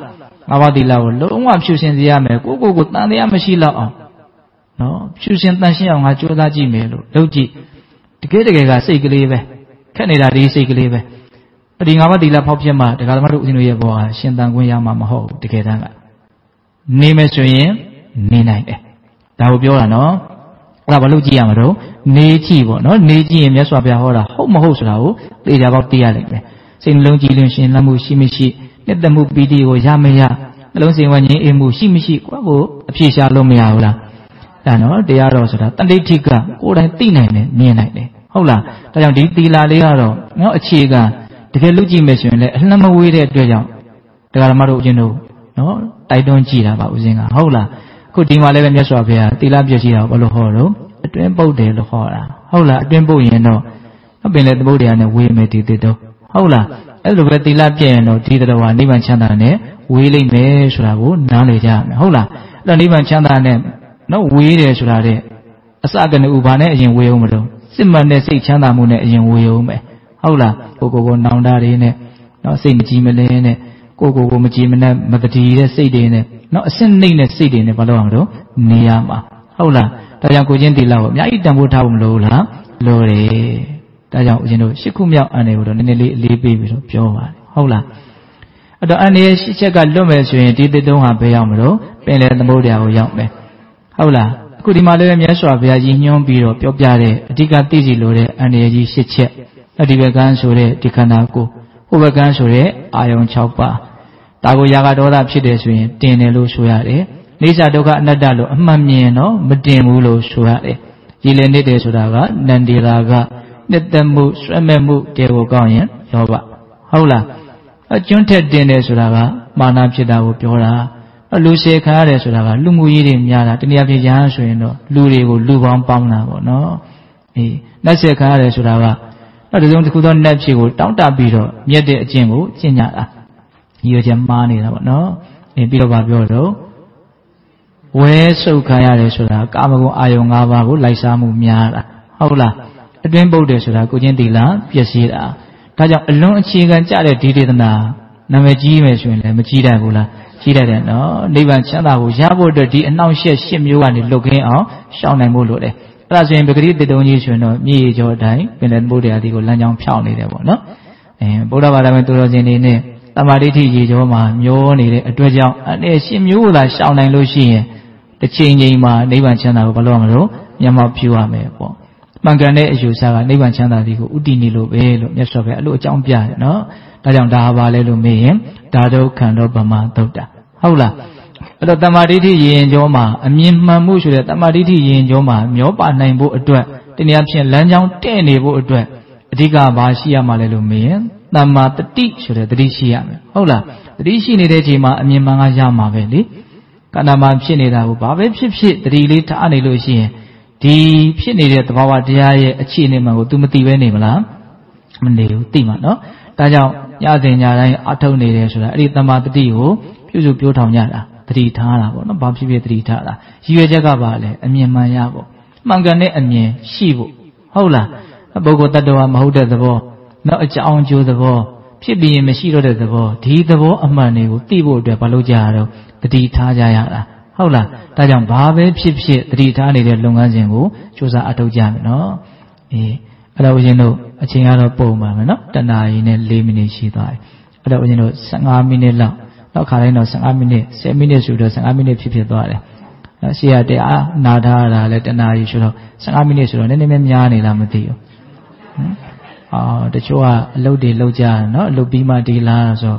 ငါးပါးသီလကိုလုံးဝဖြူစင်စေရမယ်ကိုတန်တရားမရှိတော့အောင်နော်ဖြူစင်တန်ရှင်းအောင်ငါကြိုးစားကြည့်မယ်လို့လုပ်ကြည့်တကယ်ကစိတ်ကလေးပဲခက်နေတာဒီစိတ်ကလေးပဲဒီငါးပါးသီလဖောက်ပြမှတရားဓမ္မတို့ဦးဇင်းတို့ရဲ့ဘဝဟာရှင်သန်ခွင့်ရမှာမဟုတ်တကယ်တမ်းကနေမယ်ဆိုရင်နေနိုင်တယ်ဒါကိုပြောတာနော်အဲ့ဒါဘာလို့ကြည့်ရမှာတော့နေကြည့်ပေါ့နော်နေကြည့်ရင်မြတ်စွာဘုရားဟောတာဟုတ်မဟုတ်ဆိုတာကိုသိကြပေါက်သိရလိမ့်မယ်စိတ်နှလုံးကြည်လင်ရှင်လန်းမှုရှိမရှိနှစ်သက်မှုပီတိကိုရမရနှလုံးစိမ်ဝဉ္ဉင်းအေးမှုရှိမရှိကိုယ့်ကိုအဖြေရှာလို့မရဘူးလားဒါနော်တရားတော်ဆိုတာတဏှိဋ္ဌိကကိုယ်တိုင်သိနိုင်တယ်မြင်နိုင်တယ်ဟုတ်လားဒါကြောင့်ဒီသီလလေးကတော့နော်အခြေခံတကယ်လူကြည့်မယ်ဆိုရင်လည်းအလှမ်းမဝေးတဲ့အတွက်ကြောင့်တရားဓမ္မတို့ဦးဇင်းတို့နော်တိုက်တွန်းကြည့်တာပါဦးဇင်းကဟုတ်လားခုဒီမှာလည်းပဲမြတ်စွာဘုရားသီလပြည့်စည်တာကိုဘယ်လိုဟောတော့အတွင်းပုတ်တယ်လို့ဟောတာဟုတ်လားအတွင်းပုတ်ရင်တော့ပင်လေသမုဒ္ဒရာနဲ့ဝေးမယ်ဒီသစ်တော့ဟုတ်လားအဲ့လိုပဲသီလပြည့်ရင်တော့ဒီတော်ဟာနိဗ္ဗာန်ချမ်းသာနဲ့ဝေးလိမ့်မယ်ဆိုတာကိုနားလည်ကြမယ်ဟုတ်လားအဲ့တော့နိဗ္ဗာန်ချမ်းသာနဲ့နော်ဝေးတယ်ဆိုတာတဲ့အစကနဥဘာနဲ့အရင်ဝေးအောင်မလို့စစ်မှန်တဲ့စိတ်ချမ်းသာမှုနဲ့အရင်ဝေးအောင်မယ်ဟုတ်လားကိုနောင်တတွေနဲ့နော်စိတ်မကြည်မလင်းနဲ့ကိုမကြည်မနဲ့မတတိတဲ့စိတ်တွေနဲ့နော်အစင်းနှိမ့်တဲ့စိတ်တွေနဲ့ဘာလို့အောင်လို့နေရမှာဟုတ်လားဒါကြောင့်ကိုချင်းသီလကိုအများကြီးတန်ဖိုးထားဖို့မလိုဘူးလားလိုတယ်ဒါကြောင့်ဦးဇင်းတို့၈ခုမြောက်အန္တရာယ်ကိုတော့နည်းနည်းလေးအလေးပေးပြီးတော့ပြောပါတယ်ဟုတ်လားအဲ့တော့အန္တရာယ်၈ချက်ကလွတ်မယ်ဆိုရင်ဒီသစ်တုံးဟာဘယ်ရောက်မလို့ပင်လယ်သမုဒ္ဒရာကိုရောက်မယ်ဟုတ်လားအခုဒီမှာလည်းမြတ်စွာဘုရားကြီးညွှန်းပြီးတော့ပြောပြတဲ့အဓိကသိစီလိုတဲ့အန္တရာယ်ကြီး၈ချက်အဒီဘကန်းဆိုတဲ့ဒီခန္ဓာကိုယ်ဟိုဘကန်းဆိုတဲ့အာယုံ၆ပါးဒါကိုရာဂဒေါသဖြစ်တယ်ဆိုရင်တင်တယ်လို့ဆိုရတယ်နေစာဒုက္ခအနတ္တလို့အမှန်မြင်တော့မတင်ဘူးလို့ဆိုရတယ်ရည်လည်နေတယ်ဆိုတာကနန္ဒီရာကနှစ်သက်မှုဆွဲမဲ့မှုတေကိုကောင်းရင်လောဘဟုတ်လားအကျွန်းထက်တင်တယ်ဆိုတာကမာနဖြစ်တာကိုပြောတာလူစေခါရတယ်ဆိုတာကလူမှုရေးတွေများတာတနည်းအားဖြင့်ရဟန်းဆိုရင်တော့လူတွေကိုလူပေါင်းပေါင်းတာပေါ့နော်အေးနှက်စေခါရတယ်ဆိုတာကဒီလိုတစ်ခုသောနှက်ဖြစ်ကိုတောင့်တပြီးတော့မြက်တဲ့အကျင့်ကိုကျင့်ကြတာရည်ရွယ်ချက်မှားနေတာပေါ့နော်အေးပြီးတော့ဗာပြောတော့ဝဲဆုတ်ခံရတယ်ဆိုတာကာမဂုဏ်အာယုံ၅ပါးကိုလိုက်စားမှုများတာဟုတ်လားအတွင်းပုတ်တယ်ဆိုတာကိုချင်းသီလပျက်စီးတာဒါကြောင့်အလွန်အခြေခံကြတဲ့ဒီဒေသနာနာမည်ကြီးမယ်ဆိုရင်လည်းမကြီးတတ်ဘူးလားကြီးတတ်တယ်နော်နိဗ္ဗာန်ချမ်းသာကိုရဖို့အတွက်ဒီအနှောင့်အယှက်၈မျိုးကနေလွတ်ကင်းအောင်ရှောင်နိုင်ဖို့လိုတယ်အဲ့ဒါဆိုရင်ပဂတိတတုံးကြီးဆိုရင်တော့မြေကျော်တိုင်းပင်လယ်သမုဒ္ဒရာဒီကိုလမ်းကြောင်းဖြောင်းနေတယ်ပေါ့နော်ဗုဒ္ဓဘာသာဝင်သူတော်စင်တွေနဲ့တမာဒိဋ္ဌိရေကျော်မှာမျောနေတဲ့အတွက်ကြောင့်အဲ့၈မျိုးကိုသာရှောင်နိုင်လို့ရှိရင်တစ်ချိန်ချိန်မှာနိဗ္ဗာန်ချမ်းသာကိုဘာလို့မလို့မျက်မှောက်ပြုရမယ်ပေါ့မှန်ကန်တဲ့အယူဆကနိဗ္ဗာန်ချမ်းသာဒီကိုဥတည်နေလို့ပဲလို့မြတ်စွာဘုရားအဲ့လိုအကြောင်းပြတယ်နော်ဒါကြောင့်ဒါဟာဘာလဲလို့မေးရင်ဒါဒုက္ခန္တောပမသုတ်တာဟုတ်လားအဲ့တော့တမာဒိဋ္ဌိရင်ကျော်မှာအမြင်မှန်မှုဆိုတဲ့တမာဒိဋ္ဌိရင်ကျော်မှာမျောပါနိုင်ဖို့အတွက်တနည်းအားဖြင့်လမ်းကြောင်းတည့်နေဖို့အတွက်အဓိကဘာရှိရမှာလဲလို့မေးရင်တမာတတိဆိုတဲ့တတိရှိရမယ်ဟုတ်လားတတိရှိနေတဲ့အချိန်မှာအမြင်မှန်ကရမှာပဲလေကန္နာမှာဖြစ်နေတာကိုဘာပဲဖြစ်ဖြစ်တတိလေးထားနေလို့ရှိရင်ဒီဖြစ်နေတဲ့သဘာဝတရားရဲ့အခြေအနေမှန်ကို तू မသိပဲနေမလားမနေဘူးသိမှာနော်ဒါကြောင့်ညစဉ်ညတိုင်းအထုတ်နေတယ်ဆိုတာအဲ့ဒီတမာတတိကိုပြုစုပြောထောင်ကြတာတတိထားတာပေါ့နော်ဘာဖြစ်ဖြစ်တတိထားတာရည်ရွယ်ချက်ကဘာလဲအမြင်မှန်ရဖို့မှန်ကန်တဲ့အမြင်ရှိဖို့ဟုတ်လားပုဂ္ဂိုလ်တ attva မဟုတ်တဲ့သဘောနော်အကြောင်းကျိုးသဘောဖြစ်ပြီးရင်မရှိတော့တဲ့သဘောဒီသဘောအမှန်တွေကိုသိဖို့အတွက်ဘာလို့ကြရတော့တတိထားကြရတာဟုတ်လားဒါကြောင့်ဘာပဲဖြစ်ဖြစ်တတိထားနေတဲ့လုပ်ငန်းစဉ်ကိုစူးစမ်းအထောက်ကြမယ်နော်အေးအဲ့တော့ဦးဇင်းတို့အချိန်ကတော့ပုံပါမယ်နော်တနာရီနဲ့4မိနစ်ရှိသွားပြီအဲ့တော့ဦးဇင်းတို့15မိနစ်လောက်နောက်ခါတိုင်းတော့15မိနစ်10မိနစ်ဆိုတော့15မိနစ်ဖြစ်သွားတယ်ရှေ့ရတရားနာထားတာလဲတနာရီဆိုတော့15မိနစ်ဆိုတော့နည်းနည်းများနေလားမသိဘူးတချို့ကအလုပ်တွေလုပ်ကြတယ်နော်အလုပ်ပြီးမှဒီလားဆို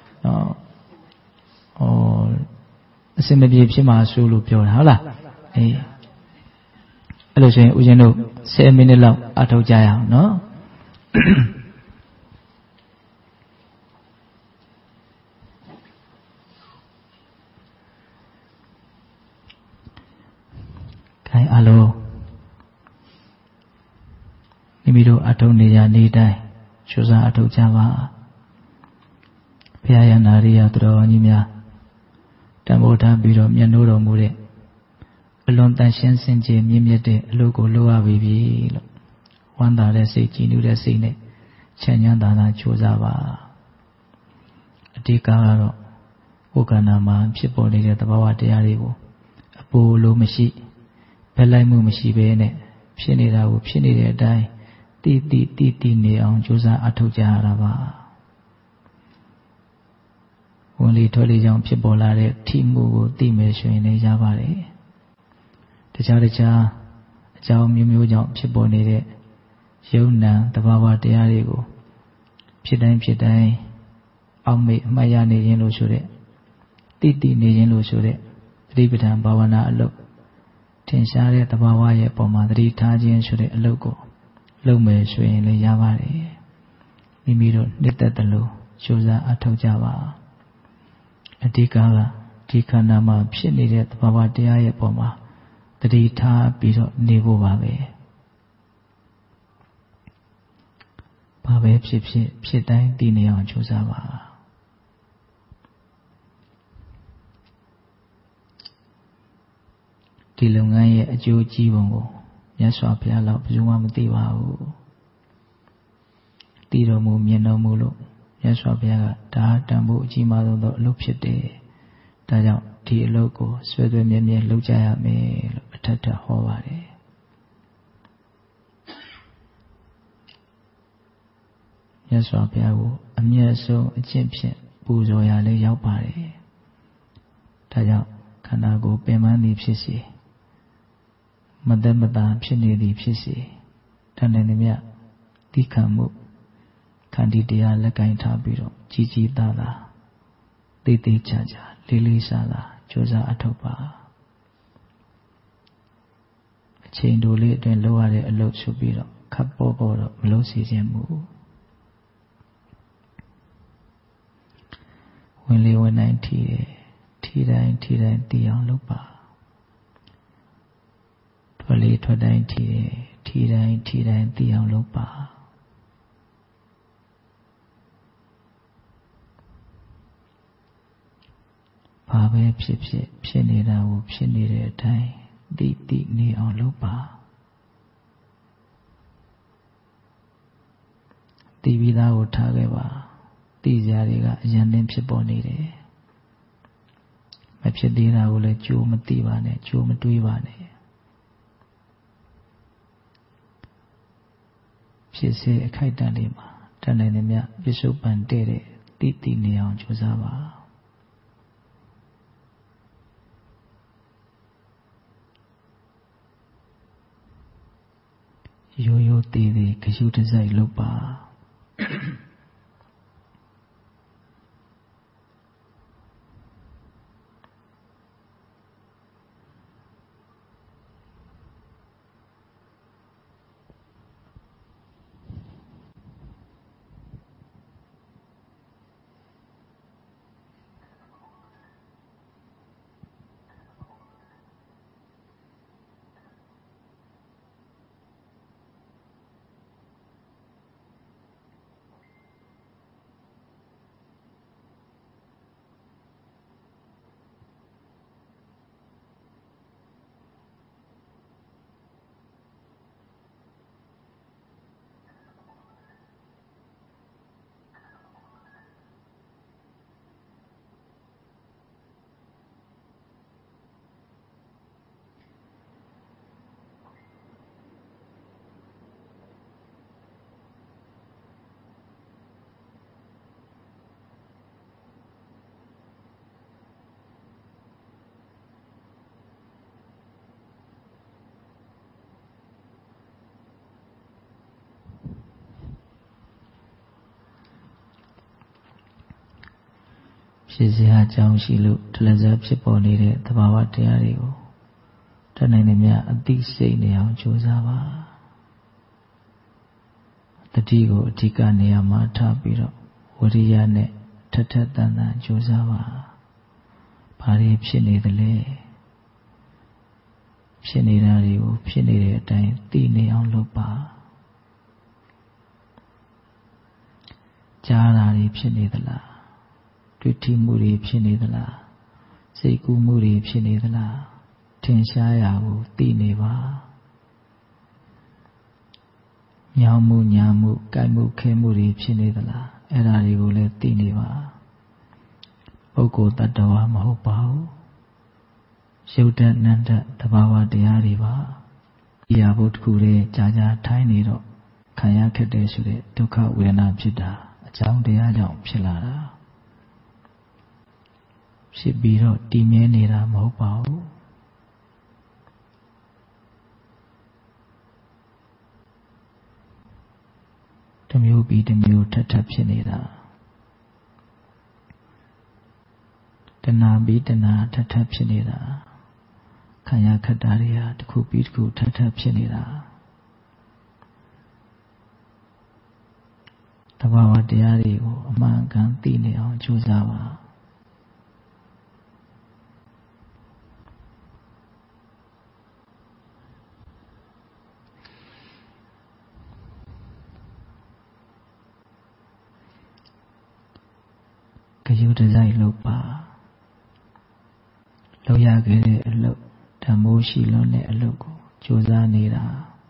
အစင်မပြေဖြစ်မှာဆိုလို့ပြောတာဟုတ်လားအေးအဲ့လိုဆိုရင်ဦးဇင်းတို့10မိနစ်လောက်အထောက်ကြရအောင်နော်ခိုင်အလုံးမိမိတို့အထုံးနေရနေတိုင်းရှုစားအထုံးကြပါဘုရားယန္တာရိယသူတော်ကြီးများတံမိုးထားပြီးတော့မျက်နှိုးတော်မူတဲ့အလွန်တန်ရှင်းစင်ကြယ်မြင့်မြတ်တဲ့အလုပ်ကိုလုပ်ရပြီလို့ဝမ်းသာတဲ့စိတ်ကြည်နူးတဲ့စိတ်နဲ့ချမ်းချမ်းသာသာကြိုးစားပါအဓိကကတော့ဩကနာမှာဖြစ်ပေါ်နေတဲ့သဘာဝတရားတွေကိုအပူလိုမရှိဘက်လိုက်မှုမရှိဘဲနဲ့ဖြစ်နေတာကိုဖြစ်နေတဲ့အတိုင်းတိနေအောင်ကြိုးစားအထောက်ကြရတာပါဝင်လေထွက်လေကြောင့်ဖြစ်ပေါ်လာတဲ့ထိမှုကိုသိမယ်ဆိုရင်လည်းရပါတယ်တခြားအကြောင်းမျိုးကြောင့်ဖြစ်ပေါ်နေတဲ့ယုံနာသဘာဝတရားတွေကိုဖြစ်တိုင်းအောက်မေ့အမှတ်ရနေခြင်းလို့ဆိုတဲ့တိနေခြင်းလို့ဆိုတဲ့သတိပဋ္ဌာန်ဘာဝနာအလုပ်ထင်ရှားတဲ့သဘာဝရဲ့ပုံမှာသတိထားခြင်းဆိုတဲ့အလုပ်ကိုလုပ်မယ်ဆိုရင်လည်းရပါတယ်မိမိတို့နှစ်သက်တယ်လို့ကြိုးစားအထောက်ကြပါအဓိကဒီခန္ဓာမှာဖြစ်နေတဲ့သဘာဝတရားရဲ့ပုံမှာသတိထားပြီးတော့နေဖို့ပါပဲဘာပဲဖြစ်တိုင်းသိနေအောင်ကြိုးစားပါဒီလုပ်ငန်းရဲ့အကျိုးကြီးပုံကိုမြတ်စွာဘုရားလောက်ဘယ်သူမှမသိပါဘူးသိတော်မူမြင်တော်မူလို့မြတ်စွာဘုရားကဒါတန်ဖို့အကြီးမားဆုံးသောအလုပ်ဖြစ်တယ်ဒါကြောင့်ဒီအလုပ်ကိုဆွဲမြဲလုပ်ကြရမယ်လို့အထက်ထဟောပါတယ်မြတ်စွာဘုရားကိုအမြတ်ဆုံးအကျင့်ဖြင့်ပူဇော်ရလည်းရောက်ပါတယ်ဒါကြောင့်ခန္ဓာကိုယ်ပင်ပန်းသည်ဖြစ်စေမသက်မသာဖြစ်နေသည်ဖြစ်စေတဏ္ဍင်မြတ်တိခံမှုခန္တီတရားလက်ကင်ထားပြီးတော့ကြီးသားသေးချာလေးစားကြိုးစားအထောက်ပါအချိန်တိုလေးအတွင်းလုပ်ရတဲ့အလုပ်ဆိုပြီးတော့ခပ်ပေါ်တော့မလုပ်စီခြင်းမူဝင်လေဝင်တိုင်းထီတိုင်းသိအောင်လုပ်ပါထွက်လေထွက်တိုင်းထီတိုင်းသိအောင်လုပ်ပါဘာပဲဖြစ်နေတာကိုဖြစ်နေတဲ့အတိုင်းသိနေအောင်လုပ်ပါသိပြီးသားကိုထားခဲ့ပါသိကြတွေကအရင်နှင်းဖြစ်ပေါ်နေတယ်မဖြစ်သေးတာကိုလည်းကြိုးမသိပါနဲ့ကြိုးမတွေးပါနဲ့ဖြစ်စေအခိုက်အတန့်လေးမှာတန်နိုင်သမျှပစ္စုပန်တဲ့သိနေအောင်ကြိုးစားပါရိုးသေးခရုတစိုက်လုပ်ပါဖြစ်စရာအကြောင်းရှိလို့တလဇတ်ဖြစ်ပေါ်နေတဲ့သဘာဝတရားတွေကိုတတ်နိုင်သမျှအသိစိတ်နေအောင်ကြိုးစားပါတတိကိုအဓိကနေရာမှာထားပြီးတော့ဝိရိယနဲ့ထက်တန်ကြိုးစားပါဘာတွေဖြစ်နေသလဲဖြစ်နေတာတွေကိုဖြစ်နေတဲ့အတိုင်းသိနေအောင်လုပ်ပါကြားတာတွေဖြစ်နေသလားတွေ့ထိမှုတွေဖြစ်နေသလားစိတ်ကူးမှုတွေဖြစ်နေသလားထင်ရှားရာကိုသိနေပါညောင်းမှုညာမှုကြိုက်မှုခဲမှုတွေဖြစ်နေသလားအဲ့ဒါတွေကိုလည်းသိနေပါပုဂ္ဂိုလ်တ attva မဟုတ်ပါဘူးရုပ်တနန္တသဘာဝတရားတွေပါဒီဟာဘုတ္တခုလေးကြာကြာထိုင်းနေတော့ခံရခက်တယ်ဆိုတဲ့ဒုက္ခဝေဒနာဖြစ်တာအကြောင်းတရားကြောင့်ဖြစ်လာတာဖြစ်ပြီးတော့တည်မြဲနေတာမဟုတ်ပါဘူးတစ်မျိုးပြီးတစ်မျိုးထပ်ထပ်ဖြစ်နေတာတဏှာပြီးတဏှာထပ်ထပ်ဖြစ်နေတာခံရခက်တာတွေဟာတစ်ခုပြီးတစ်ခုထပ်ထပ်ဖြစ်နေတာသဘာဝတရားတွေကိုအမှန်ကန်သိနေအောင်ကြိုးစားပါကယူတစိုက်လုပ်ပါလုပ်ရခဲ့တဲ့အလုပ်ဓမ္မိုးရှိလွန်းတဲ့အလုပ်ကိုကြိုးစားနေတာ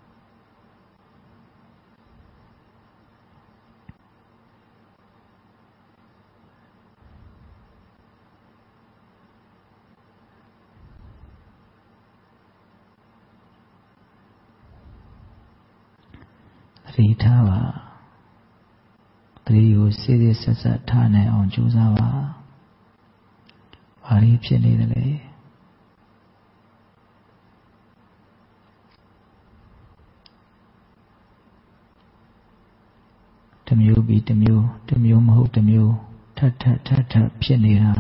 သတိထားပါသတိကိုစိတ်ဆက်ဆက်ထားနိုင်အောင်ကြိုးစားပါဘာလို့ဖြစ်နေသလဲတစ်မျိုးပြီးတစ်မျိုးမဟုတ်တစ်မျိုးထပ်ဖြစ်နေတာ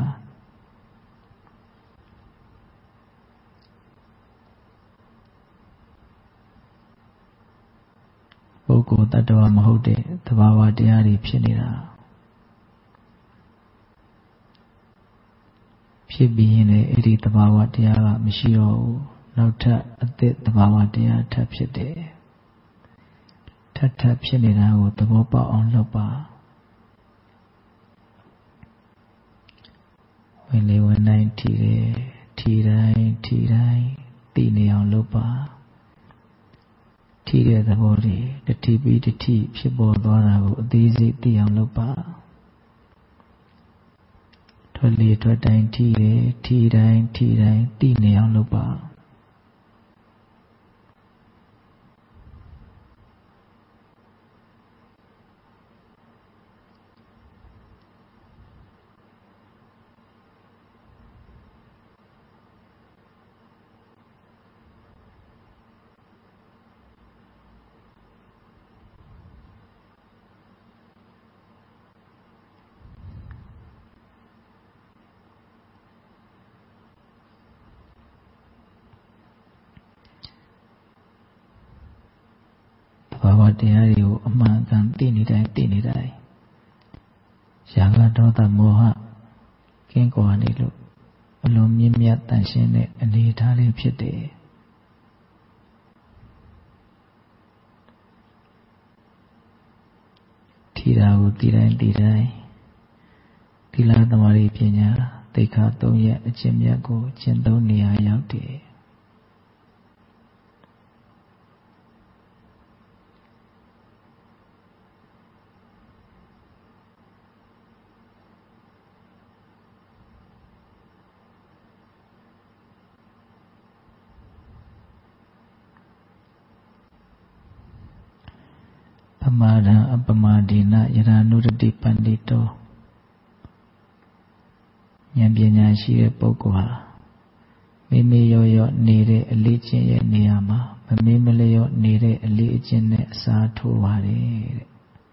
ပုဂ္ဂိုလ်တ attva မဟုတ်တဲ့သဘာဝတရားတွေဖြစ်နေတာဖြစ်ပြီးရင်လည်းအဲ့ဒီသဘာဝတရားကမရှိတော့ဘူးနောက်ထပ်အသစ်သဘာဝတရားထပ်ဖြစ်တယ်ထပ်ဖြစ်နေတာကိုသဘောပေါက်အောင်လုပ်ပါဝင်လေဝင်တိုင်းထီတယ်ထီတိုင်းသိနေအောင်လုပ်ပါထီတဲ့သဘောတွေတတိပြီးတတိဖြစ်ပေါ်သွားတာကိုအသေးစိတ်သိအောင်လုပ်ပါထွက်လေထွက်တိုင်းထီတယ်ထီတိုင်းသိနေအောင်လုပ်ပါဘာဝတရားတွေကိုအမှန်ကန်သိနေတိုင်းရာဂဒေါသမောဟကင်းကွာနေလို့အလွန်မြင့်မြတ်တန်ရှင်းတဲ့အနေအထားလေးဖြစ်တယ်ထီတာကိုသိတိုင်းသီလသမာဓိပညာသိက္ခာ၃ရပ်အကျင့်မြတ်ကိုကျင့်သုံးနေရာရောက်တယ်ပမာဒံအပမာဒေနယရာနုရတိပန္တိတောဉာဏ်ပညာရှိတဲ့ပုဂ္ဂိုလ်ဟာမိမိရောနေတဲ့အလေးကျင့်ရဲ့နေရာမှာမမေ့မလျော့နေတဲ့အလေးအကျင့်နဲ့အစားထိုးပါတယ်တဲ့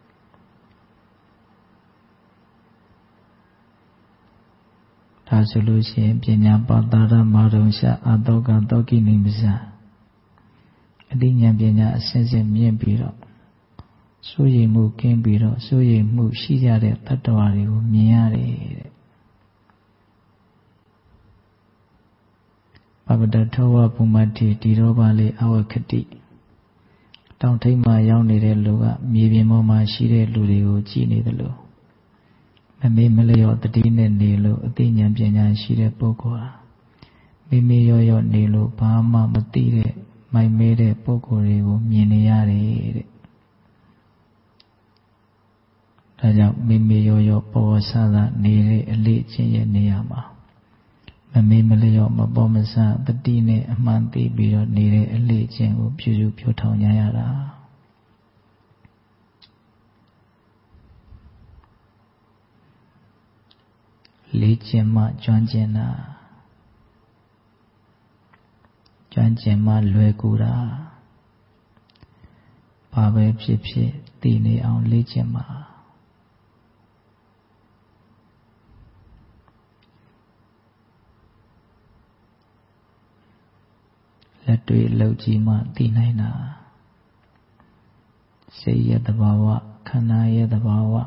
ဒါဆိုလို့ရှိရင်ပညာပါတာရမာရုံရှအတောကတောကိနိမစအတိဉာဏ်ပညာအစဉ်စဉ်မြင့်ပြီးတော့စိုးရိမ်မှုကင်းပြီးတော့စိုးရိမ်မှုရှိကြတဲ့တ attva တွေကိုမြင်ရတယ်တဲ့ပပတထောဝဘုမတိဒီရောပါလေအဝခတိတောင်ထိပ်မှာရောက်နေတဲ့လူကမြေပြင်ပေါ်မှာရှိတဲ့လူတွေကိုကြည့်နေတယ်လို့မမေ့မလျော့တတိနဲ့နေလို့အသိဉာဏ်ပညာရှိတဲ့ပုဂ္ဂိုလ်ဟာမိမိရောနေလို့ဘာမှမသိတဲ့မိုက်မဲတဲ့ပုဂ္ဂိုလ်တွေကိုမြင်နေရတယ်တဲ့ဒါကြောင့်မိမိရောရောပေါ်ဆဆနေတဲ့အလေးချင်းရဲ့နေရာမှာမမေ့မလျော့မပေါ်မဆတတိနဲ့အမှန်သိပြီးတော့နေတဲ့အလေးချင်းကိုပြုစုပြောထောင်ကြရတာလေ့ကျင့်မှကျွမ်းကျင်တာကျွမ်းကျင်မှလွယ်ကူတာဘာပဲဖြစ်ဖြစ်သိနေအောင်လေ့ကျင့်မှလက်တွေ့လုပ်ကြည့်မှသိနိုင်တာစိတ်ရဲ့သဘာဝခန္ဓာရဲ့သဘာဝ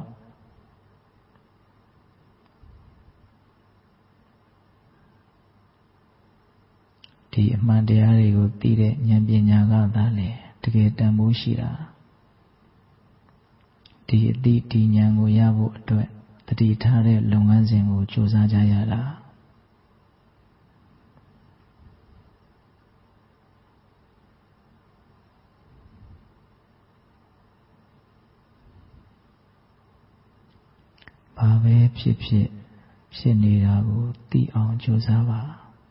ဒီအမှန်တရားတွေကိုသိတဲ့ဉာဏ်ပညာကသာလေတကယ်တန်ဖိုးရှိတာဒီအသိဒီဉာဏ်ကိုရဖို့အတွက်တတိထားတဲ့လုပ်ငန်းစဉ်ကိုကြိုးစားကြရတာဘာပဲဖြစ်ဖြစ်ဖြစ်နေတာကိုသိအောင်ကြိုးစားပါ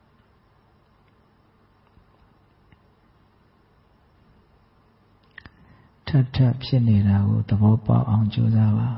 ထပ်ထပ်ဖြစ်နေတာကိုသဘောပေါက်အောင်ကြိုးစားပါ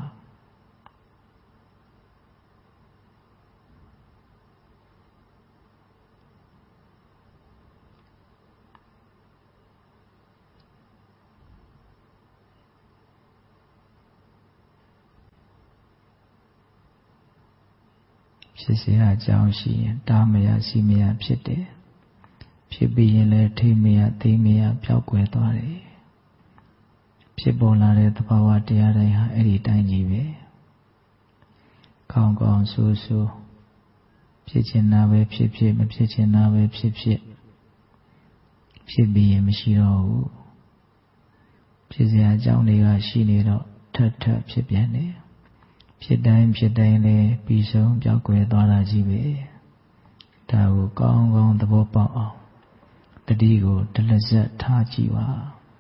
ဖြစ်เสียအကြောင်းရှိရင်တားမရစီမရဖြစ်တယ်ဖြစ်ပြီးရင်လည်းထိမရသိမရပျောက်ကွယ်သွားတယ်ဖြစ်ပေါ်လာတဲ့သဘာဝတရားတိုင်းဟာအဲ့ဒီတိုင်းကြီးပဲကောင်းကောင်းဆိုးဆိုးဖြစ်ချင်တာပဲဖြစ်ဖြစ်မဖြစ်ချင်တာပဲဖြစ်ဖြစ်ဖြစ်ပြီးရင်မရှိတော့ဘူးဖြစ်เสียအကြောင်းတွေကရှိနေတော့ထပ်ထပ်ဖြစ်ပြန်တယ်ဖြစ်တိုင်းဖြစ်တိုင်းလည်းပြီးဆုံးပြောက်ကွယ်သွားတာကြီးပဲဒါကိုကောင်းကောင်းသဘောပေါက်အောင်တတိကိုတလက်ဆက်ထားကြည့်ပါ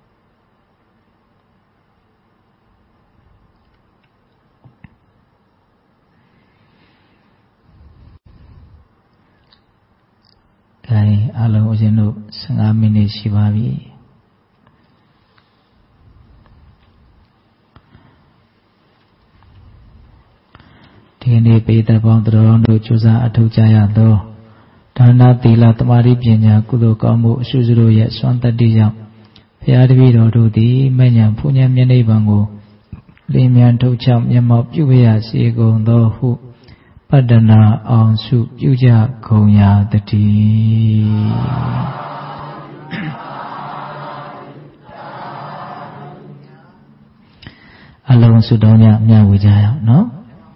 အားလုံးဦးဇင်းတို့15မိနစ်ရှိပါပြီဒီနေ့ပေတပေါင်းတော်တို့ကြိုးစားအထောက်ကြရသောဒါနသီလသမာဓိပညာကုသိုလ်ကောင်းမှုအရှုစုတို့ရဲ့စွမ်းတတ္တိကြောင့်ဘုရားတပည့်တော်တို့သည်မဉ္ဇဉ်ဘုညံမျက်နှိပ်ပံကိုလင်းမြန်ထုတ်ချောက်မျက်မှောက်ပြုရစေကုန်သောဟုပတ္တနာအောင်စုပြုကြကုန်ရာတည်းအလုံးစုတောင်းကြမြတ်ဝေကြရအောင်နော်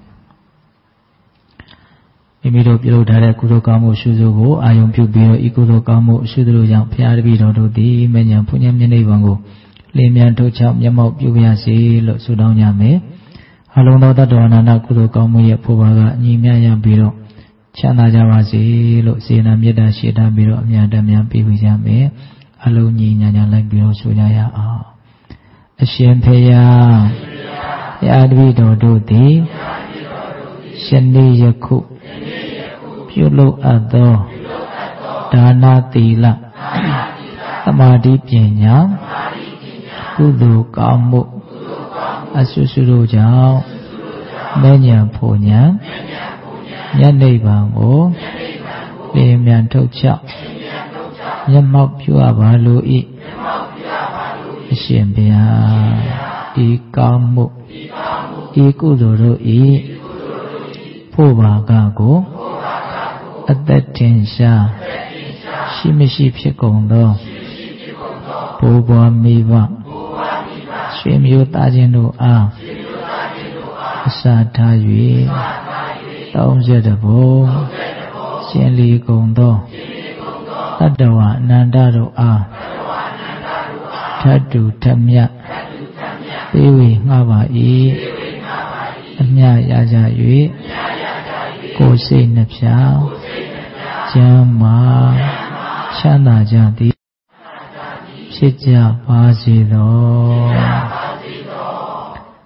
မိမိတို့ပြုလုပ်ထားတဲ့ကုသိုလ်ကောင်းမှုရှုစုကိုအာယုံပြုပြီးတော့ဤကုသိုလ်ကောင်းမှုရှုသလိုကြောင့်ဘုရားတပည့်တော်တို့သည်မဉ္ဇဉ်ဘုညံမျက်နှိပ်ပံကိုလင်းမြန်ထုတ်ချောက်မျက်မှောက်ပြုရစေလို့ဆုတောင်းကြမယ်အလုံးသောတတ္တဝါနာနာကုသိုလ်ကောင်းမှုရဲ့ဖို့ပါကအညီမြတ်ရပြီးတော့ချမ်းသာကြပါစေလို့စေနာမေတ္တာရှိထားပြီးတော့အမြတ်တမ်းများပေးဝေကြမယ်အလုံးညီညာညာလိုက်ပြီးတော့ဆိုကြရအောင်အရှင်ဖေယဘုရားတပည့်တော်တို့သည်ရှင်နေယခုပြုလုပ်အပ်သောဒါနသီလသမာဓိပညာကုသိုလ်ကောင်းမှုအဆုစုတို့ကြောင့်မဉ္ဇဉ်ဘုညံမျက်နှိပ်ပံကိုလင်းမြန်ထုတ်ချောက်မျက်မှောက်ပြုအပ်ပါလို၏အရှင်ဘုရားဤကောင်းမှုဤကုသိုလ်တို့၏ဖို့ပါကကိုအသက်ထင်ရှားရှိမရှိဖြစ်ကုန်သောဘိုးဘွားမိဘဆွေမျိုးသားချင်းတို့အားအစာထား၍30ဘုံရှင်လီကုန်သောတတ္တဝအနန္တတို့အားထတ်တူထမြတ်ပေးဝေငှပါ၏အမြတ်ရကြ၍ကိုယ်စိတ်နှဖျားကျမ်းမာချမ်းသာကြသည်ဖြစ်ကြပါစေသော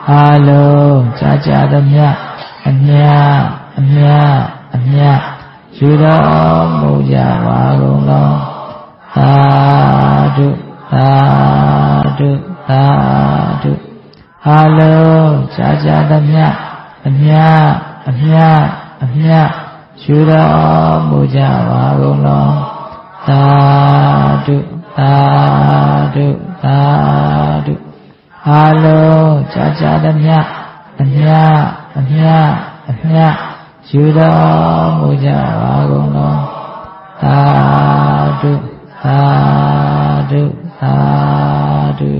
အာလုံးကြာကြာသမျှအမြအမြအမြယူတော်မူကြပါကုန်လောသာဓုသာဓုသာဓုအာလုံးကြာကြာသမျှအမြအမြအမြယူတော်မူကြပါကုန်လောသာဓုသာဓုသာဓုအာလုံးကြာကြာသမျှအမြအမြအမြယူတော်မူကြပါကုန်လောသာဓုသာဓုသာဓု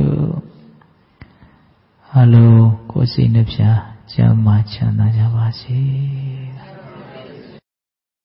အာလုံးကိုယ်စိတ်နှပြချမ်းသာချမ်းသာကြပါစေ